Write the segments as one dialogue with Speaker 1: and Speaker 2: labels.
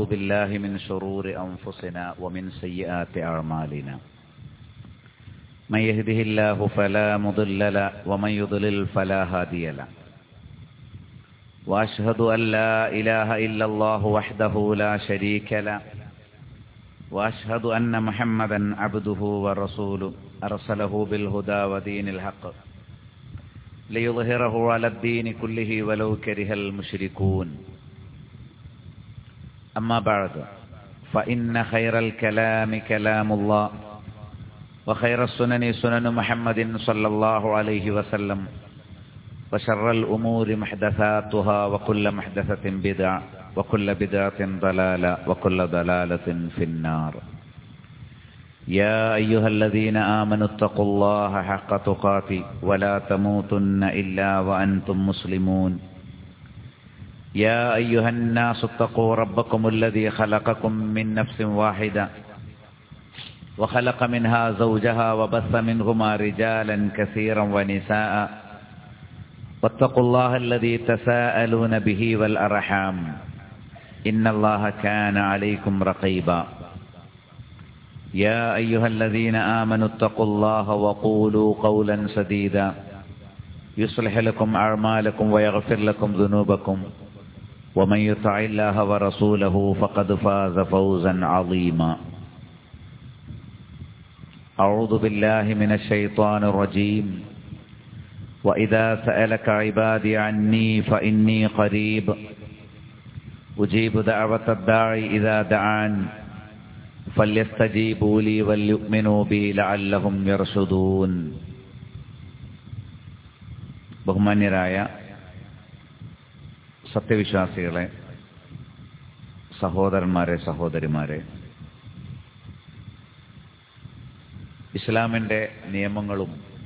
Speaker 1: ونعوذ بالله من شرور أنفسنا ومن سيئات أعمالنا من يهده الله فلا مضل له ومن يضلل فلا هادي له وأشهد أن لا إله إلا الله وحده لا شريك له وأشهد أن محمدا عبده ورسوله أرسله بالهدى ودين الحق ليظهره على الدين كله ولو كره المشركون أما بعد فإن خير الكلام كلام الله وخير السنن سنن محمد صلى الله عليه وسلم وشر الأمور محدثاتها وكل محدثة بدعة وكل بدعة ضلالة وكل ضلالة في النار يا أيها الذين آمنوا اتقوا الله حق تقاته ولا تموتن إلا وأنتم مسلمون يا أيها الناس اتقوا ربكم الذي خلقكم من نفس واحدة وخلق منها زوجها وبث منهما رجالا كثيرا ونساء واتقوا الله الذي تساءلون به والأرحام إن الله كان عليكم رقيبا يا أيها الذين آمنوا اتقوا الله وقولوا قولا سديدا يصلح لكم أعمالكم ويغفر لكم ذنوبكم ومن يطع الله ورسوله فقد فاز فوزا عظيما أعوذ بالله من الشيطان الرجيم وإذا سألك عبادي عني فإني قريب أجيب دعوة الداعي إذا دعان فليستجيبوا لي وليؤمنوا بي لعلهم يرشدون. ബഹുമാന്യരായ സത്യവിശ്വാസികളെ, സഹോദരന്മാരെ, സഹോദരിമാരെ, ഇസ്ലാമിൻ്റെ നിയമങ്ങളും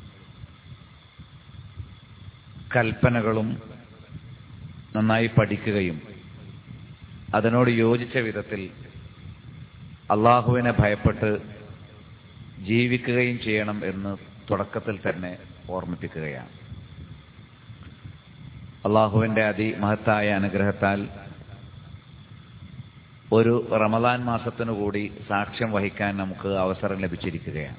Speaker 1: കൽപ്പനകളും നന്നായി പഠിക്കുകയും അതിനോട് യോജിച്ച വിധത്തിൽ അള്ളാഹുവിനെ ഭയപ്പെട്ട് ജീവിക്കുകയും ചെയ്യണം എന്ന് തുടക്കത്തിൽ തന്നെ ഓർമ്മിപ്പിക്കുകയാണ്. അള്ളാഹുവിൻ്റെ അതിമഹത്തായ അനുഗ്രഹത്താൽ ഒരു റമദാൻ മാസത്തിനു കൂടി സാക്ഷ്യം വഹിക്കാൻ നമുക്ക് അവസരം ലഭിച്ചിരിക്കുകയാണ്.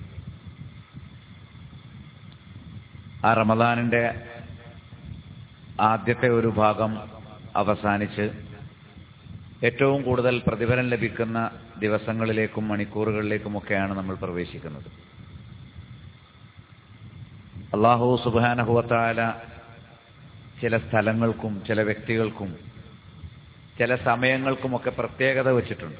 Speaker 1: ആ റമദാനിൻ്റെ ആദ്യത്തെ ഒരു ഭാഗം അവസാനിച്ച് ഏറ്റവും കൂടുതൽ പ്രതിഫലം ലഭിക്കുന്ന ദിവസങ്ങളിലേക്കും മണിക്കൂറുകളിലേക്കുമൊക്കെയാണ് നമ്മൾ പ്രവേശിക്കുന്നത്. അല്ലാഹു സുബ്ഹാനഹു വ തആല ചില സ്ഥലങ്ങൾക്കും ചില വ്യക്തികൾക്കും ചില സമയങ്ങൾക്കുമൊക്കെ പ്രത്യേകത വച്ചിട്ടുണ്ട്.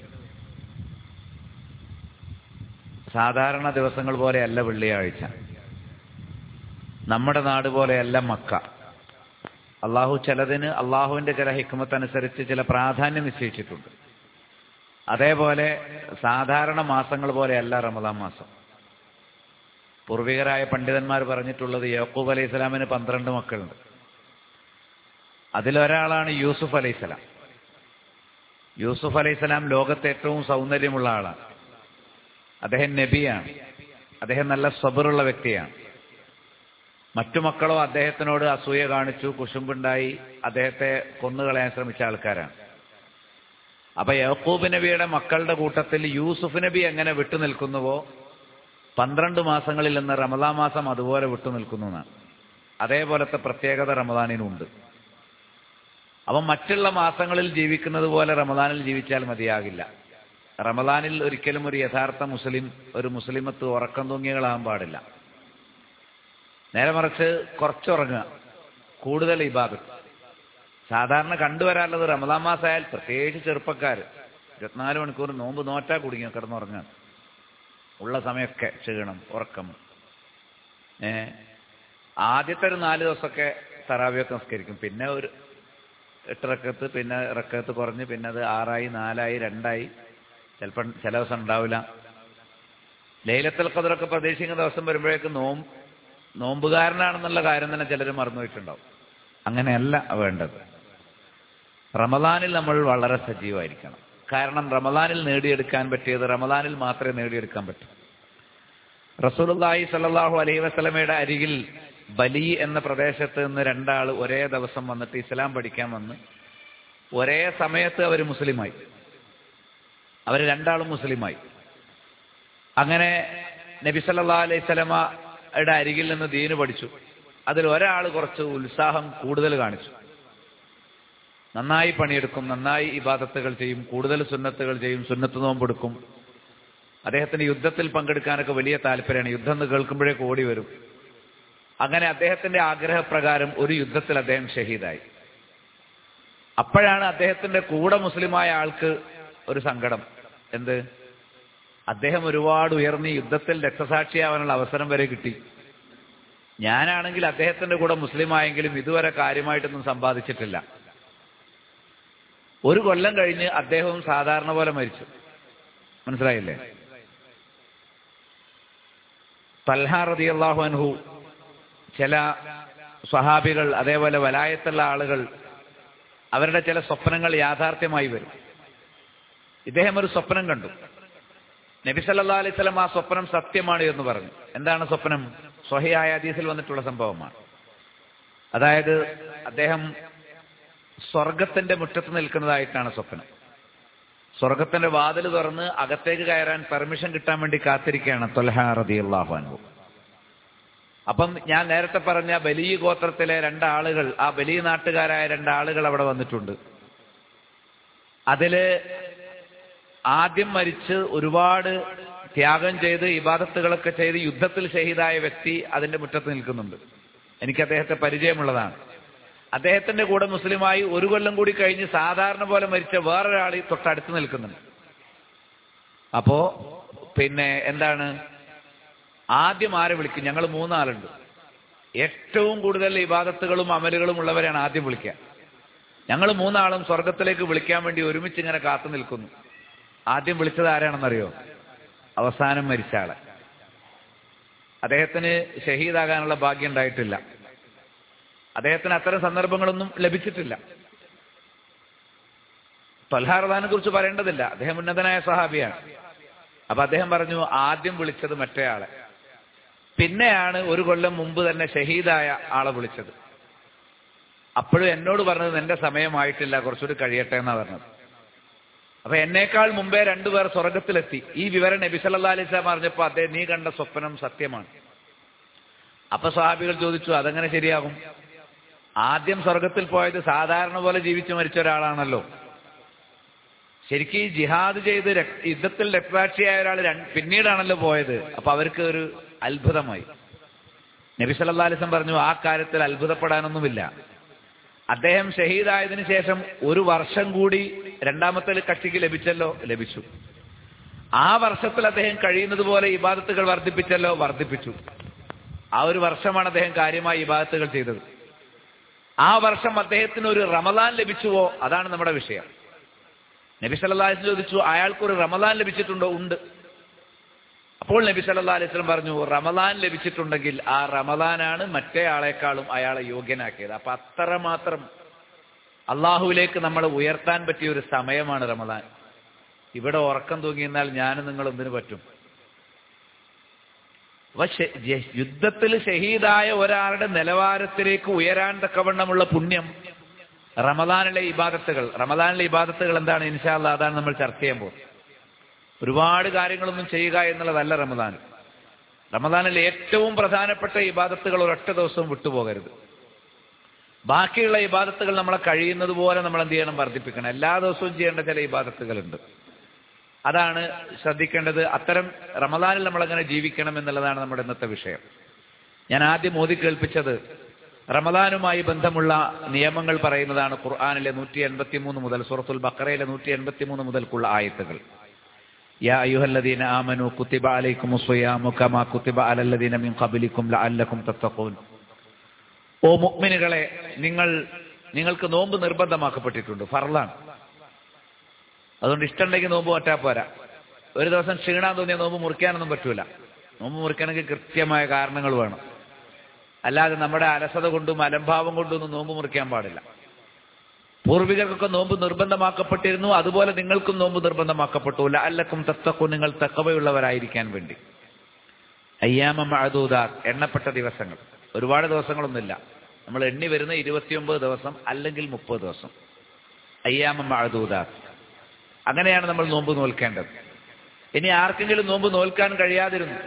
Speaker 1: സാധാരണ ദിവസങ്ങൾ പോലെയല്ല വെള്ളിയാഴ്ച, നമ്മുടെ നാട് പോലെയല്ല മക്ക. അള്ളാഹു ചിലതിന് അള്ളാഹുവിൻ്റെ ചില ഹിക്മത്ത് അനുസരിച്ച് ചില പ്രാധാന്യം നിശ്ചയിച്ചിട്ടുണ്ട്. അതേപോലെ സാധാരണ മാസങ്ങൾ പോലെയല്ല റമദാൻ മാസം. പൂർവികരായ പണ്ഡിതന്മാർ പറഞ്ഞിട്ടുള്ളത്, യാക്കൂബ് അലൈഹി സ്വലാമിന് 12 മക്കളുണ്ട്. അതിലൊരാളാണ് യൂസുഫ് അലൈഹിസ്സലാം. യൂസുഫ് അലൈഹിസ്സലാം ലോകത്തെ ഏറ്റവും സൗന്ദര്യമുള്ള ആളാണ്. അദ്ദേഹം നബിയാണ്. അദ്ദേഹം നല്ല സബറുള്ള വ്യക്തിയാണ്. മറ്റു മക്കളോ അദ്ദേഹത്തിനോട് അസൂയ കാണിച്ചു, കുശുമ്പുണ്ടായി അദ്ദേഹത്തെ കൊന്നുകളയാൻ ശ്രമിച്ച ആൾക്കാരാണ്. അപ്പൊ യാക്കൂബ് നബിയുടെ മക്കളുടെ കൂട്ടത്തിൽ യൂസുഫ് നബി എങ്ങനെ വിട്ടുനിൽക്കുന്നുവോ 12 മാസങ്ങളിൽ നിന്ന് റമദാൻ മാസം അതുപോലെ വിട്ടുനിൽക്കുന്നു എന്നാണ്. അതേപോലത്തെ പ്രത്യേകത റമദാനിനുണ്ട്. അപ്പം മറ്റുള്ള മാസങ്ങളിൽ ജീവിക്കുന്നത് പോലെ റമദാനിൽ ജീവിച്ചാൽ മതിയാകില്ല. റമദാനിൽ ഒരിക്കലും ഒരു യഥാർത്ഥ മുസ്ലിം, ഒരു മുസ്ലിമത്ത് ഉറക്കം തൂങ്ങികളാകാൻ പാടില്ല. നേരെ മറിച്ച് കുറച്ചുറങ്ങുക, കൂടുതൽ ഇബാദത്ത്. സാധാരണ കണ്ടുവരാറുള്ളത് റമദാൻ മാസമായാൽ പ്രത്യേകിച്ച് ചെറുപ്പക്കാർ 24 മണിക്കൂർ നോമ്പ് നോറ്റാ കുടുങ്ങി കിടന്നുറങ്ങുക. ഉള്ള സമയമൊക്കെ ക്ഷീണം, ഉറക്കം. ആദ്യത്തെ ഒരു 4 ദിവസമൊക്കെ തറാവിയൊക്കെ നിസ്കരിക്കും. പിന്നെ ഒരു 8 റക്കത്ത്, പിന്നെ റക്കത്ത് കുറഞ്ഞ്, പിന്നെ അത് 6 ആയി, 4 ആയി, 2 ആയി. ചിലപ്പോൾ ചില ദിവസം ഉണ്ടാവില്ല. ലൈലത്തുൽ ഖദ്റൊക്കെ പ്രതീക്ഷിക്കുന്ന ദിവസം വരുമ്പോഴേക്കും നോമ്പുകാരനാണെന്നുള്ള കാര്യം തന്നെ ചിലർ മറന്നുപോയിട്ടുണ്ടാവും. അങ്ങനെയല്ല വേണ്ടത്. റമദാനിൽ നമ്മൾ വളരെ സജീവമായിരിക്കണം. കാരണം റമദാനിൽ നേടിയെടുക്കാൻ പറ്റിയത് റമദാനിൽ മാത്രമേ നേടിയെടുക്കാൻ പറ്റൂ. റസൂലുള്ളാഹി സ്വല്ലല്ലാഹു അലൈഹി വസല്ലമയുടെ അരികിൽ ബലി എന്ന പ്രദേശത്ത് നിന്ന് 2 ആൾ ഒരേ ദിവസം വന്നിട്ട് ഇസ്ലാം പഠിക്കാൻ വന്ന് ഒരേ സമയത്ത് അവർ മുസ്ലിമായി. അവർ രണ്ടാളും മുസ്ലിമായി. അങ്ങനെ നബി സല്ലല്ലാഹു അലൈഹി വസല്ലമയുടെ അരികിൽ നിന്ന് ദീന് പഠിച്ചു. അതിൽ ഒരാൾ കുറച്ച് ഉത്സാഹം കൂടുതൽ കാണിച്ചു. നന്നായി പണിയെടുക്കും, നന്നായി ഇബാദത്തുകൾ ചെയ്യും, കൂടുതൽ സുന്നത്തുകൾ ചെയ്യും, സുന്നത്ത് നോമ്പെടുക്കും. അദ്ദേഹത്തിന് യുദ്ധത്തിൽ പങ്കെടുക്കാനൊക്കെ വലിയ താല്പര്യമാണ്. യുദ്ധം എന്ന് കേൾക്കുമ്പോഴേക്ക് ഓടി വരും. അങ്ങനെ അദ്ദേഹത്തിന്റെ ആഗ്രഹപ്രകാരം ഒരു യുദ്ധത്തിൽ അദ്ദേഹം ഷഹീദായി. അപ്പോഴാണ് അദ്ദേഹത്തിന്റെ കൂടെ മുസ്ലിമായ ആൾക്ക് ഒരു സങ്കടം. എന്ത്? അദ്ദേഹം ഒരുപാട് ഉയർന്ന് യുദ്ധത്തിൽ രക്തസാക്ഷിയാവാനുള്ള അവസരം വരെ കിട്ടി. ഞാനാണെങ്കിൽ അദ്ദേഹത്തിന്റെ കൂടെ മുസ്ലിമായെങ്കിലും ഇതുവരെ കാര്യമായിട്ടൊന്നും സമ്പാദിച്ചിട്ടില്ല. ഒരു കൊല്ലം കഴിഞ്ഞ് അദ്ദേഹവും സാധാരണ പോലെ മരിച്ചു. മനസ്സിലായില്ലേ? തൽഹ റളിയല്ലാഹു അൻഹു, ചില സ്വഹാബികൾ, അതേപോലെ വലായത്തുള്ള ആളുകൾ, അവരുടെ ചില സ്വപ്നങ്ങൾ യാഥാർത്ഥ്യമായി വരും. ഇദ്ദേഹം ഒരു സ്വപ്നം കണ്ടു. നബി സല്ലല്ലാഹു അലൈഹി വസല്ലം ആ സ്വപ്നം സത്യമാണ് എന്ന് പറഞ്ഞു. എന്താണ് സ്വപ്നം? സ്വഹീഹായ ഹദീസിൽ വന്നിട്ടുള്ള സംഭവമാണ്. അതായത് അദ്ദേഹം സ്വർഗത്തിന്റെ മുറ്റത്ത് നിൽക്കുന്നതായിട്ടാണ് സ്വപ്നം. സ്വർഗത്തിന്റെ വാതിൽ തുറന്ന് അകത്തേക്ക് കയറാൻ പെർമിഷൻ കിട്ടാൻ വേണ്ടി കാത്തിരിക്കുകയാണ് ത്വൽഹ റളിയല്ലാഹു അൻഹു. അപ്പം ഞാൻ നേരത്തെ പറഞ്ഞ ബലീ ഗോത്രത്തിലെ രണ്ടാളുകൾ, ആ ബലീ നാട്ടുകാരായ രണ്ടാളുകൾ അവിടെ വന്നിട്ടുണ്ട്. അതില് ആദ്യം മരിച്ച് ഒരുപാട് ത്യാഗം ചെയ്ത് ഇബാദത്തുകളൊക്കെ ചെയ്ത് യുദ്ധത്തിൽ ഷഹീദായ വ്യക്തി അതിന്റെ മുറ്റത്ത് നിൽക്കുന്നുണ്ട്. എനിക്ക് അദ്ദേഹത്തെ പരിചയമുള്ളതാണ്. അദ്ദേഹത്തിന്റെ കൂടെ മുസ്ലിമായി ഒരു കൊല്ലം കൂടി കഴിഞ്ഞ് സാധാരണ പോലെ മരിച്ച വേറൊരാൾ തൊട്ടടുത്ത് നിൽക്കുന്നുണ്ട്. അപ്പോ പിന്നെ എന്താണ്, ആദ്യം ആരെ വിളിക്കും? ഞങ്ങൾ മൂന്നാളുണ്ട്. ഏറ്റവും കൂടുതൽ ഇബാദത്തുകളും അമലുകളും ഉള്ളവരെയാണ് ആദ്യം വിളിക്കുക. ഞങ്ങൾ മൂന്നാളും സ്വർഗത്തിലേക്ക് വിളിക്കാൻ വേണ്ടി ഒരുമിച്ച് ഇങ്ങനെ കാത്തു നിൽക്കുന്നു. ആദ്യം വിളിച്ചത് ആരാണെന്നറിയോ? അവസാനം മരിച്ച ആളെ. അദ്ദേഹത്തിന് ഷഹീദാകാനുള്ള ഭാഗ്യം ഉണ്ടായിട്ടില്ല. അദ്ദേഹത്തിന് അത്തരം സന്ദർഭങ്ങളൊന്നും ലഭിച്ചിട്ടില്ല. ത്വൽഹ റളിയല്ലാഹുവിനെ കുറിച്ച് പറയേണ്ടതില്ല, അദ്ദേഹം ഉന്നതനായ സ്വഹാബിയാണ്. അപ്പൊ അദ്ദേഹം പറഞ്ഞു, ആദ്യം വിളിച്ചത് മറ്റേ ആളെ, പിന്നെയാണ് ഒരു കൊല്ലം മുമ്പ് തന്നെ ഷഹീദായ ആളെ വിളിച്ചത്. അപ്പോഴും എന്നോട് പറഞ്ഞത് എന്റെ സമയമായിട്ടില്ല, കുറച്ചുകൂടി കഴിയട്ടെ എന്നാ പറഞ്ഞത്. അപ്പൊ എന്നേക്കാൾ മുമ്പേ രണ്ടുപേർ സ്വർഗത്തിലെത്തി. ഈ വിവരം നബി സല്ലല്ലാഹു അലൈഹി വസല്ലം പറഞ്ഞപ്പോ അദ്ദേഹം, നീ കണ്ട സ്വപ്നം സത്യമാണ്. അപ്പൊ സ്വഹാബികൾ ചോദിച്ചു, അതെങ്ങനെ ശരിയാകും? ആദ്യം സ്വർഗത്തിൽ പോയത് സാധാരണ പോലെ ജീവിച്ചു മരിച്ച ഒരാളാണല്ലോ. ശരിക്കും ഈ ജിഹാദ് ചെയ്ത് യുദ്ധത്തിൽ രക്തസാക്ഷിയായ ഒരാൾ പിന്നീടാണല്ലോ പോയത്. അപ്പൊ അവർക്ക് ഒരു അത്ഭുതമായി. നബി സല്ലല്ലാഹു അലൈഹി വസല്ലം പറഞ്ഞു, ആ കാര്യത്തിൽ അത്ഭുതപ്പെടാനൊന്നുമില്ല. അദ്ദേഹം ഷഹീദായതിനു ശേഷം ഒരു വർഷം കൂടി രണ്ടാമത്തെ കക്ഷിക്ക് ലഭിച്ചു. ആ വർഷത്തിൽ അദ്ദേഹം കഴിയുന്നത് പോലെ ഇബാദത്തുകൾ വർദ്ധിപ്പിച്ചു. ആ ഒരു വർഷമാണ് അദ്ദേഹം കാര്യമായി ഇബാദത്തുകൾ ചെയ്തത്. ആ വർഷം അദ്ദേഹത്തിന് ഒരു റമദാൻ ലഭിച്ചുവോ? അതാണ് നമ്മുടെ വിഷയം. നബി സല്ലല്ലാഹു അലൈഹി വസല്ലം ചോദിച്ചു, അയാൾക്കൊരു റമദാൻ ലഭിച്ചിട്ടുണ്ടോ? ഉണ്ട്. അപ്പോൾ നബി സല്ലല്ലാഹു അലൈഹി വസല്ലം പറഞ്ഞു, റമദാൻ ലഭിച്ചിട്ടുണ്ടെങ്കിൽ ആ റമദാനാണ് മറ്റേ ആളെക്കാളും അയാളെ യോഗ്യനാക്കിയത്. അപ്പൊ അത്രമാത്രം അള്ളാഹുവിലേക്ക് നമ്മൾ ഉയർത്താൻ പറ്റിയ ഒരു സമയമാണ് റമദാൻ. ഇവിടെ ഉറക്കം തൂങ്ങിയെന്നാൽ ഞാനും നിങ്ങൾ എന്തിനു പറ്റും? യുദ്ധത്തിൽ ഷഹീദായ ഒരാളുടെ നിലവാരത്തിലേക്ക് ഉയരാൻ തക്കവണ്ണമുള്ള പുണ്യം റമദാനിലെ ഇബാദത്തുകൾ എന്താണ്? ഇൻഷാ അല്ലാഹ് അതാണ് നമ്മൾ ചർച്ച ചെയ്യാൻ പോകുന്നത്. ഒരുപാട് കാര്യങ്ങളൊന്നും ചെയ്യുക എന്നുള്ളതല്ല റമദാൻ. റമദാനിലെ ഏറ്റവും പ്രധാനപ്പെട്ട ഇബാദത്തുകൾ ഒരൊറ്റ ദിവസവും വിട്ടുപോകരുത്. ബാക്കിയുള്ള ഇബാദത്തുകൾ നമ്മളെ കഴിയുന്നത് പോലെ നമ്മൾ എന്ത് ചെയ്യണം? വർദ്ധിപ്പിക്കണം. എല്ലാ ദിവസവും ചെയ്യേണ്ട ചില ഇബാദത്തുകളുണ്ട്, അതാണ് ശ്രദ്ധിക്കേണ്ടത്. അത്തരം റമദാനിൽ നമ്മളെങ്ങനെ ജീവിക്കണം എന്നുള്ളതാണ് നമ്മുടെ ഇന്നത്തെ വിഷയം. ഞാൻ ആദ്യം ഓതി കേൾപ്പിച്ചത് റമദാനുമായി ബന്ധമുള്ള നിയമങ്ങൾ പറയുന്നതാണ്. ഖുർആനിലെ 183 മുതൽ, സൂറത്തുൽ ബഖറയിലെ 183 മുതൽക്കുള്ള ആയത്തുകൾ. യാ അയ്യുഹല്ലദീന ആമനൂ കുതിബ അലൈക്കുമുസ് സിയാമു കമാ കുതിബ അലല്ലദീന മിൻ ഖബ്ലിക്കും ലഅല്ലക്കും തത്തഖൂൻ. ഓ മുഅ്മിനുകളെ, നിങ്ങൾക്ക് നോമ്പ് നിർബന്ധമാക്കപ്പെട്ടിട്ടുണ്ട്, ഫർളാണ്. അതുകൊണ്ട് ഇഷ്ടമുണ്ടെങ്കിൽ നോമ്പ് പറ്റാ പോരാ. ഒരു ദിവസം ക്ഷീണാൻ തോന്നിയാൽ നോമ്പ് മുറിക്കാനൊന്നും പറ്റൂല. നോമ്പ് മുറിക്കണമെങ്കിൽ കൃത്യമായ കാരണങ്ങൾ വേണം. അല്ലാതെ നമ്മുടെ അലസത കൊണ്ടും അലംഭാവം കൊണ്ടൊന്നും നോമ്പ് മുറിക്കാൻ പാടില്ല. പൂർവികർക്കൊക്കെ നോമ്പ് നിർബന്ധമാക്കപ്പെട്ടിരുന്നു, അതുപോലെ നിങ്ങൾക്കും നോമ്പ് നിർബന്ധമാക്കപ്പെട്ടു. ലഅല്ലക്കും തത്തഖൂൻ, നിങ്ങൾ തഖ്വയുള്ളവരായിരിക്കാൻ വേണ്ടി. അയ്യാമ മഅദൂദാത്ത്, എണ്ണപ്പെട്ട ദിവസങ്ങൾ. ഒരുപാട് ദിവസങ്ങളൊന്നുമില്ല, നമ്മൾ എണ്ണി വരുന്ന 29 ദിവസം അല്ലെങ്കിൽ 30 ദിവസം. അയ്യാമ മഅദൂദാത്ത്, അങ്ങനെയാണ് നമ്മൾ നോമ്പ് നോൽക്കേണ്ടത്. ഇനി ആർക്കെങ്കിലും നോമ്പ് നോൽക്കാൻ കഴിയാതിരുന്നു,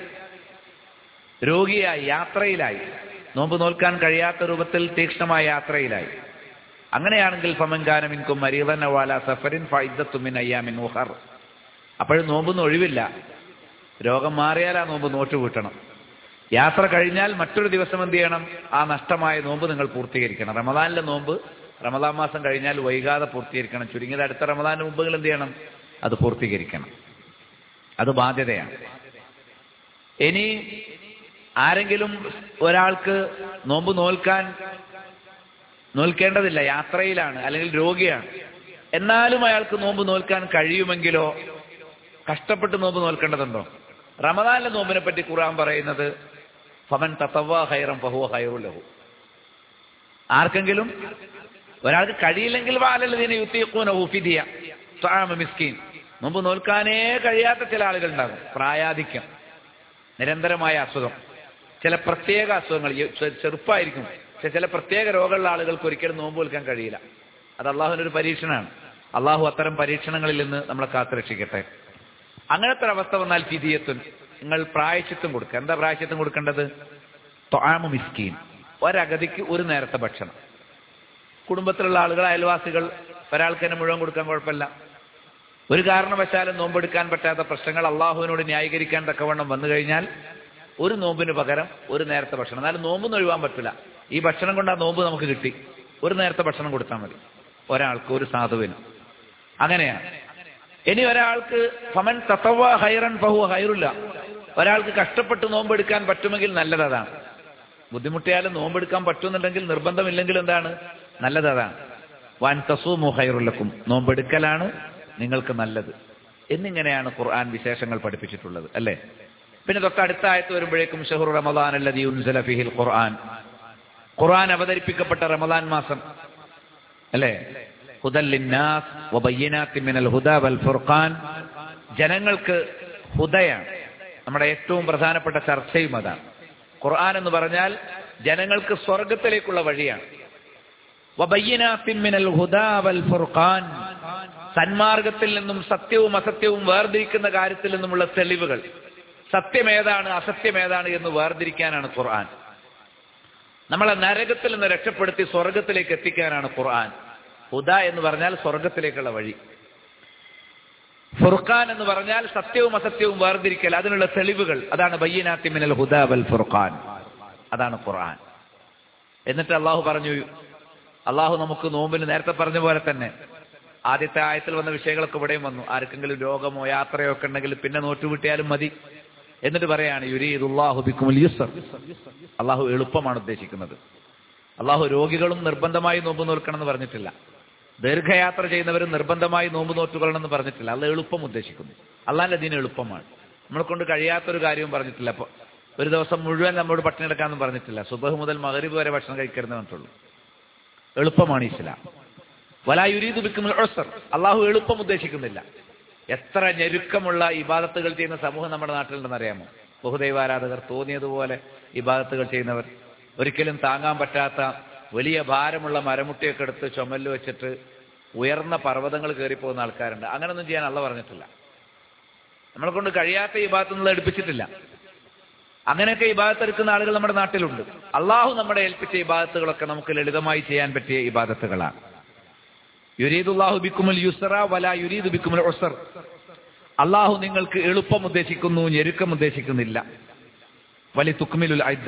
Speaker 1: രോഗിയായി, യാത്രയിലായി, നോമ്പ് നോൽക്കാൻ കഴിയാത്ത രൂപത്തിൽ തീക്ഷ്ണമായ യാത്രയിലായി, അങ്ങനെയാണെങ്കിൽ ഫമൻ കാന മിൻകും മരീദൻ ഔ അലാ സഫറിൻ ഫഇദ്ദത്തും മിൻ അയ്യാമിൻ ഉഖർ. അപ്പോഴും നോമ്പൊന്നും ഒഴിവില്ല. രോഗം മാറിയാൽ ആ നോമ്പ് നോറ്റ് വീട്ടണം. യാത്ര കഴിഞ്ഞാൽ മറ്റൊരു ദിവസം എന്ത് ചെയ്യണം? ആ നഷ്ടമായ നോമ്പ് നിങ്ങൾ പൂർത്തീകരിക്കണം. റമദാനിലെ നോമ്പ് റമദാൻ മാസം കഴിഞ്ഞാൽ വൈകാതെ പൂർത്തീകരിക്കണം. ചുരുങ്ങിയത് അടുത്ത റമദാനിന് മുമ്പ് എന്ത് ചെയ്യണം? അത് പൂർത്തീകരിക്കണം. അത് ബാധ്യതയാണ്. ഇനി ആരെങ്കിലും ഒരാൾക്ക് നോമ്പ് നോൽക്കേണ്ടതില്ല, യാത്രയിലാണ് അല്ലെങ്കിൽ രോഗിയാണ്, എന്നാലും അയാൾക്ക് നോമ്പ് നോൽക്കാൻ കഴിയുമെങ്കിലോ കഷ്ടപ്പെട്ട് നോമ്പ് നോൽക്കേണ്ടതുണ്ടോ? റമദാനിലെ നോമ്പിനെ പറ്റി ഖുർആൻ പറയുന്നത് ഫമൻ തതവ്വ ഖൈറൻ ഫഹുവ ഖൈറുൻ ലഹു. ആർക്കെങ്കിലും ഒരാൾക്ക് കഴിയില്ലെങ്കിൽ വഅലല്ലദീന യുതീഖൂനഹു ഫിദിയ തഅമു മിസ്കീൻ. നോമ്പ് നോൽക്കാനേ കഴിയാത്ത ചില ആളുകൾ ഉണ്ടാകും. പ്രായാധിക്യം, നിരന്തരമായ അസുഖം, ചില പ്രത്യേക അസുഖങ്ങൾ, ചെറുപ്പമായിരിക്കും, പക്ഷെ ചില പ്രത്യേക രോഗമുള്ള ആളുകൾക്ക് ഒരിക്കലും നോമ്പ് നോൽക്കാൻ കഴിയില്ല. അത് അള്ളാഹുവിൻ്റെ ഒരു പരീക്ഷണമാണ്. അള്ളാഹു അത്തരം പരീക്ഷണങ്ങളിൽ നിന്ന് നമ്മളെ കാത്തുരക്ഷിക്കട്ടെ. അങ്ങനത്തെ ഒരു അവസ്ഥ വന്നാൽ ഫിദിയത്തുൻ, നിങ്ങൾ പ്രായശ്ചിത്തം കൊടുക്കുക. എന്താ പ്രായശ്ചിത്തം കൊടുക്കേണ്ടത്? തഅമു മിസ്കീൻ, ഒരഗതിക്ക് ഒരു നേരത്തെ ഭക്ഷണം. കുടുംബത്തിലുള്ള ആളുകൾ, അയൽവാസികൾ, ഒരാൾക്ക് തന്നെ മുഴുവൻ കൊടുക്കാൻ കുഴപ്പമില്ല. ഒരു കാരണവശാലും നോമ്പെടുക്കാൻ പറ്റാത്ത പ്രശ്നങ്ങൾ അള്ളാഹുവിനോട് ന്യായീകരിക്കാൻ തക്കവണ്ണം വന്നു കഴിഞ്ഞാൽ ഒരു നോമ്പിന് പകരം ഒരു നേരത്തെ ഭക്ഷണം. എന്നാലും നോമ്പൊന്നും ഒഴിവാൻ പറ്റില്ല. ഈ ഭക്ഷണം കൊണ്ട് ആ നോമ്പ് നമുക്ക് കിട്ടി, ഒരു നേരത്തെ ഭക്ഷണം കൊടുത്താൽ മതി ഒരാൾക്ക്, ഒരു സാധുവിന്. അങ്ങനെയാണ്. ഇനി ഒരാൾക്ക് ഫമൻ തതവ്വ ഖൈറൻ ഫഹുവ ഖൈറുൻ ലഹു, ഒരാൾക്ക് കഷ്ടപ്പെട്ട് നോമ്പെടുക്കാൻ പറ്റുമെങ്കിൽ നല്ലതാണ്. ബുദ്ധിമുട്ടിയാലും നോമ്പെടുക്കാൻ പറ്റുന്നുണ്ടെങ്കിൽ, നിർബന്ധമില്ലെങ്കിൽ എന്താണ്? നല്ലതാണ്. വൻ തസൂമു ഖൈറുൻ ലക്കും, നോമ്പെടുക്കലാണ് നിങ്ങൾക്ക് നല്ലത് എന്നിങ്ങനെയാണ് ഖുർആൻ വിശേഷങ്ങൾ പഠിപ്പിച്ചിട്ടുള്ളത്, അല്ലേ? പിന്നെ തൊട്ടടുത്ത ആയത്ത് വരുമ്പോഴേക്കും ശഹ്റു റമദാൻ അല്ലദീ ഉൻസില ഫീഹിൽ ഖുർആൻ, ഖുർആൻ അവതരിപ്പിക്കപ്പെട്ട റമദാൻ മാസം, അല്ലേ? ഹുദൽ ലിന്നാസ് വബയ്യിനാത്തിൻ മിനൽ ഹുദാ വൽ ഫുർഖാൻ, ജനങ്ങൾക്ക് ഹുദയാണ്. നമ്മുടെ ഏറ്റവും പ്രധാനപ്പെട്ട ചർച്ചയും അതാണ്. ഖുർആൻ എന്ന് പറഞ്ഞാൽ ജനങ്ങൾക്ക് സ്വർഗത്തിലേക്കുള്ള വഴിയാണ്. വബയ്യിനാത്തിൻ മിനൽ ഹുദാ വൽ ഫുർഖാൻ, സന്മാർഗത്തിൽ നിന്നും സത്യവും അസത്യവും വേർതിരിക്കുന്ന കാര്യത്തിൽ നിന്നുമുള്ള തെളിവുകൾ, സത്യമേതാണ് അസത്യമേതാണ് എന്ന് വേർതിരിക്കാനാണ് ഖുർആൻ. നമ്മളെ നരകത്തിൽ നിന്ന് രക്ഷപ്പെടുത്തി സ്വർഗത്തിലേക്ക് എത്തിക്കാനാണ് ഖുർആൻ. ഹുദ എന്ന് പറഞ്ഞാൽ സ്വർഗത്തിലേക്കുള്ള വഴി, ഫുർഖാൻ എന്ന് പറഞ്ഞാൽ സത്യവും അസത്യവും വേർതിരിക്കൽ, അതിനുള്ള തെളിവുകൾ. അതാണ് ബയ്യിനാത്തി മിനൽ ഹുദാ വൽ ഫുർഖാൻ, അതാണ് ഖുർആൻ. എന്നിട്ട് അള്ളാഹു പറഞ്ഞു, അള്ളാഹു നമുക്ക് നോമ്പിന് നേരത്തെ പറഞ്ഞ പോലെ തന്നെ ആദ്യത്തെ ആയത്തിൽ വന്ന വിഷയങ്ങളൊക്കെ ഇവിടെയും വന്നു. ആർക്കെങ്കിലും രോഗമോ യാത്രയോ ഒക്കെ ഉണ്ടെങ്കിൽ പിന്നെ നോറ്റുവിട്ടിയാലും മതി. എന്നിട്ട് പറയാണ് യുരീദുല്ലാഹു ബിക്കുമുൽ യുസ്ർ, അള്ളാഹു എളുപ്പമാണ് ഉദ്ദേശിക്കുന്നത്. അള്ളാഹു രോഗികളും നിർബന്ധമായി നോമ്പ് നോൽക്കണം എന്ന് പറഞ്ഞിട്ടില്ല, ദീർഘയാത്ര ചെയ്യുന്നവരും നിർബന്ധമായി നോമ്പ് നോറ്റുകൊള്ളണം എന്ന് പറഞ്ഞിട്ടില്ല. അള്ളാഹ് എളുപ്പം ഉദ്ദേശിക്കുന്നു. അള്ളാഹിന്റെ ദീൻ എളുപ്പമാണ്. നമ്മളെ കൊണ്ട് കഴിയാത്തൊരു കാര്യവും പറഞ്ഞിട്ടില്ല. അപ്പോൾ ഒരു ദിവസം മുഴുവൻ നമ്മോട് പട്ടിണി എടുക്കാമെന്നും പറഞ്ഞിട്ടില്ല. സുബഹ് മുതൽ മഗ്രിബ് വരെ ഭക്ഷണം കഴിക്കരുതെന്ന് പറഞ്ഞിട്ടുള്ളൂ. എളുപ്പമാണ് ഇസ്ലാം. വലാ യുരീദു ബിക്കുമുൽ ഉസ്ർ, അള്ളാഹു എളുപ്പം ഉദ്ദേശിക്കുന്നില്ല. എത്ര ഞെരുക്കമുള്ള ഇബാദത്തുകൾ ചെയ്യുന്ന സമൂഹം നമ്മുടെ നാട്ടിലുണ്ടെന്ന് അറിയാമോ? ബഹുദൈവാരാധകർ, തോന്നിയതുപോലെ ഇബാദത്തുകൾ ചെയ്യുന്നവർ, ഒരിക്കലും താങ്ങാൻ പറ്റാത്ത വലിയ ഭാരമുള്ള മരമുട്ടിയൊക്കെ എടുത്ത് ചുമലിൽ വെച്ചിട്ട് ഉയർന്ന പർവ്വതങ്ങൾ കയറിപ്പോകുന്ന ആൾക്കാരുണ്ട്. അങ്ങനൊന്നും ചെയ്യാൻ അള്ളാഹ് പറഞ്ഞിട്ടില്ല. നമ്മളെ കൊണ്ട് കഴിയാത്ത ഇബാദത്തൊന്നും എടുപ്പിച്ചിട്ടില്ല. അങ്ങനെയൊക്കെ ഇബാദത്ത് എടുക്കുന്ന ആളുകൾ നമ്മുടെ നാട്ടിലുണ്ട്. അള്ളാഹു നമ്മുടെ ഏൽപ്പിച്ച ഇബാദത്തുകളൊക്കെ നമുക്ക് ലളിതമായി ചെയ്യാൻ പറ്റിയ ഇബാദത്തുകളാണ്. യുരീദുല്ലാഹു ബിക്കുമുൽ യുസ്റ വലാ യുരീദു ബിക്കുമുൽ ഉസ്ർ, അള്ളാഹു നിങ്ങൾക്ക് എളുപ്പം ഉദ്ദേശിക്കുന്നു, ഞെരുക്കം ഉദ്ദേശിക്കുന്നില്ല. വലി തുക്മിലുൽ ഇദ്ദ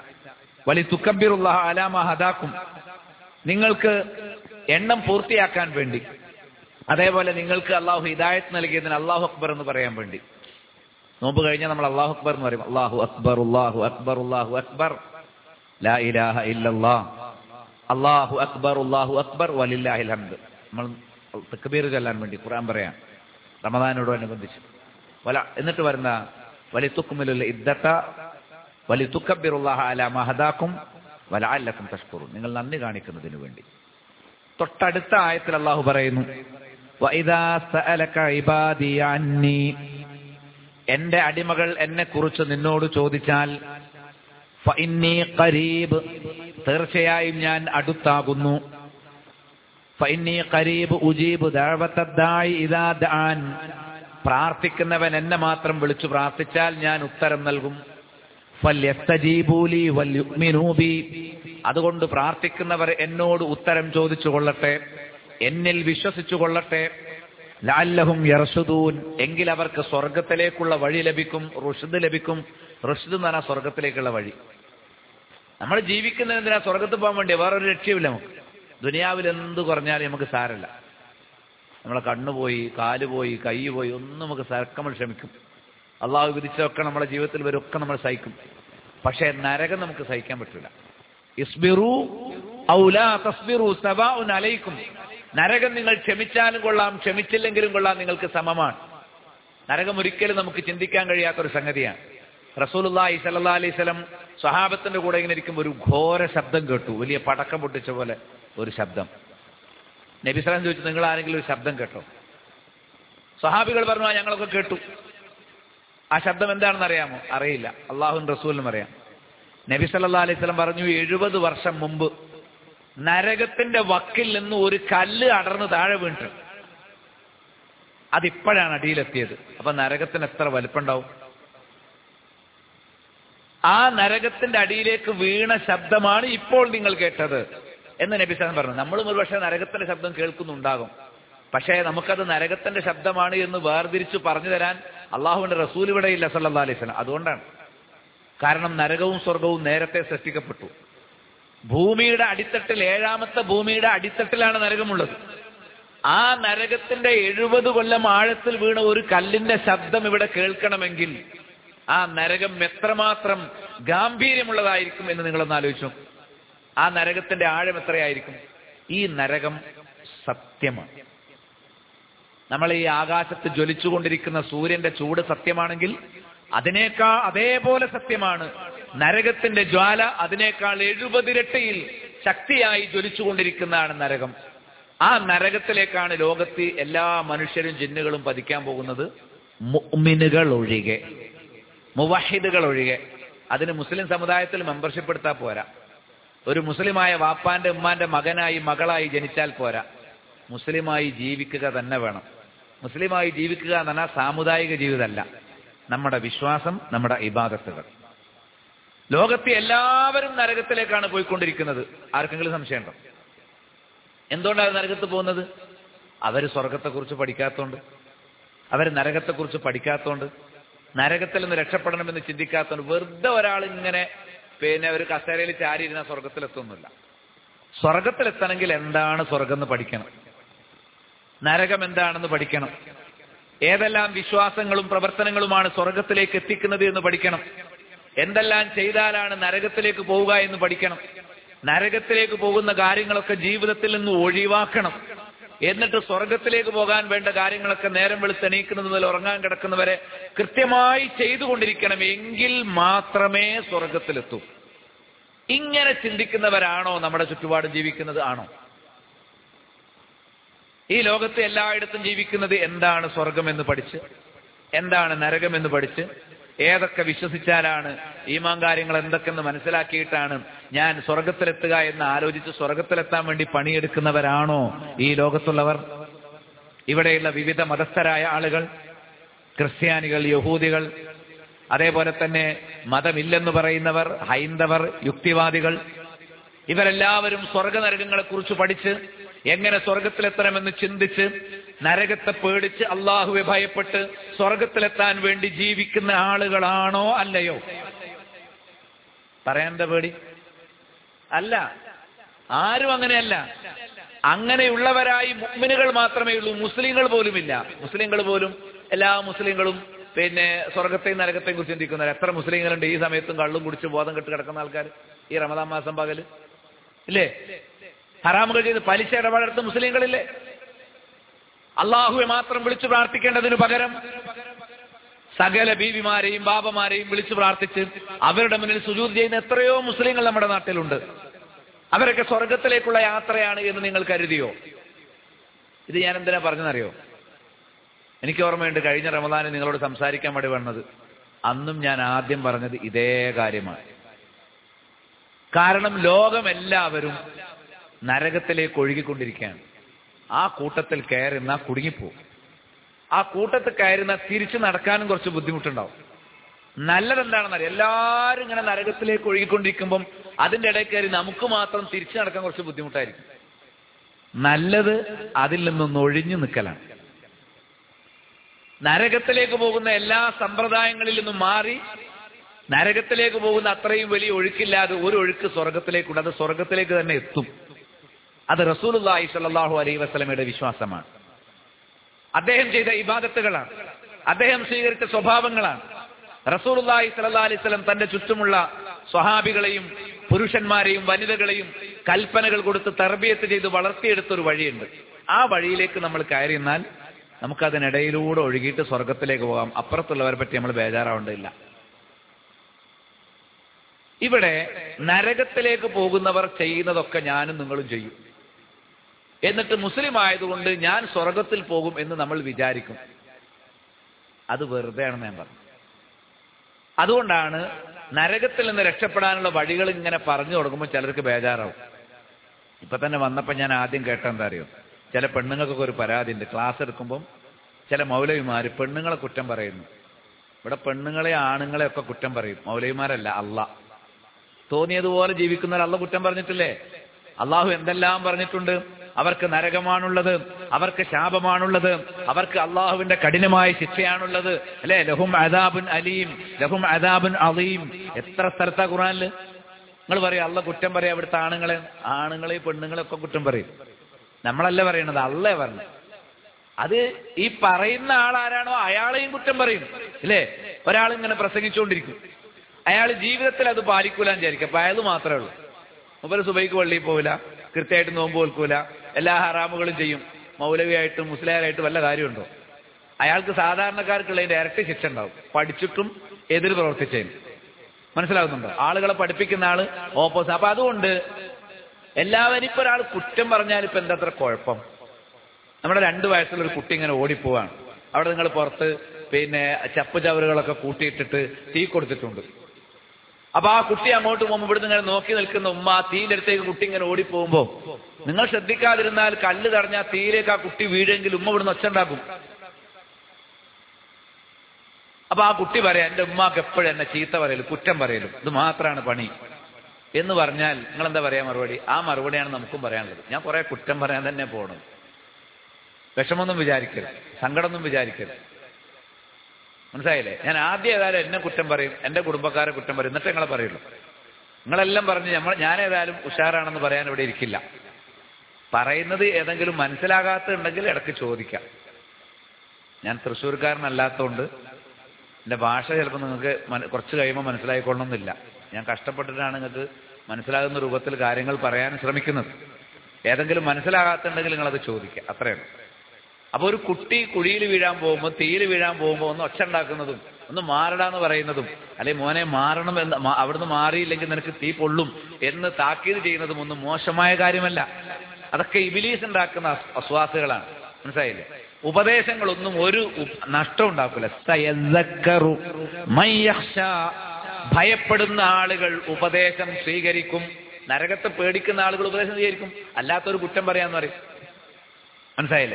Speaker 1: വലി തുക്കബ്ബിറുല്ലാഹ അലാ മാ ഹദാക്കും, നിങ്ങൾക്ക് എണ്ണം പൂർത്തിയാക്കാൻ വേണ്ടി, അതേപോലെ നിങ്ങൾക്ക് അള്ളാഹു ഹിദായത്ത് നൽകിയതിന് അല്ലാഹു അക്ബർ എന്ന് പറയാൻ വേണ്ടി. നോമ്പ് കഴിഞ്ഞാൽ നമ്മൾ അല്ലാഹു അക്ബർ എന്ന് പറയും. അല്ലാഹു അക്ബർ അല്ലാഹു അക്ബർ അല്ലാഹു അക്ബർ ലാ ഇലാഹ ഇല്ലല്ലാഹ് അല്ലാഹു അക്ബർ അല്ലാഹു അക്ബർ വലില്ലാഹിൽ ഹംദ്. നമ്മൾ തക്ബീർ ചൊല്ലാൻ വേണ്ടി ഖുർആൻ പറയാം റമദാനോടനുബന്ധിച്ച്. എന്നിട്ട് വരുന്ന വലി തുക്മിലുൽ ഇദ്ദത വലി തുക്കബ്ബിറുല്ലാഹ അലാ മാ ഹദാക്കും വലഅല്ലക്കും തഷ്കുറൂൻ, നിങ്ങൾ നന്ദി കാണിക്കുന്നതിന് വേണ്ടി. തൊട്ടടുത്ത ആയത്തിൽ അല്ലാഹു പറയുന്നു വഇദാ സഅലക ഇബാദി അന്നി, എന്റെ അടിമകൾ എന്നെ കുറിച്ച് നിന്നോട് ചോദിച്ചാൽ ഫഇന്നി ഖരീബ്, തീർച്ചയായും ഞാൻ അടുത്താകുന്നു. ഫഇന്നി ഖരീബ് ഉജീബു ദഅവത്തദ്ദാഇ ഇദാ ദഅൻ, പ്രാർത്ഥിക്കുന്നവൻ എന്നെ മാത്രം വിളിച്ചു പ്രാർത്ഥിച്ചാൽ ഞാൻ ഉത്തരം നൽകും. ഫല്യസ്തജീബൂ ലീ വൽയുഅ്മിനൂ ബി, അതുകൊണ്ട് പ്രാർത്ഥിക്കുന്നവർ എന്നോട് ഉത്തരം ചോദിച്ചു കൊള്ളട്ടെ, എന്നിൽ വിശ്വസിച്ചു കൊള്ളട്ടെ. ലഅല്ലഹും യർശുദൂൻ, എങ്കിൽ അവർക്ക് സ്വർഗത്തിലേക്കുള്ള വഴി ലഭിക്കും, റുഷ്ദ് ലഭിക്കും. റുഷ്ദ് എന്ന് പറഞ്ഞാൽ സ്വർഗത്തിലേക്കുള്ള വഴി. നമ്മൾ ജീവിക്കുന്നതിന് എന്തിനാ? സ്വർഗത്ത് പോകാൻ വേണ്ടി. വേറൊരു ലക്ഷ്യമില്ല നമുക്ക്. ദുനിയാവിൽ എന്ത് കുറഞ്ഞാലും നമുക്ക് സാരല്ല. നമ്മളെ കണ്ണുപോയി, കാലുപോയി, കൈ പോയി, ഒന്നും നമുക്ക് നമ്മൾ ക്ഷമിക്കും. അള്ളാഹു വിധിച്ചൊക്കെ നമ്മുടെ ജീവിതത്തിൽ വരൊക്കെ നമ്മൾ സഹിക്കും. പക്ഷേ നരകം നമുക്ക് സഹിക്കാൻ പറ്റില്ല. ഇസ്ബിറു ഔ ലാ തസ്ബിറു സവാഉൻ അലൈക്കും, നരകം നിങ്ങൾ ക്ഷമിച്ചാലും കൊള്ളാം ക്ഷമിച്ചില്ലെങ്കിലും കൊള്ളാം, നിങ്ങൾക്ക് സമമാണ്. നരകം ഒരിക്കലും നമുക്ക് ചിന്തിക്കാൻ കഴിയാത്തൊരു സംഗതിയാണ്. റസൂലുള്ളാഹി സ്വല്ലല്ലാഹു അലൈഹി വസല്ലം സ്വഹാബത്തിന്റെ കൂടെ ഇങ്ങനെ ഇരിക്കുമ്പോൾ ഒരു ഘോര ശബ്ദം കേട്ടു, വലിയ പടക്കം പൊട്ടിച്ച പോലെ ഒരു ശബ്ദം. നബി സല്ലല്ലാഹു അലൈഹി വസല്ലം ചോദിച്ചു, നിങ്ങൾ ആരെങ്കിലും ഒരു ശബ്ദം കേട്ടോ? സ്വഹാബികൾ പറഞ്ഞു, ഞങ്ങളൊക്കെ കേട്ടു. ആ ശബ്ദം എന്താണെന്ന് അറിയാമോ? അറിയില്ല. അള്ളാഹുവിൻ റസൂലിനും അറിയാം. നബി സല്ലല്ലാഹു അലൈഹി വസല്ലം പറഞ്ഞു, 70 വർഷം മുമ്പ് നരകത്തിന്റെ വക്കിൽ നിന്ന് ഒരു കല്ല് അടർന്ന് താഴെ വീണിട്ട് അതിപ്പോഴാണ് അടിയിലെത്തിയത്. അപ്പൊ നരകത്തിന് എത്ര വലിപ്പമുണ്ടാവും? ആ നരകത്തിന്റെ അടിയിലേക്ക് വീണ ശബ്ദമാണ് ഇപ്പോൾ നിങ്ങൾ കേട്ടത് എന്ന് നബി സല്ലല്ലാഹു അലൈഹി വസല്ലം പറഞ്ഞു. നമ്മളും ഒരു പക്ഷേ നരകത്തിന്റെ ശബ്ദം കേൾക്കുന്നുണ്ടാകും, പക്ഷേ നമുക്കത് നരകത്തിന്റെ ശബ്ദമാണ് എന്ന് വേർതിരിച്ചു പറഞ്ഞു തരാൻ അള്ളാഹുവിന്റെ റസൂൽ ഇവിടെ ഇല്ല സല്ലല്ലാഹു അലൈഹി വസല്ലം. അതുകൊണ്ടാണ്. കാരണം നരകവും സ്വർഗവും നേരത്തെ സൃഷ്ടിക്കപ്പെട്ടു. ഭൂമിയുടെ അടിത്തട്ടിൽ, 7ാമത്തെ ഭൂമിയുടെ അടിത്തട്ടിലാണ് നരകമുള്ളത്. ആ നരകത്തിന്റെ 70 കൊല്ലം ആഴത്തിൽ വീണ ഒരു കല്ലിന്റെ ശബ്ദം ഇവിടെ കേൾക്കണമെങ്കിൽ ആ നരകം എത്രമാത്രം ഗാംഭീര്യമുള്ളതായിരിക്കും എന്ന് നിങ്ങളൊന്ന് ആലോചിച്ചു. ആ നരകത്തിന്റെ ആഴം എത്രയായിരിക്കും? ഈ നരകം സത്യമാണ്. നമ്മൾ ഈ ആകാശത്ത് ജ്വലിച്ചുകൊണ്ടിരിക്കുന്ന സൂര്യന്റെ ചൂട് സത്യമാണെങ്കിൽ അതിനേക്കാൾ അതേപോലെ സത്യമാണ് നരകത്തിന്റെ ജ്വാല. അതിനേക്കാൾ 70 ഇരട്ടിയിൽ ശക്തിയായി ജ്വലിച്ചുകൊണ്ടിരിക്കുന്നതാണ് നരകം. ആ നരകത്തിലേക്കാണ് ലോകത്ത് എല്ലാ മനുഷ്യരും ജിന്നുകളും പതിക്കാൻ പോകുന്നത്, മുഅ്മിനുകൾ ഒഴികെ, മുവഹിദുകൾ ഒഴികെ. അതിന് മുസ്ലിം സമുദായത്തിൽ മെമ്പർഷിപ്പ് എടുത്താൽ പോരാ. ഒരു മുസ്ലിമായ വാപ്പാന്റെ ഉമ്മാന്റെ മകനായി മകളായി ജനിച്ചാൽ പോരാ, മുസ്ലിമായി ജീവിക്കുക തന്നെ വേണം. മുസ്ലിമായി ജീവിക്കുക എന്ന് പറഞ്ഞാൽ സാമുദായിക ജീവിതമല്ല, നമ്മുടെ വിശ്വാസം, നമ്മുടെ ഇബാദത്തുകൾ. ലോകത്തെ എല്ലാവരും നരകത്തിലേക്കാണ് പോയിക്കൊണ്ടിരിക്കുന്നത്. ആർക്കെങ്കിലും സംശയമുണ്ടോ? എന്തുകൊണ്ടാണ് നരകത്ത് പോകുന്നത്? അവർ സ്വർഗത്തെക്കുറിച്ച് പഠിക്കാത്തതുകൊണ്ട്, അവർ നരകത്തെക്കുറിച്ച് പഠിക്കാത്തതുകൊണ്ട്, നരകത്തിൽ നിന്ന് രക്ഷപ്പെടണമെന്ന് ചിന്തിക്കാത്തതുകൊണ്ട്. വെറുതെ ഒരാൾ ഇങ്ങനെ ഒരു കസേരയിൽ ചാരിയിരുന്ന സ്വർഗത്തിലെത്തൊന്നുമില്ല. സ്വർഗത്തിലെത്തണമെങ്കിൽ എന്താണ് സ്വർഗം എന്ന് പഠിക്കണം, നരകം എന്താണെന്ന് പഠിക്കണം, ഏതെല്ലാം വിശ്വാസങ്ങളും പ്രവർത്തനങ്ങളുമാണ് സ്വർഗത്തിലേക്ക് എത്തിക്കുന്നത് എന്ന് പഠിക്കണം, എന്തെല്ലാം ചെയ്താലാണ് നരകത്തിലേക്ക് പോവുക എന്ന് പഠിക്കണം, നരകത്തിലേക്ക് പോകുന്ന കാര്യങ്ങളൊക്കെ ജീവിതത്തിൽ നിന്ന് ഒഴിവാക്കണം. എന്നിട്ട് സ്വർഗത്തിലേക്ക് പോകാൻ വേണ്ട കാര്യങ്ങളൊക്കെ നേരം വെളുത്തെണീക്കുന്നത് മുതൽ ഉറങ്ങാൻ കിടക്കുന്നവരെ കൃത്യമായി ചെയ്തുകൊണ്ടിരിക്കണം. എങ്കിൽ മാത്രമേ സ്വർഗത്തിലെത്തൂ. ഇങ്ങനെ ചിന്തിക്കുന്നവരാണോ നമ്മുടെ ചുറ്റുപാട് ജീവിക്കുന്നത്? ആണോ? ഈ ലോകത്ത് എല്ലായിടത്തും ജീവിക്കുന്നത് എന്താണ് സ്വർഗം എന്ന് പഠിച്ച്, എന്താണ് നരകം എന്ന് പഠിച്ച്, ഏതൊക്കെ വിശ്വസിച്ചാലാണ്, ഈമാൻ കാര്യങ്ങൾ എന്തൊക്കെയെന്ന് മനസ്സിലാക്കിയിട്ടാണ് ഞാൻ സ്വർഗത്തിലെത്തുക എന്ന് ആലോചിച്ച് സ്വർഗത്തിലെത്താൻ വേണ്ടി പണിയെടുക്കുന്നവരാണോ ഈ ലോകത്തുള്ളവർ? ഇവിടെയുള്ള വിവിധ മതസ്ഥരായ ആളുകൾ, ക്രിസ്ത്യാനികൾ, യഹൂദികൾ, അതേപോലെ തന്നെ മതമില്ലെന്ന് പറയുന്നവർ, ഹൈന്ദവർ, യുക്തിവാദികൾ, ഇവരെല്ലാവരും സ്വർഗനരകങ്ങളെക്കുറിച്ച് പഠിച്ച് എങ്ങനെ സ്വർഗത്തിലെത്തണമെന്ന് ചിന്തിച്ച് നരകത്തെ പേടിച്ച് അള്ളാഹുവെ ഭയപ്പെട്ട് സ്വർഗത്തിലെത്താൻ വേണ്ടി ജീവിക്കുന്ന ആളുകളാണോ അല്ലയോ? പറയാൻ എന്താ പേടി? അല്ല, ആരും അങ്ങനെയല്ല. അങ്ങനെയുള്ളവരായി മുഅ്മിനുകൾ മാത്രമേ ഉള്ളൂ. മുസ്ലിങ്ങൾ പോലുമില്ല. മുസ്ലിങ്ങൾ പോലും, എല്ലാ മുസ്ലിങ്ങളും സ്വർഗത്തെയും നരകത്തെയും കുറിച്ച് ചിന്തിക്കുന്നവർ എത്ര മുസ്ലിങ്ങളുണ്ട് ഈ സമയത്തും കള്ളും കുടിച്ച് ബോധം കെട്ട് കിടക്കുന്ന ആൾക്കാർ ഈ റമദാൻ മാസം പകല് ഇല്ലേ? ഹറാമുകൾ ചെയ്ത് പലിശ ഇടപാടെടുത്ത മുസ്ലിങ്ങളില്ലേ? അള്ളാഹുവെ മാത്രം വിളിച്ചു പ്രാർത്ഥിക്കേണ്ടതിനു പകരം സകല ബീവിമാരെയും ബാബമാരെയും വിളിച്ചു പ്രാർത്ഥിച്ച് അവരുടെ മുന്നിൽ സുജൂദ് ചെയ്യുന്ന എത്രയോ മുസ്ലിങ്ങൾ നമ്മുടെ നാട്ടിലുണ്ട്. അവരൊക്കെ സ്വർഗത്തിലേക്കുള്ള യാത്രയാണ് എന്ന് നിങ്ങൾ കരുതിയോ? ഇത് ഞാൻ എന്തിനാ പറഞ്ഞെന്നറിയോ? എനിക്ക് ഓർമ്മയുണ്ട്, കഴിഞ്ഞ റമദാനിൽ നിങ്ങളോട് സംസാരിക്കാൻ വേണ്ടി വന്നത്, അന്നും ഞാൻ ആദ്യം പറഞ്ഞത് ഇതേ കാര്യമാണ്. കാരണം ലോകം എല്ലാവരും നരകത്തിലേക്ക് ഒഴുകിക്കൊണ്ടിരിക്കുകയാണ്. ആ കൂട്ടത്തിൽ കയറുന്ന കുടുങ്ങിപ്പോവും. ആ കൂട്ടത്തിൽ കയറുന്ന തിരിച്ചു നടക്കാനും കുറച്ച് ബുദ്ധിമുട്ടുണ്ടാവും. നല്ലതെന്താണെന്നറിയാം, എല്ലാവരും ഇങ്ങനെ നരകത്തിലേക്ക് ഒഴുകിക്കൊണ്ടിരിക്കുമ്പം അതിൻ്റെ ഇടയിൽ കയറി നമുക്ക് മാത്രം തിരിച്ചു നടക്കാൻ കുറച്ച് ബുദ്ധിമുട്ടായിരിക്കും. നല്ലത് അതിൽ നിന്നൊന്ന് ഒഴിഞ്ഞു നിൽക്കലാണ്. നരകത്തിലേക്ക് പോകുന്ന എല്ലാ സമ്പ്രദായങ്ങളിൽ നിന്നും മാറി നരകത്തിലേക്ക് പോകുന്ന അത്രയും വലിയ ഒഴുക്കില്ലാതെ ഒരു ഒഴുക്ക് സ്വർഗത്തിലേക്കുണ്ട്. അത് സ്വർഗത്തിലേക്ക് തന്നെ എത്തും. അത് റസൂലുള്ളാഹി സ്വല്ലല്ലാഹു അലൈഹി വസല്ലമയുടെ വിശ്വാസമാണ്. അദ്ദേഹം ചെയ്ത ഇബാദത്തുകളാണ്, അദ്ദേഹം സ്വീകരിച്ച സ്വഭാവങ്ങളാണ്. റസൂലുള്ളാഹി സ്വല്ലല്ലാഹു അലൈഹി വസല്ലം തന്റെ ചുറ്റുമുള്ള സ്വഹാബികളെയും പുരുഷന്മാരെയും വനിതകളെയും കൽപ്പനകൾ കൊടുത്ത് തർബിയത്ത് ചെയ്ത് വളർത്തിയെടുത്തൊരു വഴിയുണ്ട്. ആ വഴിയിലേക്ക് നമ്മൾ കയറിയെന്നാൽ നമുക്കതിനിടയിലൂടെ ഒഴുകിയിട്ട് സ്വർഗത്തിലേക്ക് പോകാം. അപ്പുറത്തുള്ളവരെ പറ്റി നമ്മൾ ബേജാറാവേണ്ടതില്ല. ഇവിടെ നരകത്തിലേക്ക് പോകുന്നവർ ചെയ്യുന്നതൊക്കെ ഞാനും നിങ്ങളും ചെയ്യും. എന്നിട്ട് മുസ്ലിം ആയതുകൊണ്ട് ഞാൻ സ്വർഗത്തിൽ പോകും എന്ന് നമ്മൾ വിചാരിക്കും. അത് വെറുതെയാണെന്ന് ഞാൻ പറഞ്ഞു. അതുകൊണ്ടാണ് നരകത്തിൽ നിന്ന് രക്ഷപ്പെടാനുള്ള വഴികൾ ഇങ്ങനെ പറഞ്ഞു കൊടുക്കുമ്പോൾ ചിലർക്ക് ബേജാറാവും. ഇപ്പൊ തന്നെ വന്നപ്പോൾ ഞാൻ ആദ്യം കേട്ടെന്താ അറിയോ, ചില പെണ്ണുങ്ങൾക്കൊക്കെ ഒരു പരാതി ഉണ്ട്. ക്ലാസ് എടുക്കുമ്പം ചില മൗലവിമാര് പെണ്ണുങ്ങളെ കുറ്റം പറയുന്നു. ഇവിടെ പെണ്ണുങ്ങളെ ആണുങ്ങളെ ഒക്കെ കുറ്റം പറയും, മൗലവിമാരല്ല, അള്ളാഹ്. തോന്നിയതുപോലെ ജീവിക്കുന്നവർ അള്ളാഹ് കുറ്റം പറഞ്ഞിട്ടില്ലേ? അള്ളാഹു എന്തെല്ലാം പറഞ്ഞിട്ടുണ്ട്. അവർക്ക് നരകമാണുള്ളത്, അവർക്ക് ശാപമാണുള്ളത്, അവർക്ക് അള്ളാഹുവിന്റെ കഠിനമായ ശിക്ഷയാണുള്ളത്, അല്ലെ? ലഹും അദാബുൻ അലീം, ലഹും അദാബുൻ അളീം. എത്ര സ്ഥലത്താ ഖുർആനില്? നിങ്ങൾ പറയും അള്ളാഹ് കുറ്റം പറയാം അവിടുത്തെ ആണുങ്ങളെ പെണ്ണുങ്ങളെയൊക്കെ കുറ്റം പറയും. നമ്മളല്ല പറയണത്, അള്ളാഹ് പറഞ്ഞു. അത് ഈ പറയുന്ന ആളാരാണോ അയാളെയും കുറ്റം പറയും, ഇല്ലേ? ഒരാളിങ്ങനെ പ്രസംഗിച്ചുകൊണ്ടിരിക്കും, അയാൾ ജീവിതത്തിൽ അത് പാലിക്കൂലാന്ന് വിചാരിക്കും. അപ്പൊ അയാൾ മാത്രമേ ഉള്ളൂ. മുമ്പ് സുബൈക്ക് പള്ളിയിൽ പോവില്ല, കൃത്യമായിട്ട് നോമ്പ് വെൽക്കൂല, എല്ലാ ഹറാമുകളും ചെയ്യും. മൗലവിയായിട്ടും മുസ്ലിയാരായിട്ടും വല്ല കാര്യമുണ്ടോ? അയാൾക്ക് സാധാരണക്കാർക്കുള്ളതിന്റെ ഇരട്ടി ശിക്ഷ ഉണ്ടാവും, പഠിച്ചിട്ടും എതിര് പ്രവർത്തിച്ചതിന്. മനസ്സിലാകുന്നുണ്ടോ? ആളുകളെ പഠിപ്പിക്കുന്ന ആള് ഓപ്പോസിറ്റ്. അപ്പൊ അതുകൊണ്ട് എല്ലാവരും ഇപ്പൊ ഒരാൾ കുറ്റം പറഞ്ഞാൽ ഇപ്പൊ എന്താ അത്ര കുഴപ്പം? നമ്മുടെ 2 വയസ്സുള്ള ഒരു കുട്ടി ഇങ്ങനെ ഓടിപ്പോവാണ്. അവിടെ നിങ്ങൾ പുറത്ത് ചപ്പ് ചവറുകളൊക്കെ കൂട്ടിയിട്ടിട്ട് തീ കൊടുത്തിട്ടുണ്ട്. അപ്പൊ ആ കുട്ടി അങ്ങോട്ട് പോകുമ്പോൾ ഇവിടുന്ന് ഇങ്ങനെ നോക്കി നിൽക്കുന്ന ഉമ്മ ആ തീയുടെ അടുത്തേക്ക് കുട്ടി ഇങ്ങനെ ഓടിപ്പോകുമ്പോ നിങ്ങൾ ശ്രദ്ധിക്കാതിരുന്നാൽ കല്ല് തടഞ്ഞാൽ തീയിലേക്ക് ആ കുട്ടി വീഴെങ്കിൽ ഉമ്മ ഇവിടുന്ന് ഒച്ച ഉണ്ടാക്കും. അപ്പൊ ആ കുട്ടി പറയാം, എന്റെ ഉമ്മാക്ക് എപ്പോഴും എന്നെ ചീത്ത പറയലും കുറ്റം പറയലും ഇത് മാത്രമാണ് പണി എന്ന് പറഞ്ഞാൽ നിങ്ങൾ എന്താ പറയാ മറുപടി? ആ മറുപടിയാണ് നമുക്കും പറയാനുള്ളത്. ഞാൻ കുറെ കുറ്റം പറയാൻ തന്നെ പോകണം. വിഷമൊന്നും വിചാരിക്കരുത്, സങ്കടമൊന്നും വിചാരിക്കരുത്. മനസ്സിലായില്ലേ? ഞാൻ ആദ്യം ഏതായാലും എന്നെ കുറ്റം പറയും, എന്റെ കുടുംബക്കാരെ കുറ്റം പറയും, എന്നിട്ട് നിങ്ങളെ പറയുള്ളൂ. നിങ്ങളെല്ലാം പറഞ്ഞ് ഞാനേതായാലും ഉഷാറാണെന്ന് പറയാൻ ഇവിടെ ഇരിക്കില്ല. പറയുന്നത് ഏതെങ്കിലും മനസ്സിലാകാത്തുണ്ടെങ്കിൽ ഇടയ്ക്ക് ചോദിക്കാം. ഞാൻ തൃശ്ശൂർക്കാരനല്ലാത്തതുകൊണ്ട് എൻ്റെ ഭാഷ ചിലപ്പോൾ നിങ്ങൾക്ക് കുറച്ച് കഴിയുമ്പോൾ മനസ്സിലായിക്കൊള്ളണമെന്നില്ല. ഞാൻ കഷ്ടപ്പെട്ടിട്ടാണ് നിങ്ങൾക്ക് മനസ്സിലാകുന്ന രൂപത്തിൽ കാര്യങ്ങൾ പറയാൻ ശ്രമിക്കുന്നത്. ഏതെങ്കിലും മനസ്സിലാകാത്തുണ്ടെങ്കിൽ നിങ്ങളത് ചോദിക്കുക, അത്രയാണ്. അപ്പൊ ഒരു കുട്ടി കുഴിയിൽ വീഴാൻ പോകുമ്പോൾ, തീയിൽ വീഴാൻ പോകുമ്പോൾ ഒന്ന് ഒച്ച ഉണ്ടാക്കുന്നതും ഒന്ന് മാറടാന്ന് പറയുന്നതും, അല്ലെങ്കിൽ മോനെ മാറണം എന്ന്, അവിടുന്ന് മാറിയില്ലെങ്കിൽ നിനക്ക് തീ പൊള്ളും എന്ന് താക്കീത് ചെയ്യുന്നതും ഒന്നും മോശമായ കാര്യമല്ല. അതൊക്കെ ഇബ്ലീസ് ഉണ്ടാക്കുന്ന അസ്വാസുകളാണ്. മനസ്സിലായില്ലേ? ഉപദേശങ്ങളൊന്നും ഒരു നഷ്ടം ഉണ്ടാക്കില്ല. ഭയപ്പെടുന്ന ആളുകൾ ഉപദേശം സ്വീകരിക്കും. നരകത്തെ പേടിക്കുന്ന ആളുകൾ ഉപദേശം സ്വീകരിക്കും. അല്ലാത്തൊരു കുറ്റം പറയാന്ന് പറയും. മനസ്സിലായില്ലേ?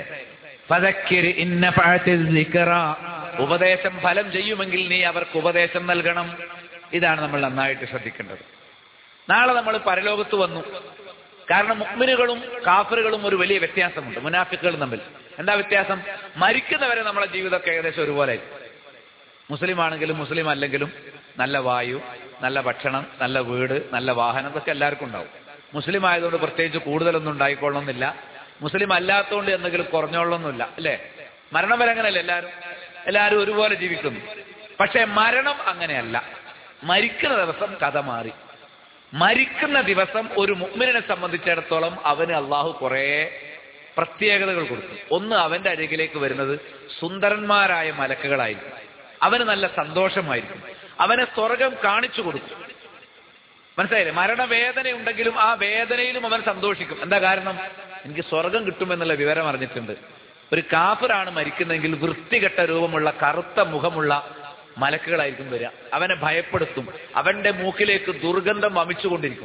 Speaker 1: ഉപദേശം ഫലം ചെയ്യുമെങ്കിൽ നീ അവർക്ക് ഉപദേശം നൽകണം. ഇതാണ് നമ്മൾ നന്നായിട്ട് ശ്രദ്ധിക്കേണ്ടത്. നാളെ നമ്മൾ പരലോകത്ത് വന്നു. കാരണം മുഅ്മിനുകളും കാഫിറുകളും ഒരു വലിയ വ്യത്യാസമുണ്ട്, മുനാഫിക്കുകളും തമ്മിൽ. എന്താ വ്യത്യാസം? മരിക്കുന്നവരെ നമ്മളെ ജീവിതമൊക്കെ ഏകദേശം ഒരുപോലെ. മുസ്ലിം ആണെങ്കിലും മുസ്ലിം അല്ലെങ്കിലും നല്ല വായു, നല്ല ഭക്ഷണം, നല്ല വീട്, നല്ല വാഹനം, ഇതൊക്കെ എല്ലാവർക്കും ഉണ്ടാവും. മുസ്ലിം ആയതുകൊണ്ട് പ്രത്യേകിച്ച് കൂടുതലൊന്നും ഉണ്ടായിക്കൊള്ളണമെന്നില്ല. മുസ്ലിം അല്ലാത്തതുകൊണ്ട് എന്തെങ്കിലും കുറഞ്ഞോളണമെന്നില്ല, അല്ലേ? മരണം വരെ അങ്ങനെയല്ല, എല്ലാവരും ഒരുപോലെ ജീവിക്കുന്നു. പക്ഷെ മരണം അങ്ങനെയല്ല. മരിക്കുന്ന ദിവസം കഥ മാറി. മരിക്കുന്ന ദിവസം ഒരു മുഅ്മിനെ സംബന്ധിച്ചിടത്തോളം അവന് അള്ളാഹു കുറേ പ്രത്യേകതകൾ കൊടുക്കും. ഒന്ന്, അവന്റെ അരികിലേക്ക് വരുന്നത് സുന്ദരന്മാരായ മലക്കുകളായിരിക്കും. അവന് നല്ല സന്തോഷമായിരിക്കും. അവനെ സ്വർഗം കാണിച്ചു കൊടുക്കും. മനസ്സിലായില്ലേ? മരണവേദന ഉണ്ടെങ്കിലും ആ വേദനയിലും അവൻ സന്തോഷിക്കും. എന്താ കാരണം? എനിക്ക് സ്വർഗം കിട്ടുമെന്നുള്ള വിവരം അറിഞ്ഞിട്ടുണ്ട്. ഒരു കാഫിറാണ് മരിക്കുന്നെങ്കിൽ വൃത്തികെട്ട രൂപമുള്ള കറുത്ത മുഖമുള്ള മലക്കുകളായിരിക്കും വരിക. അവനെ ഭയപ്പെടുത്തും. അവന്റെ മൂക്കിലേക്ക് ദുർഗന്ധം വമിച്ചുകൊണ്ടിരിക്കും.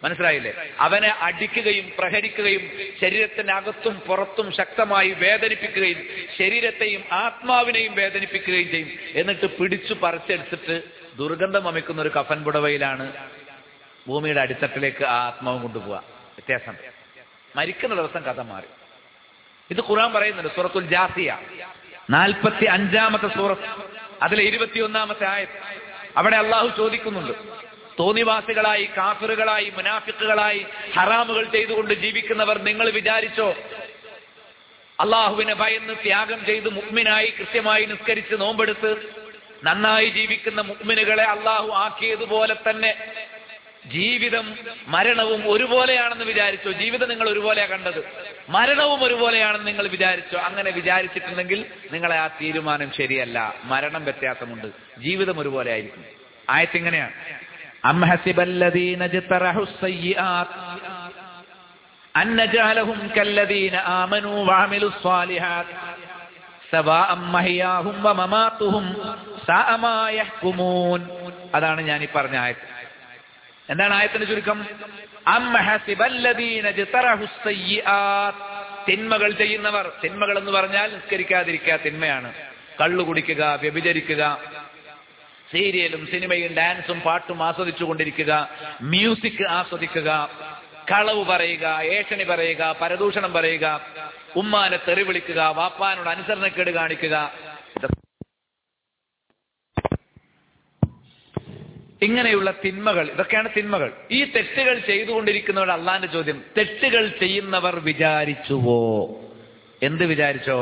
Speaker 1: മനസ്സിലായില്ലേ? അവനെ അടിക്കുകയും പ്രഹരിക്കുകയും ശരീരത്തിനകത്തും പുറത്തും ശക്തമായി വേദനിപ്പിക്കുകയും ശരീരത്തെയും ആത്മാവിനെയും വേദനിപ്പിക്കുകയും ചെയ്യും. എന്നിട്ട് പിടിച്ചു പറിച്ചെടുത്തിട്ട് ദുർഗന്ധം വമിക്കുന്ന ഒരു കഫൻ പുടവയിലാണ് ഭൂമിയുടെ അടിത്തട്ടിലേക്ക് ആ ആത്മാവും കൊണ്ടുപോവുക. വ്യത്യാസം. മരിക്കുന്ന ദിവസം കഥ മാറി. ഇത് ഖുർആൻ പറയുന്നുണ്ട്. സൂറത്തുൽ ജാസിയ 45-ാമത്തെ സൂറത്ത്, അതിലെ 21-ാമത്തെ ആയത്ത്. അവിടെ അള്ളാഹു ചോദിക്കുന്നുണ്ട്, തോന്നിവാസികളായി, കാഫിറുകളായി, മുനാഫിക്കുകളായി ഹറാമുകൾ ചെയ്തുകൊണ്ട് ജീവിക്കുന്നവർ നിങ്ങൾ വിചാരിച്ചോ അള്ളാഹുവിനെ ഭയന്ന് ത്യാഗം ചെയ്ത് മുഅ്മിനായി കൃത്യമായി നിസ്കരിച്ച് നോമ്പെടുത്ത് നന്നായി ജീവിക്കുന്ന മുഅ്മിനുകളെ അള്ളാഹു ആക്കിയതുപോലെ തന്നെ ജീവിതം മരണവും ഒരുപോലെയാണെന്ന് വിചാരിച്ചോ? ജീവിതം നിങ്ങൾ ഒരുപോലെയാ കണ്ടത്, മരണവും ഒരുപോലെയാണെന്ന് നിങ്ങൾ വിചാരിച്ചോ? അങ്ങനെ വിചാരിച്ചിട്ടുണ്ടെങ്കിൽ നിങ്ങളെ ആ തീരുമാനം ശരിയല്ല. മരണം വ്യത്യാസമുണ്ട്, ജീവിതം ഒരുപോലെ ആയിരിക്കും. ആയത്ത് ഇങ്ങനെയാണ്: അം ഹസിബല്ലദീന ജ്തറഹുസ്സയ്യിആത് അൻ നജഅലഹും കല്ലദീന ആമനൂ വഅമിലുസ് സ്വാലിഹാത്ത് സവാഅം മഹിയാഹും വമമാതുഹും സഅ മാ യഹ്കുമൂൻ. അതാണ് ഞാൻ ഈ പറഞ്ഞ ആയത്ത്. എന്താണ് ആയത്തിന്റെ ചുരുക്കം? അം ഹസിബല്ലദീന ജ്തറഹുസ്സയ്യിആത്, തിന്മകൾ ചെയ്യുന്നവർ. തിന്മകൾ എന്ന് പറഞ്ഞാൽ നിസ്കരിക്കാതിരിക്കുക തിന്മയാണ്. കള്ളു കുടിക്കുക, വ്യഭിചരിക്കുക, സീരിയലും സിനിമയും ഡാൻസും പാട്ടും ആസ്വദിച്ചു കൊണ്ടിരിക്കുക, മ്യൂസിക് ആസ്വദിക്കുക, കളവ് പറയുക, ഏഷണി പറയുക, പരദൂഷണം പറയുക, ഉമ്മാനെ തെറി വിളിക്കുക, വാപ്പാനോട് അനുസരണക്കേട് കാണിക്കുക, ഇങ്ങനെയുള്ള തിന്മകൾ, ഇതൊക്കെയാണ് തിന്മകൾ. ഈ തെറ്റുകൾ ചെയ്തുകൊണ്ടിരിക്കുന്നവർ അള്ളാന്റെ ചോദ്യം, തെറ്റുകൾ ചെയ്യുന്നവർ വിചാരിച്ചുവോ? എന്ത് വിചാരിച്ചോ?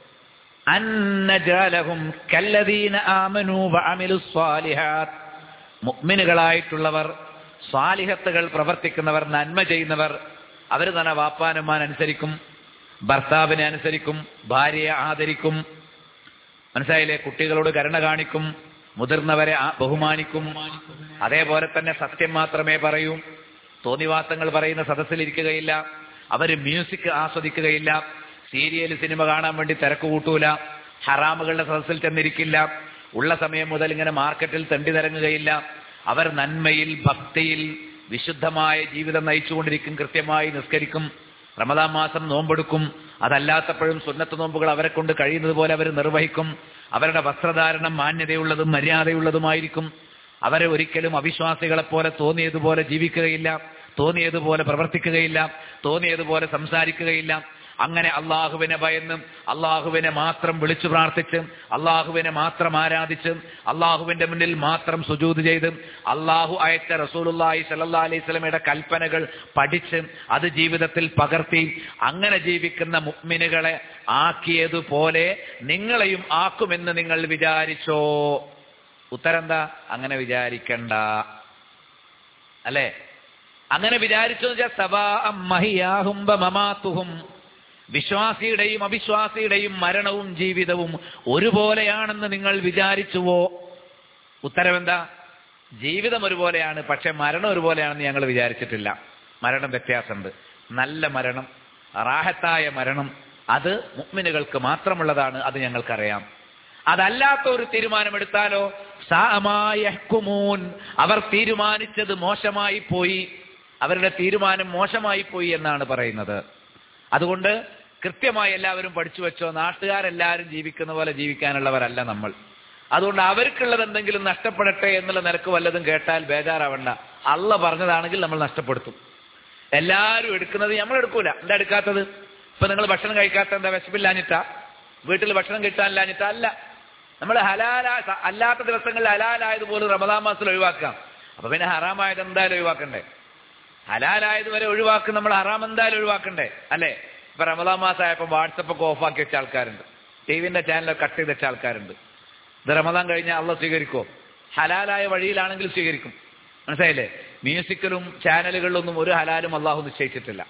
Speaker 1: അന്നജഅലഹും കല്ലദീന ആമനൂ വഅമിലുസ് സ്വാലിഹാത്ത്, മുഅ്മിനുകളായിട്ടുള്ളവർ, സ്വാലിഹത്തുകൾ പ്രവർത്തിക്കുന്നവർ, നന്മ ചെയ്യുന്നവർ, അവർ തന്നെ വാപ്പാനമ്മാൻ അനുസരിക്കും, ഭർത്താവിനെ അനുസരിക്കും, ഭാര്യയെ ആദരിക്കും, മനസ്സിലായില്ലേ? കുട്ടികളോട് കരുണ കാണിക്കും, മുതിർന്നവരെ ബഹുമാനിക്കും, അതേപോലെ തന്നെ സത്യം മാത്രമേ പറയൂ, തോന്നിവാസങ്ങൾ പറയുന്ന സദസ്സിലിരിക്കുകയില്ല, അവര് മ്യൂസിക് ആസ്വദിക്കുകയില്ല, സീരിയൽ സിനിമ കാണാൻ വേണ്ടി തിരക്ക് കൂട്ടൂല, ഹറാമുകളുടെ സദസ്സിൽ ചെന്നിരിക്കില്ല, ഉള്ള സമയം മുതൽ ഇങ്ങനെ മാർക്കറ്റിൽ തെണ്ടി തിരങ്ങുകയില്ല. അവർ നന്മയിൽ, ഭക്തിയിൽ, വിശുദ്ധമായ ജീവിതം നയിച്ചുകൊണ്ടിരിക്കും, കൃത്യമായി നിസ്കരിക്കും, റമദാൻ മാസം നോമ്പെടുക്കും, അതല്ലാത്തപ്പോഴും സുന്നത്ത് നോമ്പുകൾ അവരെ കൊണ്ട് കഴിയുന്നത് പോലെ അവർ നിർവഹിക്കും. അവരുടെ വസ്ത്രധാരണം മാന്യതയുള്ളതും മര്യാദയുള്ളതുമായിരിക്കും. അവരെ ഒരിക്കലും അവിശ്വാസികളെപ്പോലെ തോന്നിയതുപോലെ ജീവിക്കുകയില്ല, തോന്നിയതുപോലെ പ്രവർത്തിക്കുകയില്ല, തോന്നിയതുപോലെ സംസാരിക്കുകയില്ല. അങ്ങനെ അള്ളാഹുവിനെ ഭയന്ന്, അള്ളാഹുവിനെ മാത്രം വിളിച്ചു പ്രാർത്ഥിച്ച്, അള്ളാഹുവിനെ മാത്രം ആരാധിച്ച്, അള്ളാഹുവിന്റെ മുന്നിൽ മാത്രം സുജൂദ് ചെയ്ത്, അള്ളാഹു അയച്ച റസൂലുള്ളാഹി സ്വല്ലല്ലാഹി അലൈഹി വസല്ലമയുടെ കൽപ്പനകൾ പഠിച്ച് അത് ജീവിതത്തിൽ പകർത്തി അങ്ങനെ ജീവിക്കുന്ന മുഅ്മിനുകളെ ആക്കിയതുപോലെ നിങ്ങളെയും ആക്കുമെന്ന് നിങ്ങൾ വിചാരിച്ചോ? ഉത്തരം എന്താ? അങ്ങനെ വിചാരിക്കണ്ട, അല്ലേ? അങ്ങനെ വിചാരിച്ചു എന്ന് വെച്ചാൽ സവാഅം മഹിയാഹും വമമാതുഹും, വിശ്വാസിയുടെയും അവിശ്വാസിയുടെയും മരണവും ജീവിതവും ഒരുപോലെയാണെന്ന് നിങ്ങൾ വിചാരിച്ചുവോ? ഉത്തരം എന്താ? ജീവിതം ഒരുപോലെയാണ്, പക്ഷെ മരണം ഒരുപോലെയാണെന്ന് ഞങ്ങൾ വിചാരിച്ചിട്ടില്ല. മരണം വ്യത്യാസമുണ്ട്. നല്ല മരണം, റാഹത്തായ മരണം, അത് മുഅ്മിനുകൾക്ക് മാത്രമുള്ളതാണ്. അത് ഞങ്ങൾക്കറിയാം. അതല്ലാത്ത ഒരു തീരുമാനമെടുത്താലോ സഅ മാ യഹ്കുമൂൻ, അവർ തീരുമാനിച്ചത് മോശമായി പോയി, അവരുടെ തീരുമാനം മോശമായി പോയി എന്നാണ് പറയുന്നത്. അതുകൊണ്ട് കൃത്യമായി എല്ലാവരും പഠിച്ചു വെച്ചോ, നാട്ടുകാരെല്ലാവരും ജീവിക്കുന്ന പോലെ ജീവിക്കാനുള്ളവരല്ല നമ്മൾ. അതുകൊണ്ട് അവർക്കുള്ളത് എന്തെങ്കിലും നഷ്ടപ്പെടട്ടെ എന്നുള്ള നിലക്ക് വല്ലതും കേട്ടാൽ ബേജാറാവണ്ട. അള്ള പറഞ്ഞതാണെങ്കിൽ നമ്മൾ നഷ്ടപ്പെടുത്തും. എല്ലാവരും എടുക്കുന്നത് നമ്മൾ എടുക്കൂല. എന്താ എടുക്കാത്തത്? ഇപ്പൊ നിങ്ങൾ ഭക്ഷണം കഴിക്കാത്ത എന്താ? വിശപ്പില്ലാഞ്ഞിട്ടാ? വീട്ടിൽ ഭക്ഷണം കിട്ടാനില്ലാഞ്ഞിട്ടാ? അല്ല. നമ്മൾ അല്ലാത്ത ദിവസങ്ങളിൽ ഹലാലായതുപോലെ റമദാൻ മാസത്തിൽ ഒഴിവാക്കാം. അപ്പൊ പിന്നെ ഹറാമായത് എന്തായാലും ഒഴിവാക്കണ്ടേ? ഹലാലായത് വരെ ഒഴിവാക്കും, നമ്മൾ ഹറാം എന്തായാലും ഒഴിവാക്കണ്ടേ, അല്ലേ? ഇപ്പൊ റമദാൻ മാസമായപ്പോൾ വാട്സപ്പൊക്കെ ഓഫാക്കി വെച്ച ആൾക്കാരുണ്ട്, ടിവിന്റെ ചാനലൊക്കെ കട്ട് ചെയ്ത് വെച്ച ആൾക്കാരുണ്ട്. ഇത് റമദാൻ കഴിഞ്ഞാൽ അള്ളാഹ് സ്വീകരിക്കുമോ? ഹലാലായ വഴിയിലാണെങ്കിൽ സ്വീകരിക്കും. മനസ്സിലായില്ലേ? മ്യൂസിക്കലും ചാനലുകളിലൊന്നും ഒരു ഹലാലും അള്ളാഹു നിശ്ചയിച്ചിട്ടില്ല.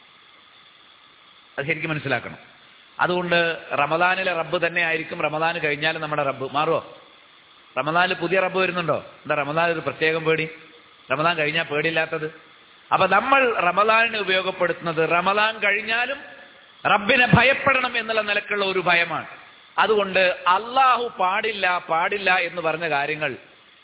Speaker 1: അത് ശരിക്കും മനസ്സിലാക്കണം. അതുകൊണ്ട് റമദാനിലെ റബ്ബ് തന്നെ ആയിരിക്കും റമദാൻ കഴിഞ്ഞാലും നമ്മുടെ റബ്ബ്. മാറുമോ? റമദാനിൽ പുതിയ റബ്ബ് വരുന്നുണ്ടോ? എന്താ റമദാൻ ഒരു പ്രത്യേകം പേടി? റമദാൻ കഴിഞ്ഞാൽ പേടിയില്ലാത്തത്? അപ്പൊ നമ്മൾ റമദാനിനെ ഉപയോഗപ്പെടുത്തുന്നത് റമദാൻ കഴിഞ്ഞാലും റബ്ബിനെ ഭയപ്പെടണം എന്നുള്ള നിലക്കുള്ള ഒരു ഭയമാണ്. അതുകൊണ്ട് അള്ളാഹു പാടില്ല എന്ന് പറഞ്ഞ കാര്യങ്ങൾ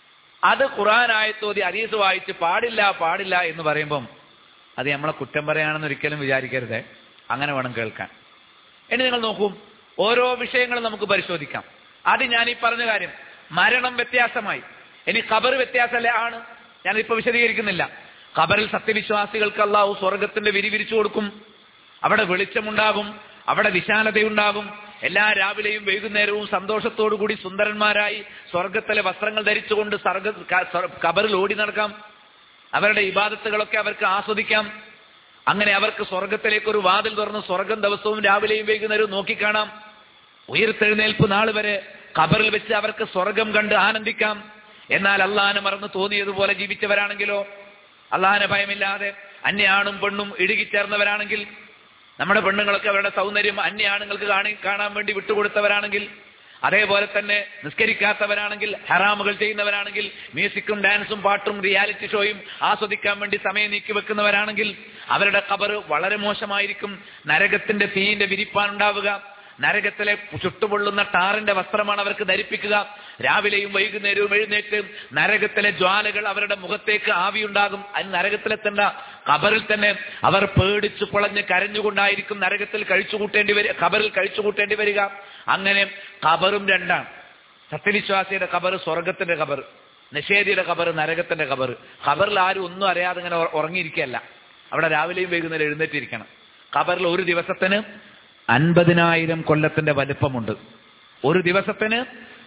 Speaker 1: അത് ഖുർആൻ ആയത്തോതി ഹദീസ് വായിച്ച് പാടില്ല എന്ന് പറയുമ്പം അത് നമ്മളെ കുറ്റം പറയാണെന്ന് ഒരിക്കലും വിചാരിക്കരുത്. അങ്ങനെ വേണം കേൾക്കാൻ. ഇനി നിങ്ങൾ നോക്കൂ, ഓരോ വിഷയങ്ങളും നമുക്ക് പരിശോധിക്കാം. അത് ഞാൻ ഈ പറഞ്ഞ കാര്യം, മരണം വ്യത്യാസമായി. ഇനി ഖബർ വ്യത്യാസമല്ലേ ആണ്, ഞാനിപ്പോ വിശദീകരിക്കുന്നില്ല. ഖബറിൽ സത്യവിശ്വാസികൾക്ക് അല്ലാഹു സ്വർഗത്തിന്റെ വിരി വിരിച്ചു കൊടുക്കും. അവിടെ വെളിച്ചമുണ്ടാകും, അവിടെ വിശാലതയുണ്ടാകും. എല്ലാ രാവിലെയും വൈകുന്നേരവും സന്തോഷത്തോടു കൂടി സുന്ദരന്മാരായി സ്വർഗത്തിലെ വസ്ത്രങ്ങൾ ധരിച്ചുകൊണ്ട് ഖബറിൽ ഓടി നടക്കാം. അവരുടെ ഇബാദത്തുകളൊക്കെ അവർക്ക് ആസ്വദിക്കാം. അങ്ങനെ അവർക്ക് സ്വർഗത്തിലേക്ക് ഒരു വാതിൽ തുറന്ന് സ്വർഗം ദിവസവും രാവിലെയും വൈകുന്നേരവും നോക്കിക്കാണാം. ഉയർത്തെഴുന്നേൽപ്പ് നാൾ വരെ ഖബറിൽ വെച്ച് അവർക്ക് സ്വർഗം കണ്ട് ആനന്ദിക്കാം. എന്നാൽ അള്ളാഹനെ മറന്ന് തോന്നിയതുപോലെ ജീവിച്ചവരാണെങ്കിലോ, അള്ളാഹനെ ഭയമില്ലാതെ അന്യാണും പെണ്ണും ഇടുകിച്ചേർന്നവരാണെങ്കിൽ, നമ്മുടെ പെണ്ണുങ്ങളൊക്കെ അവരുടെ സൗന്ദര്യം അന്യാണുങ്ങൾക്ക് കാണാൻ വേണ്ടി വിട്ടുകൊടുത്തവരാണെങ്കിൽ, അതേപോലെ തന്നെ നിസ്കരിക്കാത്തവരാണെങ്കിൽ, ഹറാമുകൾ ചെയ്യുന്നവരാണെങ്കിൽ, മ്യൂസിക്കും ഡാൻസും പാട്ടും റിയാലിറ്റി ഷോയും ആസ്വദിക്കാൻ വേണ്ടി സമയം നീക്കി വെക്കുന്നവരാണെങ്കിൽ അവരുടെ ഖബർ വളരെ മോശമായിരിക്കും. നരകത്തിന്റെ തീയിന്റെ വിരിപ്പാനുണ്ടാവുക. നരകത്തിലെ ചുട്ടുപൊള്ളുന്ന ടാറിന്റെ വസ്ത്രമാണ് അവർക്ക് ധരിപ്പിക്കുക. രാവിലെയും വൈകുന്നേരവും എഴുന്നേറ്റ് നരകത്തിലെ ജ്വാലകൾ അവരുടെ മുഖത്തേക്ക് ആവിയുണ്ടാകും. അതിന് നരകത്തിലെത്തേണ്ട ഖബറിൽ തന്നെ അവർ പേടിച്ചു പൊളഞ്ഞ് കരഞ്ഞുകൊണ്ടായിരിക്കും ഖബറിൽ കഴിച്ചുകൂട്ടേണ്ടി വരിക. അങ്ങനെ ഖബറും രണ്ടാണ്. സത്യവിശ്വാസിയുടെ ഖബർ സ്വർഗത്തിന്റെ ഖബർ, നിഷേധിയുടെ ഖബർ നരകത്തിന്റെ ഖബർ. ഖബറിൽ ആരും ഒന്നും അറിയാതെ ഇങ്ങനെ ഉറങ്ങിയിരിക്കുകയല്ല, അവിടെ രാവിലെയും വൈകുന്നേരം എഴുന്നേറ്റിരിക്കണം. ഖബറിൽ ഒരു ദിവസത്തിന് 50,000 കൊല്ലത്തിന്റെ വലിപ്പമുണ്ട്. ഒരു ദിവസത്തിന്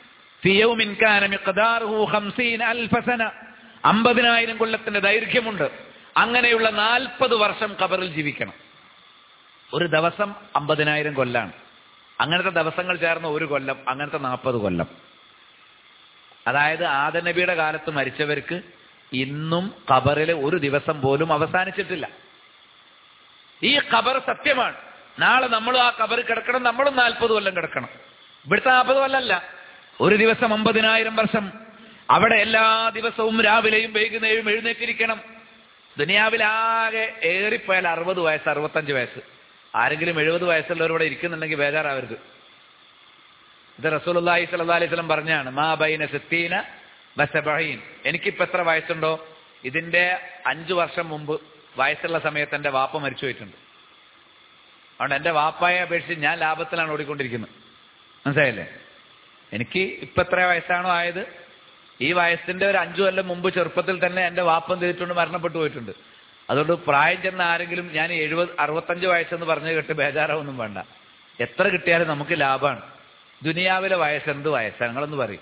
Speaker 1: 50,000 കൊല്ലത്തിന്റെ ദൈർഘ്യമുണ്ട്. അങ്ങനെയുള്ള 40 വർഷം ഖബറിൽ ജീവിക്കണം. ഒരു ദിവസം 50,000 കൊല്ലാണ്. അങ്ങനത്തെ ദിവസങ്ങൾ ചേർന്ന ഒരു കൊല്ലം, അങ്ങനത്തെ 40 കൊല്ലം. അതായത് ആദം നബിയുടെ കാലത്ത് മരിച്ചവർക്ക് ഇന്നും ഖബറിലെ ഒരു ദിവസം പോലും അവസാനിച്ചിട്ടില്ല. ഈ ഖബർ സത്യമാണ്. നാളെ നമ്മളും ആ ഖബറിൽ കിടക്കണം, നമ്മളും 40 കൊല്ലം കിടക്കണം. ഇവിടുത്തെ 40 കൊല്ലമല്ല, ഒരു ദിവസം 50,000 വർഷം. അവിടെ എല്ലാ ദിവസവും രാവിലെയും വൈകുന്നേരവും എഴുന്നേറ്റിരിക്കണം. ദുനിയാവിലാകെ ഏറിപ്പോയാൽ 60 വയസ്സ്, 65 വയസ്സ്. ആരെങ്കിലും 70 വയസ്സുള്ളവരിവിടെ ഇരിക്കുന്നുണ്ടെങ്കിൽ ബേജാറാവരുത്. ഇത് റസൂലുള്ളാഹി സ്വല്ലല്ലാഹി അലൈഹി വസല്ലം പറഞ്ഞാണ്, മാ ബൈന 60 വ 70. എനിക്കിപ്പോ എത്ര വയസ്സുണ്ടോ ഇതിന്റെ 5 വർഷം മുമ്പ് വയസ്സുള്ള സമയത്ത് എന്റെ വാപ്പ മരിച്ചു പോയിട്ടുണ്ട്. അതുകൊണ്ട് എന്റെ വാപ്പായെ അപേക്ഷിച്ച് ഞാൻ ലാഭത്തിലാണ് ഓടിക്കൊണ്ടിരിക്കുന്നത്. മനസ്സിലായില്ലേ? എനിക്ക് ഇപ്പൊ എത്ര വയസ്സാണോ ആയത്, ഈ വയസ്സിന്റെ ഒരു 5 കൊല്ലം മുമ്പ് ചെറുപ്പത്തിൽ തന്നെ എന്റെ വാപ്പം ചെയ്തിട്ടുണ്ട്, മരണപ്പെട്ടു പോയിട്ടുണ്ട്. അതുകൊണ്ട് പ്രായം ചെന്ന ആരെങ്കിലും ഞാൻ 65 വയസ്സെന്ന് പറഞ്ഞു കേട്ട് ബേജാറാവൊന്നും വേണ്ട. എത്ര കിട്ടിയാലും നമുക്ക് ലാഭമാണ്. ദുനിയാവിലെ വയസ്സ് എന്ത് വയസ്സാണ് നിങ്ങളെന്ന് പറയും.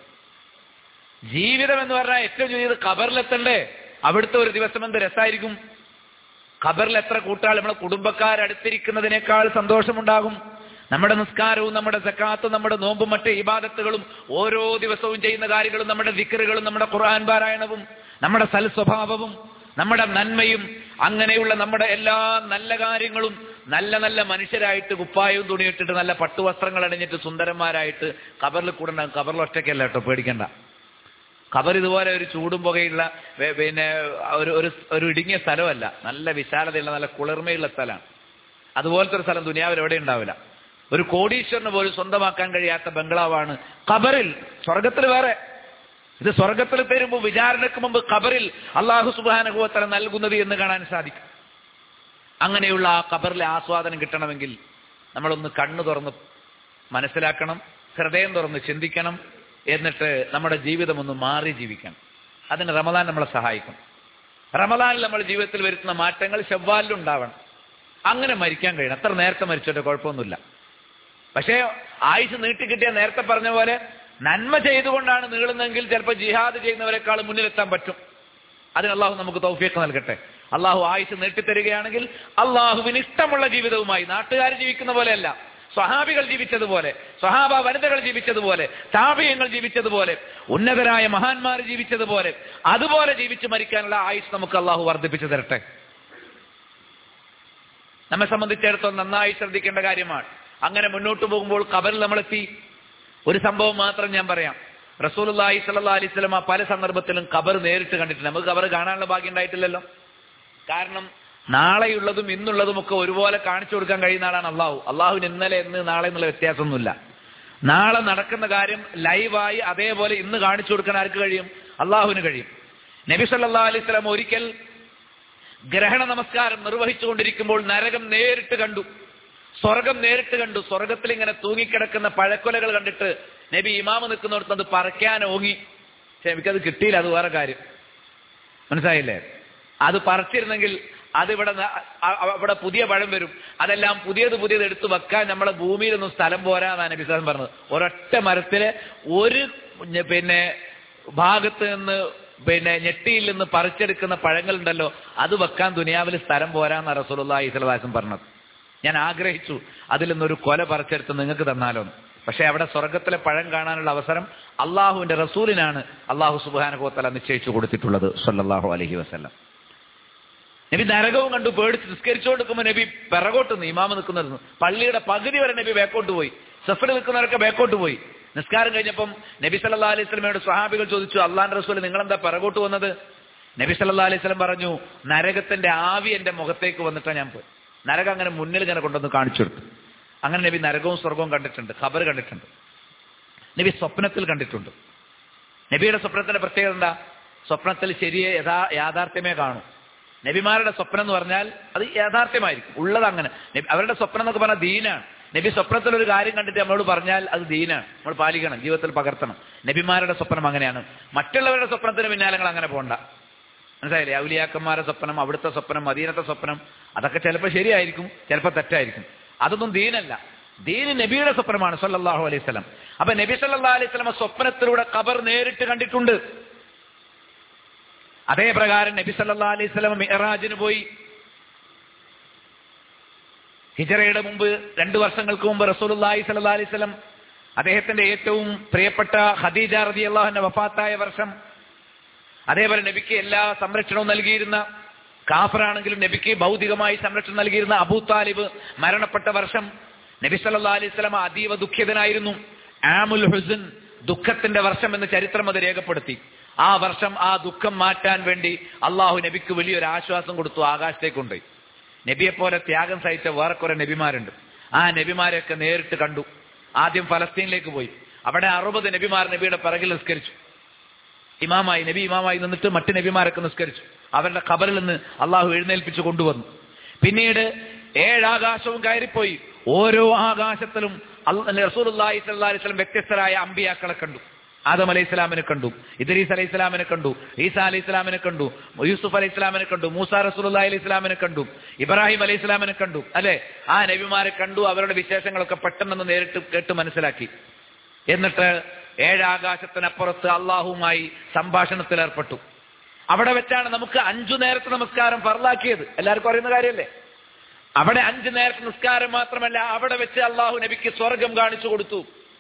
Speaker 1: ജീവിതം എന്ന് പറഞ്ഞാൽ ഏറ്റവും ചുരുങ്ങിയത് ഖബറിലെത്തണ്ടേ? അവിടുത്തെ ഒരു ദിവസം എന്ത് രസമായിരിക്കും. ഖബറിൽ എത്ര കൂട്ടാൾ, നമ്മളെ കുടുംബക്കാരടുത്തിരിക്കുന്നതിനേക്കാൾ സന്തോഷമുണ്ടാകും. നമ്മുടെ നിസ്കാരവും നമ്മുടെ സക്കാത്തും നമ്മുടെ നോമ്പും മറ്റ് ഇബാദത്തുകളും ഓരോ ദിവസവും ചെയ്യുന്ന കാര്യങ്ങളും നമ്മുടെ ദിക്റുകളും നമ്മുടെ ഖുർആൻ പാരായണവും നമ്മുടെ സൽസ്വഭാവവും നമ്മുടെ നന്മയും അങ്ങനെയുള്ള നമ്മുടെ എല്ലാ നല്ല കാര്യങ്ങളും നല്ല നല്ല മനുഷ്യരായിട്ട് കുപ്പായവും തുണിയിട്ടിട്ട് നല്ല പട്ടുവസ്ത്രങ്ങൾ അണിഞ്ഞിട്ട് സുന്ദരന്മാരായിട്ട് ഖബറിൽ കൂടെ ഉണ്ടാകും. ഖബറിൽ ഒറ്റയ്ക്കല്ല കേട്ടോ, പേടിക്കണ്ട. ഖബർ ഇതുപോലെ ഒരു ചൂടും പുകയുള്ള പിന്നെ ഒരു ഇടുങ്ങിയ സ്ഥലമല്ല, നല്ല വിശാലതയുള്ള നല്ല കുളിർമയുള്ള സ്ഥലമാണ്. അതുപോലത്തെ ഒരു സ്ഥലം ദുനിയാവിൽ എവിടെ ഉണ്ടാവില്ല. ഒരു കോടീശ്വരന് പോലും സ്വന്തമാക്കാൻ കഴിയാത്ത ബംഗ്ലാവാണ് ഖബറിൽ. സ്വർഗത്തിൽ വേറെ. ഇത് സ്വർഗത്തിൽ തരുമ്പോൾ വിചാരണയ്ക്ക് മുമ്പ് ഖബറിൽ അല്ലാഹു സുബ്ഹാനഹു വ തആല നൽകുന്നത് എന്ന് കാണാൻ സാധിക്കും. അങ്ങനെയുള്ള ആ ഖബറിലെ ആസ്വാദനം കിട്ടണമെങ്കിൽ നമ്മളൊന്ന് കണ്ണു തുറന്ന് മനസ്സിലാക്കണം, ഹൃദയം തുറന്ന് ചിന്തിക്കണം. എന്നിട്ട് നമ്മുടെ ജീവിതം ഒന്ന് മാറി ജീവിക്കണം. അതിന് റമദാൻ നമ്മളെ സഹായിക്കും. റമദാനിൽ നമ്മൾ ജീവിതത്തിൽ വരുത്തുന്ന മാറ്റങ്ങൾ ശവ്വാലിലും ഉണ്ടാവണം. അങ്ങനെ മരിക്കാൻ കഴിയണം. അത്ര നേരത്തെ മരിച്ചോട്ടെ, കുഴപ്പമൊന്നുമില്ല. പക്ഷേ ആയുസ് നീട്ടിക്കിട്ടിയ നേരത്തെ പറഞ്ഞ പോലെ നന്മ ചെയ്തുകൊണ്ടാണ് നീളുന്നതെങ്കിൽ ചിലപ്പോൾ ജിഹാദ് ചെയ്യുന്നവരെക്കാൾ മുന്നിലെത്താൻ പറ്റും. അതിന് അള്ളാഹു നമുക്ക് തൗഫീഖ് നൽകട്ടെ. അള്ളാഹു ആയുസ് നീട്ടിത്തരികയാണെങ്കിൽ അള്ളാഹുവിന് ഇഷ്ടമുള്ള ജീവിതവുമായി, നാട്ടുകാർ ജീവിക്കുന്ന പോലെയല്ല, സ്വഹാബികൾ ജീവിച്ചതുപോലെ, സ്വഹാബ വനിതകൾ ജീവിച്ചതുപോലെ, താബിഈങ്ങൾ ജീവിച്ചതുപോലെ, ഉന്നതരായ മഹാന്മാർ ജീവിച്ചതുപോലെ അതുപോലെ ജീവിച്ച് മരിക്കാനുള്ള ആയുസ് നമുക്ക് അള്ളാഹു വർദ്ധിപ്പിച്ചു തരട്ടെ. നമ്മെ സംബന്ധിച്ചിടത്തോളം നന്നായി ശ്രദ്ധിക്കേണ്ട കാര്യമാണ്. അങ്ങനെ മുന്നോട്ട് പോകുമ്പോൾ ഖബറിൽ നമ്മളെത്തി. ഒരു സംഭവം മാത്രം ഞാൻ പറയാം. റസൂലുള്ളാഹി സ്വല്ലല്ലാഹി അലൈഹി വസല്ലം പല സന്ദർഭത്തിലും ഖബർ നേരിട്ട് കണ്ടിട്ടുണ്ട്. നമുക്ക് ഖബർ കാണാനുള്ള ഭാഗ്യം ഉണ്ടായിട്ടില്ലല്ലോ. കാരണം നാളെയുള്ളതും ഇന്നുള്ളതും ഒക്കെ ഒരുപോലെ കാണിച്ചു കൊടുക്കാൻ കഴിയുന്ന ആളാണ് അള്ളാഹു. അള്ളാഹുവിന് ഇന്നലെ എന്ന് നാളെ എന്നുള്ള വ്യത്യാസമൊന്നുമില്ല. നാളെ നടക്കുന്ന കാര്യം ലൈവായി അതേപോലെ ഇന്ന് കാണിച്ചു കൊടുക്കാൻ ആർക്ക് കഴിയും? അള്ളാഹുവിന് കഴിയും. നബി സല്ലല്ലാഹു അലൈഹി വസല്ലം ഒരിക്കൽ ഗ്രഹണ നമസ്കാരം നിർവഹിച്ചുകൊണ്ടിരിക്കുമ്പോൾ നരകം നേരിട്ട് കണ്ടു, സ്വർഗം നേരിട്ട് കണ്ടു. സ്വർഗത്തിൽ ഇങ്ങനെ തൂങ്ങിക്കിടക്കുന്ന പഴക്കൊലകൾ കണ്ടിട്ട് നബി ഇമാമ് നിൽക്കുന്നിടത്ത് അത് പറിക്കാൻ ഓങ്ങി. പക്ഷെ എനിക്കത് കിട്ടിയില്ല, അത് വേറെ കാര്യം, മനസ്സിലായില്ലേ? അത് പറിച്ചിരുന്നെങ്കിൽ അവിടെ പുതിയ പഴം വരും, അതെല്ലാം പുതിയത് എടുത്തു വെക്കാൻ നമ്മളെ ഭൂമിയിലൊന്നും സ്ഥലം പോരാന്നാണ് നബി സല്ലല്ലാഹു അലൈഹി വസല്ലം പറഞ്ഞത്. ഒരൊറ്റ മരത്തിലെ ഒരു ഭാഗത്ത് നിന്ന് ഞെട്ടിയിൽ നിന്ന് പറിച്ചെടുക്കുന്ന പഴങ്ങളുണ്ടല്ലോ, അത് വെക്കാൻ ദുനിയാവിൽ സ്ഥലം പോരാന്നാണ് റസൂലുള്ളാഹി സ്വല്ലല്ലാഹു അലൈഹി വസല്ലം പറഞ്ഞത്. ഞാൻ ആഗ്രഹിച്ചു അതിൽ നിന്നൊരു കൊല പറിച്ചെടുത്ത് നിങ്ങൾക്ക് തന്നാലോ. പക്ഷെ അവിടെ സ്വർഗത്തിലെ പഴം കാണാനുള്ള അവസരം അള്ളാഹുവിന്റെ റസൂലിനാണ് അള്ളാഹു സുബ്ഹാനഹു വ തആല നിശ്ചയിച്ചു കൊടുത്തിട്ടുള്ളത് സ്വല്ലല്ലാഹു അലൈഹി വസല്ലം. നബി നരകവും കണ്ടു പേടിച്ച് നിസ്കരിച്ചുകൊണ്ടിരിക്കുമ്പോൾ നബി പിറകോട്ട് നിന്ന്, ഇമാമ നിൽക്കുന്നത് പള്ളിയുടെ പകുതി വരെ നബി ബേക്കോട്ട് പോയി, സഫറിൽ നിൽക്കുന്നവരൊക്കെ ബേക്കോട്ട് പോയി. നിസ്കാരം കഴിഞ്ഞപ്പം നബി സല്ലല്ലാഹു അലൈഹി വസല്ലമയോട് സ്വഹാബികൾ ചോദിച്ചു, അള്ളാഹുവിന്റെ റസൂൽ നിങ്ങളെന്താ പിറകോട്ട് വന്നത്? നബി സല്ലല്ലാഹു അലൈഹി വസല്ലം പറഞ്ഞു, നരകത്തിന്റെ ആവി എന്റെ മുഖത്തേക്ക് വന്നിട്ടാണ് ഞാൻ പോയി. നരകം അങ്ങനെ മുന്നിൽ ഇങ്ങനെ കൊണ്ടുവന്ന് കാണിച്ചു കൊടുത്തു. അങ്ങനെ നബി നരകവും സ്വർഗവും കണ്ടിട്ടുണ്ട്, ഖബർ കണ്ടിട്ടുണ്ട്, നബി സ്വപ്നത്തിൽ കണ്ടിട്ടുണ്ട്. നബിയുടെ സ്വപ്നത്തിന്റെ പ്രത്യേകത എന്താ? സ്വപ്നത്തിൽ ശരിയെ യാഥാർത്ഥ്യമേ കാണൂ. നബിമാരുടെ സ്വപ്നം എന്ന് പറഞ്ഞാൽ അത് യാഥാർത്ഥ്യമായിരിക്കും, ഉള്ളത് അങ്ങനെ. അവരുടെ സ്വപ്നം എന്നൊക്കെ പറഞ്ഞാൽ ദീനാണ്. നബി സ്വപ്നത്തിൽ ഒരു കാര്യം കണ്ടിട്ട് നമ്മളോട് പറഞ്ഞാൽ അത് ദീനാണ്, നമ്മൾ പാലിക്കണം, ജീവിതത്തിൽ പകർത്തണം. നബിമാരുടെ സ്വപ്നം അങ്ങനെയാണ്. മറ്റുള്ളവരുടെ സ്വപ്നത്തിന് പിന്നാലെ അങ്ങനെ പോകണ്ട, മനസ്സിലായില്ലേ? ഔലിയാക്കന്മാരുടെ സ്വപ്നം, അവിടുത്തെ സ്വപ്നം, മദീനത്തെ സ്വപ്നം, അതൊക്കെ ചിലപ്പോൾ ശരിയായിരിക്കും, ചിലപ്പോൾ തെറ്റായിരിക്കും. അതൊന്നും ദീനല്ല. ദീന് നബിയുടെ സ്വപ്നമാണ് സല്ലല്ലാഹു അലൈഹി വസല്ലം. അപ്പൊ നബി സല്ലല്ലാഹു അലൈഹി വസല്ലം സ്വപ്നത്തിലൂടെ ഖബർ നേരിട്ട് കണ്ടിട്ടുണ്ട്. അതേ പ്രകാരം നബി സല്ലല്ലാഹു അലൈഹി വസല്ലം മിഅ്റാജിന് പോയി. ഹിജറയുടെ മുമ്പ് 2 വർഷങ്ങൾക്ക് മുമ്പ് റസൂലുള്ളാഹി സ്വല്ലല്ലാഹു അലൈഹി വസല്ലം അദ്ദേഹത്തിന്റെ ഏറ്റവും പ്രിയപ്പെട്ട ഖദീജ റളിയല്ലാഹു അൻഹ വഫാത്തായ വർഷം, അതേപോലെ നബിക്ക് എല്ലാ സംരക്ഷണവും നൽകിയിരുന്ന, കാഫിറാണെങ്കിലും നബിക്ക് ഭൗതികമായി സംരക്ഷണം നൽകിയിരുന്ന അബൂ താലിബ് മരണപ്പെട്ട വർഷം, നബി സല്ലല്ലാഹു അലൈഹി വസല്ലം അതീവ ദുഃഖിതനായിരുന്നു. ആമുൽ ഹുസ്ൻ, ദുഃഖത്തിന്റെ വർഷം എന്ന് ചരിത്രം അത് രേഖപ്പെടുത്തി. ആ വർഷം ആ ദുഃഖം മാറ്റാൻ വേണ്ടി അള്ളാഹു നബിക്ക് വലിയൊരു ആശ്വാസം കൊടുത്തു, ആകാശത്തേക്ക് കൊണ്ടുപോയി. നബിയെപ്പോലെ ത്യാഗം സഹിച്ച വേറെ കുറെ നബിമാരുണ്ട്. ആ നബിമാരെയൊക്കെ നേരിട്ട് കണ്ടു. ആദ്യം ഫലസ്തീനിലേക്ക് പോയി. അവിടെ 60 നബിമാർ നബിയുടെ പിറകിൽ നിസ്കരിച്ചു. നബി ഇമാമായി നിന്നിട്ട് മറ്റ് നബിമാരൊക്കെ നിസ്കരിച്ചു. അവരുടെ ഖബറിൽ നിന്ന് അള്ളാഹു എഴുന്നേൽപ്പിച്ചു കൊണ്ടുവന്നു. പിന്നീട് 7 ആകാശവും കയറിപ്പോയി. ഓരോ ആകാശത്തിലും റസൂലുള്ളാഹി സ്വല്ലല്ലാഹു അലൈഹി വസല്ലം വ്യത്യസ്തരായ അമ്പിയാക്കളെ കണ്ടു. ആദം അലൈഹി സ്വലാമിനെ കണ്ടു, ഇദ്രീസ് അലൈഹി സ്വലാമിനെ കണ്ടു, ഈസാ അലൈഹി സ്വലാമിനെ കണ്ടു, യൂസുഫ് അലൈഹി സ്വലാമിനെ കണ്ടു, മൂസാ റസൂലുള്ളാഹി അലൈഹി സ്വലാമിനെ കണ്ടു, ഇബ്രാഹിം അലൈഹി സ്വലാമിനെ കണ്ടു. അല്ലെ, ആ നബിമാരെ കണ്ടു. അവരുടെ വിശേഷങ്ങളൊക്കെ പെട്ടെന്ന് നേരിട്ട് കേട്ട് മനസ്സിലാക്കി. എന്നിട്ട് 7 ആകാശത്തിനപ്പുറത്ത് അള്ളാഹുവുമായി സംഭാഷണത്തിൽ ഏർപ്പെട്ടു. അവിടെ വെച്ചാണ് നമുക്ക് 5 നേരത്തെ നമസ്കാരം ഫർളാക്കിയത്. എല്ലാവർക്കും അറിയുന്ന കാര്യമല്ലേ? അവിടെ 5 നേരത്തെ നിസ്കാരം മാത്രമല്ല, അവിടെ വെച്ച് അള്ളാഹു നബിക്ക് സ്വർഗം കാണിച്ചു കൊടുത്തു,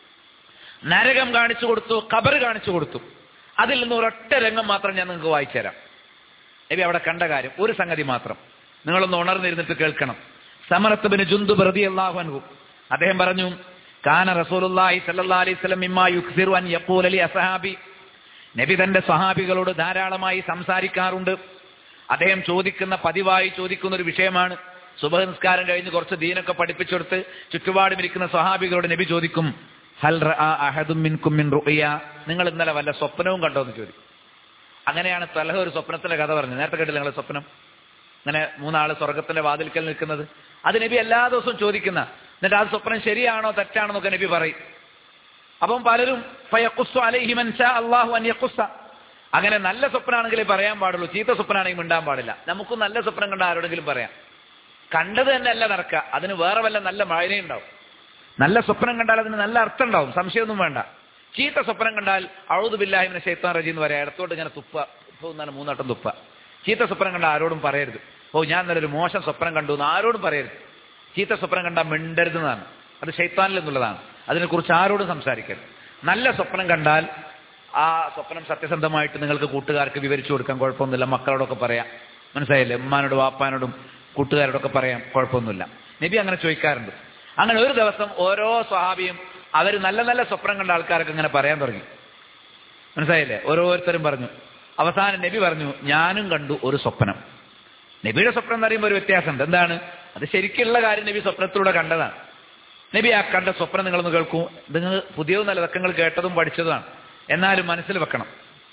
Speaker 1: നരകം കാണിച്ചു കൊടുത്തു, ഖബർ കാണിച്ചു കൊടുത്തു. അതിൽ നിന്ന് ഒരൊറ്റ രംഗം മാത്രം ഞാൻ നിങ്ങൾക്ക് വായിച്ചു തരാം. നബി അവിടെ കണ്ട കാര്യം, ഒരു സംഗതി മാത്രം നിങ്ങളൊന്ന് ഉണർന്നിരുന്നിട്ട് കേൾക്കണം. സമറത്ത് ബിൻ ജുന്ദുബ് റളിയല്ലാഹു അൻഹു അദ്ദേഹം പറഞ്ഞു, കാന റസൂലുള്ളാഹി സ്വല്ലല്ലാഹു അലൈഹി വസല്ലം മിമ്മാ യുക്സിറു അൻ യഖൂല ലി അസ്ഹാബി, നബി തന്റെ സ്വഹാബികളോട് ധാരാളമായി സംസാരിക്കാറുണ്ട്. അദ്ദേഹം പതിവായി ചോദിക്കുന്ന ഒരു വിഷയമാണ്. സുബഹ് നിസ്കാരം കഴിഞ്ഞ് കുറച്ച് ദീനൊക്കെ പഠിപ്പിച്ചെടുത്ത് ചുറ്റുപാടുമിരിക്കുന്ന സ്വഹാബികളോട് നബി ചോദിക്കും, ഹൽ റഅ അഹദും മിൻകും മിൻ റുഅയ, നിങ്ങൾ ഇന്നലെ വല്ല സ്വപ്നവും കണ്ടോ എന്ന് ചോദിക്കും. അങ്ങനെയാണ് തലഹ ഒരു സ്വപ്നത്തിന്റെ കഥ പറഞ്ഞത്. നേരത്തെ കേട്ടില്ല നിങ്ങളെ സ്വപ്നം? അങ്ങനെ 3 ആള് സ്വർഗത്തിന്റെ വാതിൽക്കൽ നിൽക്കുന്നത്. അത് നബി എല്ലാ ദിവസവും ചോദിക്കുന്ന, എന്നിട്ട് ആ സ്വപ്നം ശരിയാണോ തെറ്റാണോ എന്നൊക്കെ നബി പറയും. അപ്പം പലരും ഫയഖുസ്സു അലൈഹി മൻ ശാ അല്ലാഹു അൻ യഖുസ്സ, അങ്ങനെ നല്ല സ്വപ്നമാണെങ്കിലേ പറയാൻ പാടുള്ളൂ, ചീത്ത സ്വപ്നമാണെങ്കിൽ മിണ്ടാൻ പാടില്ല. നമുക്ക് നല്ല സ്വപ്നം കണ്ട ആരോടെങ്കിലും പറയാം. കണ്ടത് തന്നെ അല്ല നടക്കുക, അതിന് വേറെ വല്ല നല്ല മഴയുണ്ടാവും. നല്ല സ്വപ്നം കണ്ടാൽ അതിന് നല്ല അർത്ഥം ഉണ്ടാവും, സംശയമൊന്നും വേണ്ട. ചീത്ത സ്വപ്നം കണ്ടാൽ അഊദു ബില്ലാഹി മിനശ് ശൈത്വാനിർ റജീം എന്ന് പറയാം, ഇടത്തോട്ട് ഇങ്ങനെ തുപ്പ, എന്നാണ് 3 വട്ടം തുപ്പ. ചീത്ത സ്വപ്നം കണ്ടാൽ ആരോടും പറയരുത്, ഞാൻ ഇന്നലെ മോശം സ്വപ്നം കണ്ടു എന്ന് ആരോടും പറയരുത്. ചീത്ത സ്വപ്നം കണ്ടാൽ മിണ്ടരുതെന്നാണ്, അത് ശൈത്താനിൽ നിന്നുള്ളതാണ്. അതിനെക്കുറിച്ച് ആരോടും സംസാരിക്കരുത്. നല്ല സ്വപ്നം കണ്ടാൽ ആ സ്വപ്നം സത്യസന്ധമായിട്ട് നിങ്ങൾക്ക് കൂട്ടുകാർക്ക് വിവരിച്ചു കൊടുക്കാൻ കുഴപ്പമൊന്നുമില്ല, മക്കളോടൊക്കെ പറയാം, മനസ്സിലായില്ലേ? ഉമ്മാനോടും വാപ്പാനോടും കൂട്ടുകാരോടൊക്കെ പറയാം, കുഴപ്പമൊന്നുമില്ല. നബി അങ്ങനെ ചോദിക്കാറുണ്ട്. അങ്ങനെ ഒരു ദിവസം ഓരോ സ്വഹാബിയും അവർ നല്ല നല്ല സ്വപ്നം കണ്ട ആൾക്കാരൊക്കെ ഇങ്ങനെ പറയാൻ തുടങ്ങി, മനസ്സിലായില്ലേ? ഓരോരുത്തരും പറഞ്ഞു. അവസാനം നബി പറഞ്ഞു, ഞാനും കണ്ടു ഒരു സ്വപ്നം. നബിയുടെ സ്വപ്നം എന്ന് പറയുമ്പോൾ ഒരു വ്യത്യാസമുണ്ട്. എന്താണ് അത്? ശരിക്കുള്ള കാര്യം നബി സ്വപ്നത്തിലൂടെ കണ്ടതാണ്. നബി ആ കണ്ട സ്വപ്നം നിങ്ങളൊന്ന് കേൾക്കൂ. നിങ്ങൾ പുതിയതൊന്നല്ല, ഇതൊക്കെ നിങ്ങൾ കേട്ടതും പഠിച്ചതുമാണ്, എന്നാലും മനസ്സിൽ വെക്കണം.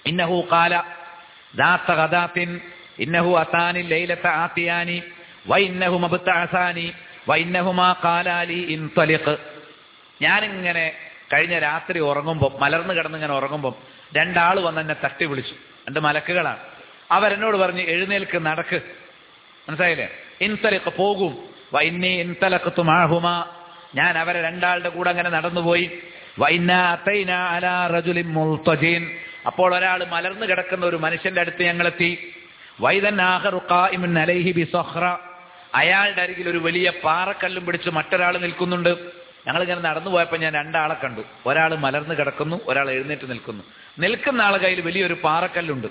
Speaker 1: ഇന്നഹു ഖാല ذات غداة إنه أتاني الليلة آتياني وإنهما ابتعثاني وإنهما قالا لي انطلق. ഞാനിങ്ങനെ കഴിഞ്ഞ രാത്രി ഉറങ്ങുമ്പോൾ, മലർന്നു കിടന്നിങ്ങനെ ഉറങ്ങുമ്പോൾ രണ്ടാൾ വന്ന് എന്നെ തട്ടി വിളിച്ചു. രണ്ട് മലക്കുകളാണ്. അവരെന്നോട് പറഞ്ഞ് എഴുന്നേൽക്ക്, നടക്ക്. മനസ്സിലായില്ലേ? ഇൻതലിഖ്, പോകും. വഇന്നി ഇൻതലഖ്തു മഅഹുമാ, ഞാൻ അവരെ രണ്ടാളുടെ കൂടെ അങ്ങനെ നടന്നുപോയി. വഇന്നാ അതൈനാ അലാ റജുലിൻ മുൽതജീൻ, അപ്പോൾ ഒരാൾ മലർന്നു കിടക്കുന്ന ഒരു മനുഷ്യന്റെ അടുത്ത് ഞങ്ങളെത്തി. വൈദൻ ആഖറു ഖായിമുൻ അലൈഹി ബിസഖ്റ, അയാളുടെ അരികിൽ ഒരു വലിയ പാറക്കല്ലും പിടിച്ച് മറ്റൊരാൾ നിൽക്കുന്നുണ്ട്. ഞങ്ങളിങ്ങനെ നടന്നു പോയപ്പോൾ ഞാൻ രണ്ടാളെ കണ്ടു. ഒരാൾ മലർന്നു കിടക്കുന്നു, ഒരാൾ എഴുന്നേറ്റ് നിൽക്കുന്നു. നിൽക്കുന്ന ആളെ കയ്യിൽ വലിയൊരു പാറക്കല്ലുണ്ട്.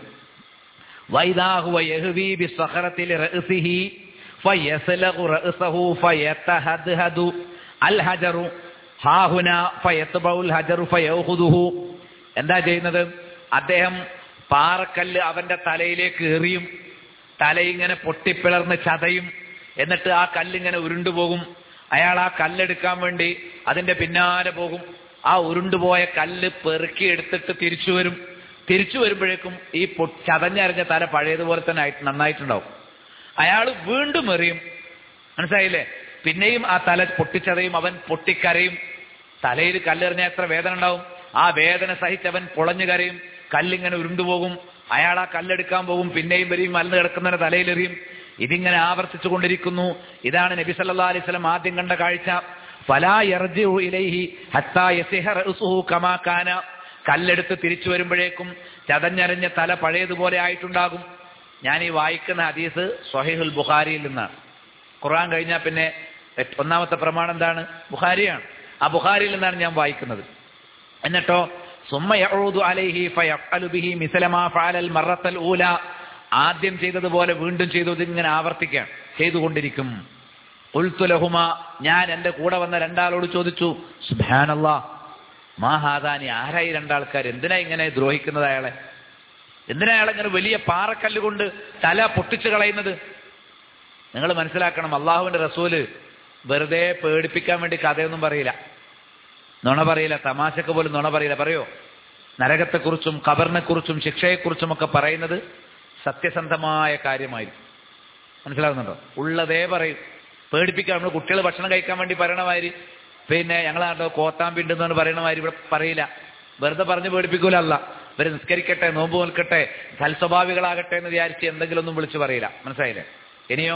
Speaker 1: വൈദാ ഹുവ യഹ്വി ബിസഖറതി റഅസിഹി ഫയസ്ലഖു റഅസഹു ഫയതഹദ്ഹദു അൽ ഹജറു ഹാഹുന ഫയത്ബഉൽ ഹജറു ഫയഖുദുഹു. എന്താ ചെയ്യുന്നത്? അദ്ദേഹം പാറക്കല്ല് അവന്റെ തലയിലേക്ക് എറിയും. തലയിങ്ങനെ പൊട്ടിപ്പിളർന്ന് ചതയും. എന്നിട്ട് ആ കല്ലിങ്ങനെ ഉരുണ്ടുപോകും. അയാൾ ആ കല്ലെടുക്കാൻ വേണ്ടി അതിന്റെ പിന്നാലെ പോകും. ആ ഉരുണ്ടുപോയ കല്ല് പെറുക്കി എടുത്തിട്ട് തിരിച്ചു വരും. തിരിച്ചു വരുമ്പോഴേക്കും ഈ ചതഞ്ഞറിഞ്ഞ തല പഴയതുപോലെ തന്നെ നന്നായിട്ടുണ്ടാവും. അയാൾ വീണ്ടും എറിയും. മനസ്സിലായില്ലേ? പിന്നെയും ആ തല പൊട്ടിച്ചതയും, അവൻ പൊട്ടിക്കരയും. തലയിൽ കല്ലെറിഞ്ഞാൽ എത്ര വേദന ഉണ്ടാവും. ആ വേദന സഹിച്ചവൻ പൊളഞ്ഞു കരയും. കല്ലിങ്ങനെ ഉരുണ്ടുപോകും. അയാൾ ആ കല്ലെടുക്കാൻ പോകും. പിന്നെയും വരെയും മലന്ന് കിടക്കുന്നവന്റെ തലയിലെറിയും. ഇതിങ്ങനെ ആവർത്തിച്ചു കൊണ്ടിരിക്കുന്നു. ഇതാണ് നബി സല്ലല്ലാഹു അലൈഹി വസല്ലം ആദ്യം കണ്ട കാഴ്ച. ഫലാ യർജിഉ ഇലൈഹി ഹത്താ യസിഹ റഅസുഹു കമാ കാന. കല്ലെടുത്ത് തിരിച്ചു വരുമ്പോഴേക്കും ചതഞ്ഞറിഞ്ഞ തല പഴയതുപോലെ ആയിട്ടുണ്ടാകും. ഞാൻ ഈ വായിക്കുന്ന ഹദീസ് സ്വഹീഹുൽ ബുഖാരിയിൽ നിന്നാണ്. ഖുർആൻ കഴിഞ്ഞാൽ പിന്നെ ഒന്നാമത്തെ പ്രമാണം എന്താണ്? ബുഖാരിയാണ്. ആ ബുഖാരിയിൽ നിന്നാണ് ഞാൻ വായിക്കുന്നത്. എന്നിട്ടോ സുമ്മ യഊദു അലൈഹി ഫയഫ്അലു ബിഹി മിസ്ല മാ ഫഅലൽ മറത്തൽ ഊല, ആദ്യം ചെയ്തതുപോലെ വീണ്ടും ചെയ്തു. ഇതിങ്ങനെ ആവർത്തിക്കാൻ ചെയ്തുകൊണ്ടിരിക്കും. ഖുൽതു ലഹുമാ, ഞാൻ എൻ്റെ കൂടെ വന്ന രണ്ടാളോട് ചോദിച്ചു, സുബ്ഹാനല്ലാഹ് മാ ഹാദാനി, ആരായി രണ്ടാൾക്കാർ? എന്തിനാ ഇങ്ങനെ ദ്രോഹിക്കുന്നത് അയാളെ? എന്തിനാ അയാളെങ്ങനെ വലിയ പാറക്കല്ല് കൊണ്ട് തല പൊട്ടിച്ചു കളയുന്നത്? നിങ്ങൾ മനസ്സിലാക്കണം, അള്ളാഹുവിന്റെ റസൂല് വെറുതെ പേടിപ്പിക്കാൻ വേണ്ടി കഥയൊന്നും പറയില്ല, നുണ പറയില്ല, തമാശക്ക് പോലും നുണ പറയില്ല. പറയോ? നരകത്തെക്കുറിച്ചും ഖബറിനെക്കുറിച്ചും ശിക്ഷയെക്കുറിച്ചും ഒക്കെ പറയുന്നത് സത്യസന്ധമായ കാര്യമായിരിക്കും. മനസ്സിലാകുന്നുണ്ടോ? ഉള്ളതേ പറയും. പേടിപ്പിക്കാൻ, നമ്മൾ കുട്ടികൾ ഭക്ഷണം കഴിക്കാൻ വേണ്ടി പറയണമാതിരി, പിന്നെ ഞങ്ങളാണ്ടോ കോത്താമ്പിണ്ടെന്ന് പറയണമാതിരി ഇവിടെ പറയില്ല. വെറുതെ പറഞ്ഞ് പേടിപ്പിക്കൂല അല്ല. ഇവർ നിസ്കരിക്കട്ടെ, നോമ്പ് നിൽക്കട്ടെ, സൽസ്വഭാവികളാകട്ടെ എന്ന് വിചാരിച്ച് എന്തെങ്കിലും ഒന്നും വിളിച്ച് പറയില്ല. മനസ്സിലായില്ലേ? ഇനിയോ?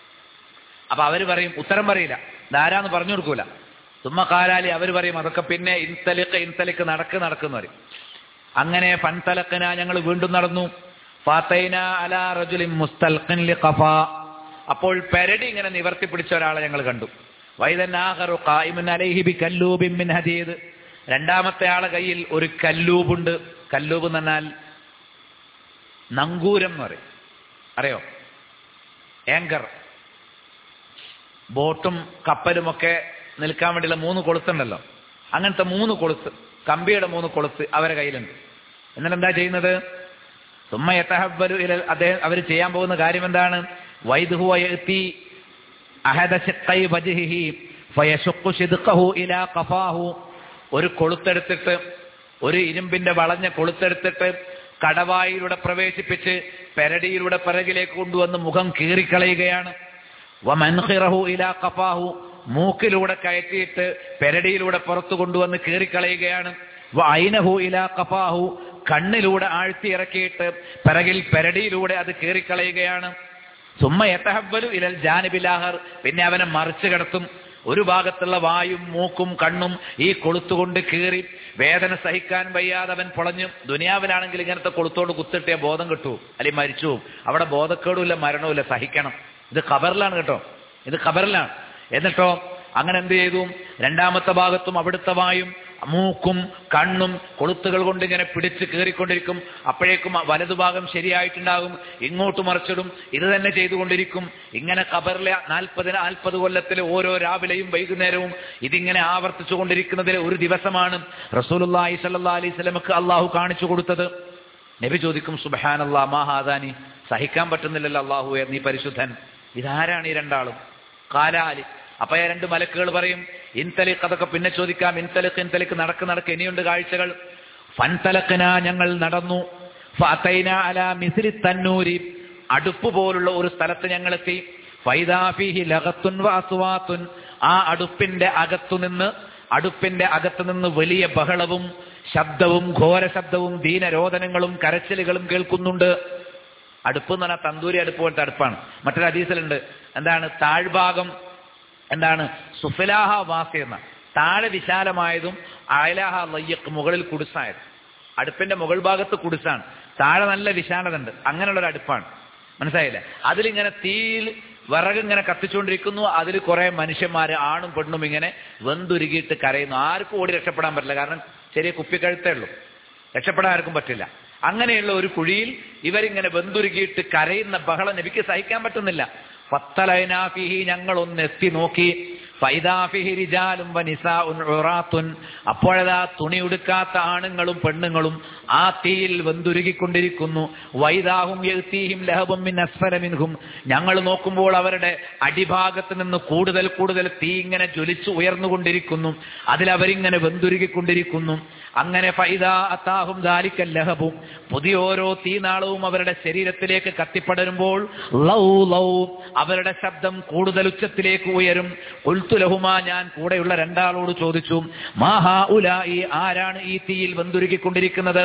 Speaker 1: അപ്പൊ അവര് പറയും, ഉത്തരം പറയില്ല, ധാരാന്ന് പറഞ്ഞു കൊടുക്കൂല. തുമ്മ കാലാലി അവർ പറയും, അതൊക്കെ പിന്നെ ഇൻതലിക്ക് നടക്കുന്നു പറയും. അങ്ങനെ ഫൻതലഖന, ഞങ്ങൾ വീണ്ടും നടന്നു. ഫാതൈന അലാ റജുലിൻ മുസ്തൽഖിൻ ലിഖഫാ, അപ്പോൾ പെരടി ഇങ്ങനെ നിവർത്തി പിടിച്ച ഒരാളെ ഞങ്ങൾ കണ്ടു. വൈദൻ ആഖറു ഖായിമുൻ അലൈഹി ബികല്ലൂബിൻ മിൻ ഹദീദ്, രണ്ടാമത്തെ ആളെ കയ്യിൽ ഒരു കല്ലൂബുണ്ട്. കല്ലൂബ് എന്ന് പറഞ്ഞാൽ നങ്കൂരം എന്ന് പറയും. അറിയോ? ഏങ്കർ, ബോട്ടും കപ്പലുമൊക്കെ നിൽക്കാൻ വേണ്ടിയുള്ള 3 കൊളുത്തുണ്ടല്ലോ, അങ്ങനത്തെ 3 കൊളുത്ത്, കമ്പിയുടെ 3 കൊളുത്ത് അവരെ കയ്യിലുണ്ട്. എന്നിട്ട് എന്താ ചെയ്യുന്നത്? സുമ്മ യതഹവ്വലു ഇലൽ, അദ്ദേഹം അവർ ചെയ്യാൻ പോകുന്ന കാര്യം എന്താണ്? വൈദ്ഹു യഅതി അഹദ ശഖൈ വജ്ഹിഹി ഫയശഖു ശിദ്ഖഹു ഇലാ ഖഫാഹു, ഒരു കൊളുത്തെടുത്തിട്ട്, ഒരു ഇരുമ്പിന്റെ വളഞ്ഞ കൊളുത്തെടുത്തിട്ട് കടവായിലൂടെ പ്രവേശിപ്പിച്ച് പെരടിയിലൂടെ പിറകിലേക്ക് കൊണ്ടുവന്ന് മുഖം കീറിക്കളയുകയാണ്. വമൻഖിറഹു ഇലാ ഖഫാഹു, മൂക്കിലൂടെ കയറ്റിയിട്ട് പെരടിയിലൂടെ പുറത്തു കൊണ്ടുവന്ന് കീറിക്കളയുകയാണ്. വഅൈനഹു ഇലാ ഖഫാഹു, കണ്ണിലൂടെ ആഴ്ത്തി ഇറക്കിയിട്ട് പിറകിൽ പെരടിയിലൂടെ അത് കീറിക്കളയുകയാണ്. സുമ്മ യതഹവ്വലു ഇലൽ ജാനിബിൽ ആഖർ, പിന്നെ അവനെ മറിച്ചു കിടത്തും. ഒരു ഭാഗത്തുള്ള വായും മൂക്കും കണ്ണും ഈ കൊളുത്തുകൊണ്ട് കീറി വേദന സഹിക്കാൻ വയ്യാതെ അവൻ പൊളഞ്ഞു. ദുനിയാവിലാണെങ്കിൽ ഇങ്ങനത്തെ കൊളുത്തോട് കുത്തിട്ടിയ ബോധം കിട്ടൂ, അല്ലെങ്കിൽ മരിച്ചു. അവിടെ ബോധക്കേടുമില്ല, മരണവുമില്ല, സഹിക്കണം. ഇത് ഖബറിലാണ് കേട്ടോ, ഇത് ഖബറിലാണ്. എന്നിട്ടോ അങ്ങനെ എന്ത് ചെയ്തു? രണ്ടാമത്തെ ഭാഗത്തും അവിടുത്തെ വായും മൂക്കും കണ്ണും കൊളുത്തുകൾ കൊണ്ട് ഇങ്ങനെ പിടിച്ച് കീറിക്കൊണ്ടിരിക്കും. അപ്പോഴേക്കും വലതുഭാഗം ശരിയായിട്ടുണ്ടാകും, ഇങ്ങോട്ട് മറിച്ചിടും. ഇത് തന്നെ ചെയ്തുകൊണ്ടിരിക്കും. ഇങ്ങനെ ഖബറിലെ 40 കൊല്ലത്തിലെ ഓരോ രാവിലെയും വൈകുന്നേരവും ഇതിങ്ങനെ ആവർത്തിച്ചു കൊണ്ടിരിക്കുന്നതിലെ ഒരു ദിവസമാണ് റസൂലുള്ളാഹി സ്വല്ലല്ലാഹി അലൈഹി വസല്ലമക്ക് അള്ളാഹു കാണിച്ചു കൊടുത്തത്. നബി ചോദിക്കും, സുബ്ഹാനല്ലാഹ് മാ ഹാദാനി, സഹിക്കാൻ പറ്റുന്നില്ലല്ലോ അള്ളാഹുവേ, നീ പരിശുദ്ധൻ. ഇതാരാണ് ഈ രണ്ടാളും? കാലാലി. അപ്പൊ 2 മലക്കുകൾ പറയും, ഇൻതലിഖ്, അതൊക്കെ പിന്നെ ചോദിക്കാം. ഇൻതലിഖ് നടക്ക്, ഇനിയുണ്ട് കാഴ്ചകൾ. ഫൻതലഖന, ഞങ്ങൾ നടന്നു. ഫഅതൈന അലാ മിസ്രി തന്നൂരി, അടുപ്പ് പോലുള്ള ഒരു സ്ഥലത്ത് ഞങ്ങളെത്തി. ഫൈദാ ഫീഹി ലഗത്തുൻ വഅസ്വാത്തുൻ, ആ അടുപ്പിന്റെ അകത്തു നിന്ന് വലിയ ബഹളവും ശബ്ദവും ഘോര ശബ്ദവും ദീനരോധനങ്ങളും കരച്ചിലുകളും കേൾക്കുന്നുണ്ട്. അടുപ്പ് എന്ന് പറഞ്ഞാൽ തന്തൂരി അടുപ്പ് പോലത്തെ അടുപ്പാണ്. മറ്റൊരു ഹദീസിലുണ്ട്, എന്താണ് താഴ്ഭാഗം എന്താണ് സുഫലാഹ വാസി എന്ന, താഴെ വിശാലമായതും അയലാഹ ലയ്യക്ക്, മുകളിൽ കുടിസായത്. അടുപ്പിന്റെ മുകൾ ഭാഗത്ത് കുടിസാണ്, താഴെ നല്ല വിശാലത ഉണ്ട്. അങ്ങനെയുള്ളൊരു അടുപ്പാണ്. മനസ്സിലായില്ലേ? അതിലിങ്ങനെ തീയിൽ വിറകിങ്ങനെ കത്തിച്ചുകൊണ്ടിരിക്കുന്നു. അതിൽ കുറെ മനുഷ്യന്മാര് ആണും പെണ്ണും ഇങ്ങനെ വെന്തുരുകിയിട്ട് കരയുന്നു. ആർക്കും ഓടി രക്ഷപ്പെടാൻ പറ്റില്ല, കാരണം ചെറിയ കുപ്പിക്കഴുത്തേ ഉള്ളൂ, രക്ഷപ്പെടാൻ ആർക്കും പറ്റില്ല. അങ്ങനെയുള്ള ഒരു കുഴിയിൽ ഇവരിങ്ങനെ വെന്തുരുകിയിട്ട് കരയുന്ന ബഹളം നബിക്ക് സഹിക്കാൻ പറ്റുന്നില്ല. ഫത്തലൈനാ ഫീഹി, ഞങ്ങൾ ഒന്ന് എത്തി നോക്കി. ഫൈദാ ഫീഹി റിജാലും വനിസാഉൻ ഉറാത്തുൻ, അപ്പോഴതാ തുണി ഉടുക്കാത്ത ആണുങ്ങളും പെണ്ണുങ്ങളും ആ തീയിൽ വെന്തുരുകിക്കൊണ്ടിരിക്കുന്നു. വൈദാഹും യഅ്തീഹിം ലഹബും മിൻ അസ്ഫല മിൻഹും, ഞങ്ങൾ നോക്കുമ്പോൾ അവരുടെ അടിഭാഗത്ത് നിന്ന് കൂടുതൽ കൂടുതൽ തീ ഇങ്ങനെ ജ്വലിച്ചു ഉയർന്നുകൊണ്ടിരിക്കുന്നു. അതിലവരിങ്ങനെ വെന്തുരുകിക്കൊണ്ടിരിക്കുന്നു. അങ്ങനെ ഫൈദാ അതാഹും ദാലിക്കൽ ലഹബും, പുതിയ ഓരോ തീനാളവും അവരുടെ ശരീരത്തിലേക്ക് കത്തിപ്പടരുമ്പോൾ ലൗ ലൗ, അവരുടെ ശബ്ദം കൂടുതൽ ഉച്ചത്തിലേക്ക് ഉയരും. ഖുൽതു ലഹുമാ, ഞാൻ കൂടെയുള്ള രണ്ടാളോട് ചോദിച്ചു, മാ ഹൗലായി, ആരാണ് ഈ തീയിൽ വെന്തുരുകിക്കൊണ്ടിരിക്കുന്നത്?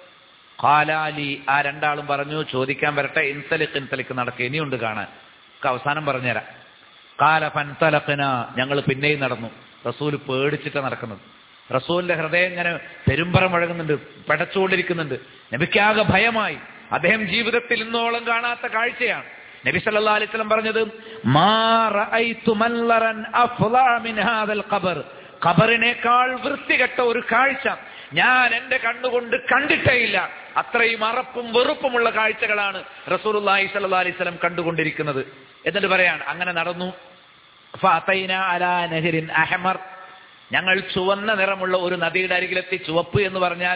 Speaker 1: ഖാലാലി, ആ രണ്ടാളും പറഞ്ഞു, ചോദിക്കാൻ വരട്ടെ, ഇൻതലിഖ് നടക്കുക, ഇനിയുണ്ട് കാണാൻ, അവസാനം പറഞ്ഞുതരാം. ഖാല ഫൻതലഖ്നാ, ഞങ്ങൾ പിന്നെയും നടന്നു. റസൂൽ പേടിച്ചിട്ടാണ് നടക്കുന്നത്. റസൂലിന്റെ ഹൃദയം ഇങ്ങനെ പെരുമ്പറ മുഴങ്ങുന്നുണ്ട്, പടച്ചുകൊണ്ടിരിക്കുന്നുണ്ട്. നബിക്കാകെ ഭയമായി. അദ്ദേഹം ജീവിതത്തിൽ ഇന്നോളം കാണാത്ത കാഴ്ചയാണ്. നബി സല്ലല്ലാഹു അലൈഹി വസല്ലം പറഞ്ഞത്, മാ റഅയ്തു മൻലറൻ അഫ്ളഅ മിൻ ഹാദൽ ഖബർ, ഖബറിനേക്കാൾ വൃത്തികെട്ട ഒരു കാഴ്ച ഞാൻ എന്റെ കണ്ണുകൊണ്ട് കണ്ടിട്ടേയില്ല. അത്രയും അറപ്പും വെറുപ്പുമുള്ള കാഴ്ചകളാണ് റസൂലുള്ളാഹി സ്വല്ലല്ലാഹു അലൈഹി വസല്ലം കണ്ടുകൊണ്ടിരിക്കുന്നത്. എന്നിട്ട് പറയാണ്, അങ്ങനെ നടന്നു. ഫഅതൈന അലാ നഹരിൻ അഹ്മർ, ഞങ്ങൾ ചുവന്ന നിറമുള്ള ഒരു നദിയുടെ അരികിലെത്തി. ചുവപ്പ് എന്ന് പറഞ്ഞാൽ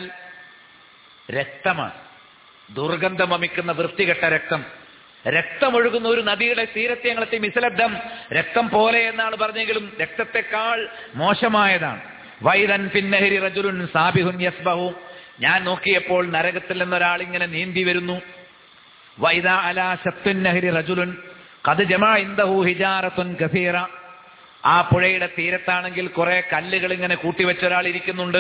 Speaker 1: രക്തമാണ്, ദുർഗന്ധം വമിക്കുന്ന വൃത്തികെട്ട രക്തമൊഴുകുന്ന ഒരു നദിയുടെ തീരത്തെ ഞങ്ങളെത്തി. മിസലബ്ദം, രക്തം പോലെ എന്നാണ് പറഞ്ഞെങ്കിലും രക്തത്തെക്കാൾ മോശമായതാണ്. വൈദൻ ഫിന്നഹരി റജുലുൻ സാബിഹുൻ യസ്ബഹു, ഞാൻ നോക്കിയപ്പോൾ നരകത്തിൽ നിന്നൊരാൾ ഇങ്ങനെ നീന്തി വരുന്നു. വൈദാ അലാ ശത്തുൻ നഹരി റജുലുൻ ഖദ് ജമാ ഇൻദഹു ഹിജാറത്തുൻ കസീറ, ആ പുഴയുടെ തീരത്താണെങ്കിൽ കുറെ കല്ലുകൾ ഇങ്ങനെ കൂട്ടിവെച്ച ഒരാൾ ഇരിക്കുന്നുണ്ട്.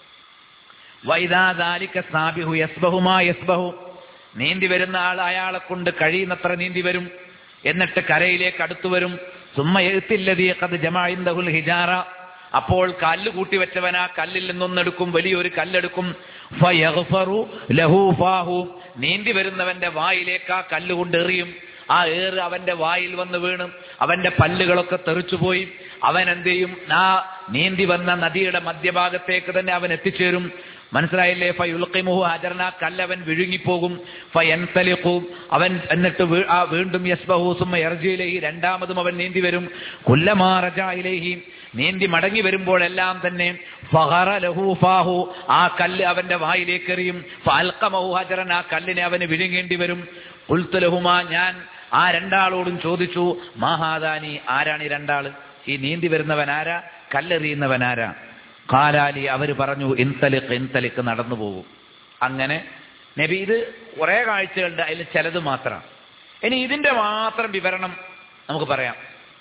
Speaker 1: വൈദാ ദാലിക സാബിഹു യസ്ബഹു മാ യസ്ബഹു, നീന്തി വരുന്ന ആൾ അയാളെ കൊണ്ട് കഴിയുന്നത്ര നീന്തി വരും. എന്നിട്ട് കരയിലേക്ക് അടുത്തു വരും. സുമ്മ യഅ്തില്ലദീ ഖദ് ജമാ ഇൻദഹുൽ ഹിജാറ, അപ്പോൾ കല്ല് കൂട്ടിവെച്ചവൻ ആ കല്ലിൽ നിന്നൊന്നെടുക്കും, വലിയൊരു കല്ലെടുക്കും. ഫയഗ്ഫറു ലഹു ഫാഹു, നീന്തി വരുന്നവന്റെ വായിലേക്ക് ആ കല്ലുകൊണ്ട് എറിയും. ആ ഏറ് അവന്റെ വായിൽ വന്ന് വീണ് അവന്റെ പല്ലുകളൊക്കെ തെറിച്ചുപോയി. അവൻ എന്ത് ചെയ്യും? ആ നീന്തി വന്ന നദിയുടെ മധ്യഭാഗത്തേക്ക് തന്നെ അവൻ എത്തിച്ചേരും. മനസ്സിലായില്ലേ? ഫയുൽഖിമുഹു ഹജറൻ, ആ കല്ലവൻ വിഴുങ്ങിപ്പോകും. ഫയൻതലിഖു, അവൻ എന്നിട്ട് വീണ്ടും യസ്ബഹു സുമ്മ യർജി ഇലൈഹി, രണ്ടാമതും അവൻ നീന്തി വരും. കുല്ലമാ റജഅ ഇലൈഹി, നീന്തി മടങ്ങി വരുമ്പോഴെല്ലാം തന്നെ ഫഖറ ലഹു ഫാഹു, ആ കല്ല് അവന്റെ വായിലേക്ക് എറിയും. ഫഅൽഖമഹു ഹജറൻ, ആ കല്ലിനെ അവന് വിഴുങ്ങേണ്ടി വരും. ഖുൽതു ലഹുമാ, ഞാൻ ആ രണ്ടാളോടും ചോദിച്ചു, മാഹാദാനി, ആരാണ് ഈ രണ്ടാള്? ഈ നീന്തി വരുന്നവൻ ആരാ? കല്ലെറിയുന്നവൻ ആരാ? ഖാലാലി, അവര് പറഞ്ഞു, ഇൻതലിഖ്, നടന്നു പോകും. അങ്ങനെ നബി, ഇത് കുറെ കാഴ്ചകളുണ്ട്, അതിൽ ചിലത് മാത്രമാണ്. ഇനി ഇതിന്റെ മാത്രം വിവരണം നമുക്ക് പറയാം.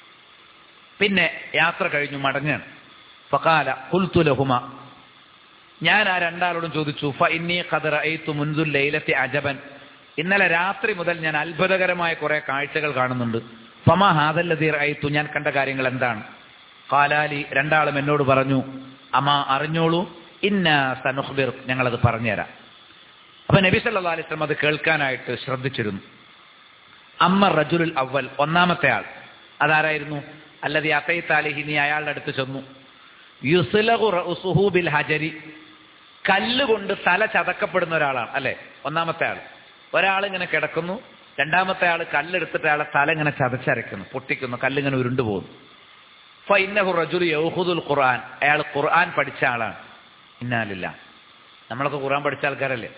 Speaker 1: പിന്നെ യാത്ര കഴിഞ്ഞു മടങ്ങാണ്. ഫഖാല ഖുൽതു ലഹുമ, ഞാൻ ആ രണ്ടാളോടും ചോദിച്ചു, ഫഇന്നി ഖദ് റഅയ്തു മുൻദുൽ ലൈലത്തി അജബൻ, ഇന്നലെ രാത്രി മുതൽ ഞാൻ അത്ഭുതകരമായ കുറെ കാഴ്ചകൾ കാണുന്നുണ്ട്. ഫമാ ഹാദല്ലദീ റഅയ്തു, ഞാൻ കണ്ട കാര്യങ്ങൾ എന്താണ്? ഖാലാലി, രണ്ടാളും എന്നോട് പറഞ്ഞു, അമാ, അറിഞ്ഞോളൂ, ഇന്നാ സനുഖ്ബിർ, ഞങ്ങളത് പറഞ്ഞുതരാം. അപ്പൊ നബി സല്ലല്ലാഹു അലൈഹി വസല്ലം അത് കേൾക്കാനായിട്ട് ശ്രദ്ധിച്ചിരുന്നു. അമ്മ റജുലുൽ അവ്വൽ, ഒന്നാമത്തെ ആൾ, അതാരായിരുന്നു? അല്ലദീ അതൈത അലൈഹി, നീ അയാളുടെ അടുത്ത് ചെന്നു. യുസ്ലഖു റഅസുഹു ബിൽ ഹജരി, കല്ലുകൊണ്ട് തല ചതക്കപ്പെടുന്ന ഒരാളാണ് അല്ലെ ഒന്നാമത്തെ ആൾ. ഒരാൾ ഇങ്ങനെ കിടക്കുന്നു, രണ്ടാമത്തെ ആൾ കല്ലെടുത്തിട്ട് അയാളെ തല ഇങ്ങനെ ചതച്ചരയ്ക്കുന്നു, പൊട്ടിക്കുന്നു, കല്ലിങ്ങനെ ഉരുണ്ടുപോകുന്നു. ഫഇന്നഹു റജുലു യഖുദുൽ ഖുർആൻ, അയാൾ ഖുർആൻ പഠിച്ച ആളാണ്. ഇന്നാലില്ലാ, നമ്മളൊക്കെ ഖുർആൻ പഠിച്ച ആൾക്കാരല്ലേ?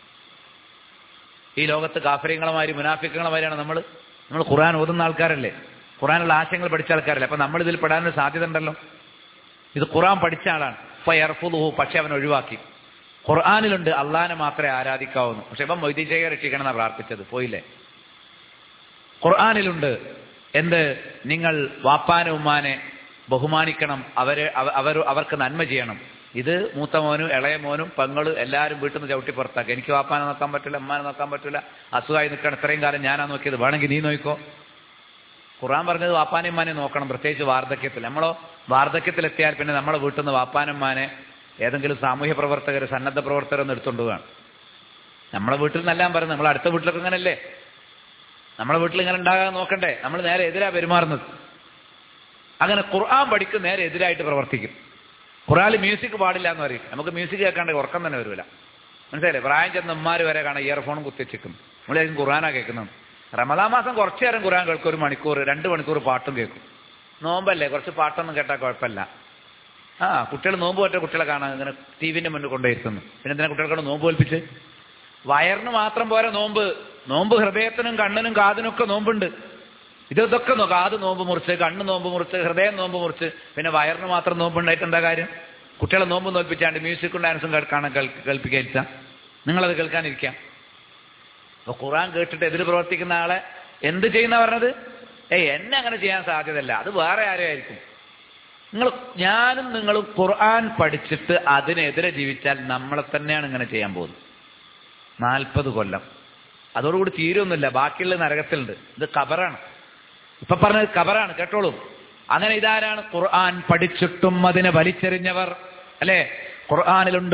Speaker 1: ഈ ലോകത്ത് കാഫിര്യങ്ങളുമാരി മുനാഫിക്കുകളുമാരിയാണ് നമ്മൾ ഖുർആൻ ഓതുന്ന ആൾക്കാരല്ലേ? ഖുർആനുള്ള ആശയങ്ങൾ പഠിച്ച ആൾക്കാരല്ലേ? അപ്പൊ നമ്മൾ ഇതിൽ പെടാനൊരു സാധ്യത ഉണ്ടല്ലോ. ഇത് ഖുർആൻ പഠിച്ച ആളാണ്. ഫയർഫുദുഹു, പക്ഷെ അവൻ ഒഴിവാക്കി. ഖുർആനിലുണ്ട് അള്ളാഹിനെ മാത്രമേ ആരാധിക്കാവുന്നു. പക്ഷെ ഇപ്പം മൊയ്തീൻ ഷേഖ് രക്ഷിക്കണമെന്നാണ് പ്രാർത്ഥിച്ചത്, പോയില്ലേ? ഖുർആനിലുണ്ട് എന്ത്? നിങ്ങൾ വാപ്പാനെ ഉമ്മാനെ ബഹുമാനിക്കണം, അവർക്ക് നന്മ ചെയ്യണം. ഇത് മൂത്ത മോനും ഇളയ മോനും പെങ്ങളും എല്ലാവരും വീട്ടിൽ നിന്ന് ചവിട്ടി പുറത്താക്കി. എനിക്ക് വാപ്പാനെ നോക്കാൻ പറ്റില്ല, ഉമ്മാനെ നോക്കാൻ പറ്റില്ല, അസുഖമായി നിൽക്കണം, ഇത്രയും കാലം ഞാനാ നോക്കിയത്, വേണമെങ്കിൽ നീ നോക്കിക്കോ. ഖുർആൻ പറഞ്ഞത് വാപ്പാനും ഉമ്മാനെ നോക്കണം, പ്രത്യേകിച്ച് വാർദ്ധക്യത്തിൽ. നമ്മളോ വാർദ്ധക്യത്തിലെത്തിയാൽ പിന്നെ നമ്മളെ വീട്ടിൽ നിന്ന് വാപ്പാനും ഉമ്മാനെ ഏതെങ്കിലും സാമൂഹ്യ പ്രവർത്തകർ, സന്നദ്ധ പ്രവർത്തകരൊന്നും എടുത്തുകൊണ്ട് പോകാൻ. നമ്മളെ വീട്ടിൽ നിന്നെല്ലാം പറയുന്നത്, നമ്മൾ അടുത്ത വീട്ടിലൊക്കെ ഇങ്ങനല്ലേ, നമ്മളെ വീട്ടിൽ ഇങ്ങനെ ഉണ്ടാകാൻ നോക്കണ്ടേ? നമ്മൾ നേരെ എതിരാ പെരുമാറുന്നത്. അങ്ങനെ ഖുർആൻ പഠിക്കും നേരെ എതിരായിട്ട് പ്രവർത്തിക്കും. ഖുർആനിൽ മ്യൂസിക് പാടില്ല എന്ന് പറയും. നമുക്ക് മ്യൂസിക് കേൾക്കാണ്ട് ഉറക്കം തന്നെ വരില്ല. മനസ്സിലായില്ലേ? പ്രായം ചെന്ന ഉമ്മാർ വരെ കാണാൻ ഇയർഫോണും കുത്തിവെച്ചിരിക്കും. നമ്മളായിരിക്കും ഖുർആനാ കേൾക്കുന്നത്. റമദാൻ മാസം കുറച്ചു നേരം ഖുർആൻ കേൾക്കും, 1 മണിക്കൂർ 2 മണിക്കൂർ പാട്ടും കേൾക്കും. നോമ്പല്ലേ, കുറച്ച് പാട്ടൊന്നും കേട്ടാൽ കുഴപ്പമില്ല. കുട്ടികൾ നോമ്പ് പറ്റ കുട്ടികളെ കാണാൻ ഇങ്ങനെ ടിവിന്റെ മുന്നിൽ കൊണ്ടുപോയിരിക്കുന്നു. പിന്നെ എന്തിനാ കുട്ടികൾക്കൊണ്ട് നോമ്പ് കൽപ്പിച്ച്? വയറിന് മാത്രം പോരാ നോമ്പ്, നോമ്പ് ഹൃദയത്തിനും കണ്ണിനും കാതിനും ഒക്കെ നോമ്പുണ്ട്. ഇതൊക്കെ കാത് നോമ്പ് മുറിച്ച്, കണ്ണ് നോമ്പ് മുറിച്ച്, ഹൃദയം നോമ്പ് മുറിച്ച്, പിന്നെ വയറിന് മാത്രം നോമ്പുണ്ടായിട്ട് എന്താ കാര്യം? കുട്ടികളെ നോമ്പ് നോൽപ്പിച്ചാണ്ട് മ്യൂസിക്കും ഡാൻസും കാണാൻ കൽപ്പിക്കാൻ നിങ്ങളത് കേൾക്കാനിരിക്കാം. അപ്പൊ ഖുർആൻ കേട്ടിട്ട് എതിര് പ്രവർത്തിക്കുന്ന ആളെ എന്ത് ചെയ്യുന്ന പറഞ്ഞത്? എന്നെ അങ്ങനെ ചെയ്യാൻ സാധ്യതയല്ല, അത് വേറെ ആരും ആയിരിക്കും. ഞാനും നിങ്ങളും ഖുർആൻ പഠിച്ചിട്ട് അതിനെതിരെ ജീവിച്ചാൽ നമ്മളെ തന്നെയാണ് ഇങ്ങനെ ചെയ്യാൻ പോകുന്നത്. 40 കൊല്ലം അതോടുകൂടി തീരൊന്നുമില്ല, ബാക്കിയുള്ള നരകത്തിലുണ്ട്. ഇത് ഖബറാണ്, ഇപ്പൊ പറഞ്ഞത് ഖബറാണ്, കേട്ടോളൂ. അങ്ങനെ ഇതാരാണ്? ഖുർആൻ പഠിച്ചിട്ടും അതിനെ വലിച്ചെറിഞ്ഞവർ, അല്ലെ? ഖുർആനിലുണ്ട്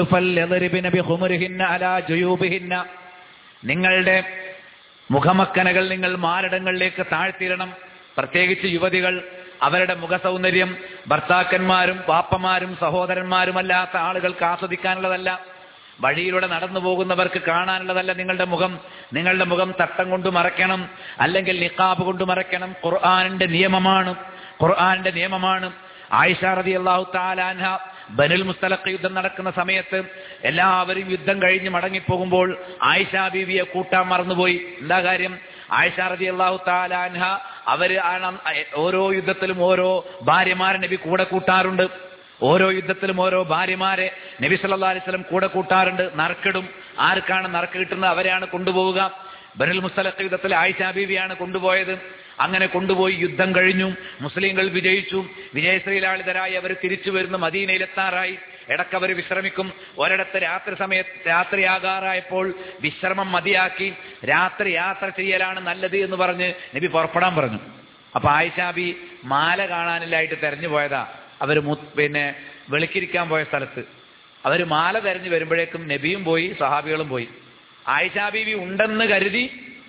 Speaker 1: നിങ്ങളുടെ മുഖമക്കനകൾ നിങ്ങൾ മാരടങ്ങളിലേക്ക് താഴ്ത്തിയിടണം. പ്രത്യേകിച്ച് യുവതികൾ അവരുടെ മുഖസൗന്ദര്യം ഭർത്താക്കന്മാരും വാപ്പമാരും സഹോദരന്മാരുമല്ലാത്ത ആളുകൾക്ക് ആസ്വദിക്കാനുള്ളതല്ല, വഴിയിലൂടെ നടന്നു പോകുന്നവർക്ക് കാണാനുള്ളതല്ല. നിങ്ങളുടെ മുഖം തട്ടം കൊണ്ട് മറയ്ക്കണം, അല്ലെങ്കിൽ നിഖാബ് കൊണ്ട് മറയ്ക്കണം. ഖുർആനിന്റെ നിയമമാണ്. ആയിഷ റളിയല്ലാഹു തആല അൻഹ ബനുൽ മുസ്തലഖ് യുദ്ധം നടക്കുന്ന സമയത്ത് എല്ലാവരും യുദ്ധം കഴിഞ്ഞ് മടങ്ങിപ്പോകുമ്പോൾ ആയിഷ ബീവിയെ കൂട്ടാൻ മറന്നുപോയി. എന്താ കാര്യം? ആയിഷ റളിയല്ലാഹു തആല അൻഹ ഓരോ യുദ്ധത്തിലും ഓരോ ഭാര്യമാരെ നബി കൂടെ കൂട്ടാറുണ്ട്. ഓരോ യുദ്ധത്തിലും ഓരോ ഭാര്യമാരെ നബി സല്ലല്ലാഹു അലൈഹി വസല്ലം കൂടെ കൂട്ടാറുണ്ട്. നറുക്കിടും. ആർക്കാണ് നറുക്ക് കിട്ടുന്നത് അവരെയാണ് കൊണ്ടുപോവുക. ബനുൽ മുസ്തലഖ് യുദ്ധത്തിൽ ആയിഷ ബീവിയാണ് കൊണ്ടുപോയത്. അങ്ങനെ കൊണ്ടുപോയി യുദ്ധം കഴിഞ്ഞു, മുസ്ലിങ്ങൾ വിജയിച്ചു. വിജയശ്രീലാളിതരായി അവർ തിരിച്ചു വരുന്ന മദീനയിലെത്താറായി. ഇടയ്ക്ക് അവർ വിശ്രമിക്കും. ഒരിടത്ത് രാത്രിയാകാറായപ്പോൾ വിശ്രമം മതിയാക്കി രാത്രി യാത്ര ചെയ്യലാണ് നല്ലത് എന്ന് പറഞ്ഞ് നബി പുറപ്പെടാൻ പറഞ്ഞു. അപ്പൊ ആയിഷ ബി മാല കാണാനില്ലായിട്ട് തെരഞ്ഞു പോയതാ. അവർ വെളുക്കിരിക്കാൻ പോയ സ്ഥലത്ത് അവർ മാല തെരഞ്ഞു വരുമ്പോഴേക്കും നബിയും പോയി, സഹാബികളും പോയി. ആയിഷ ബീവി ഉണ്ടെന്ന് കരുതി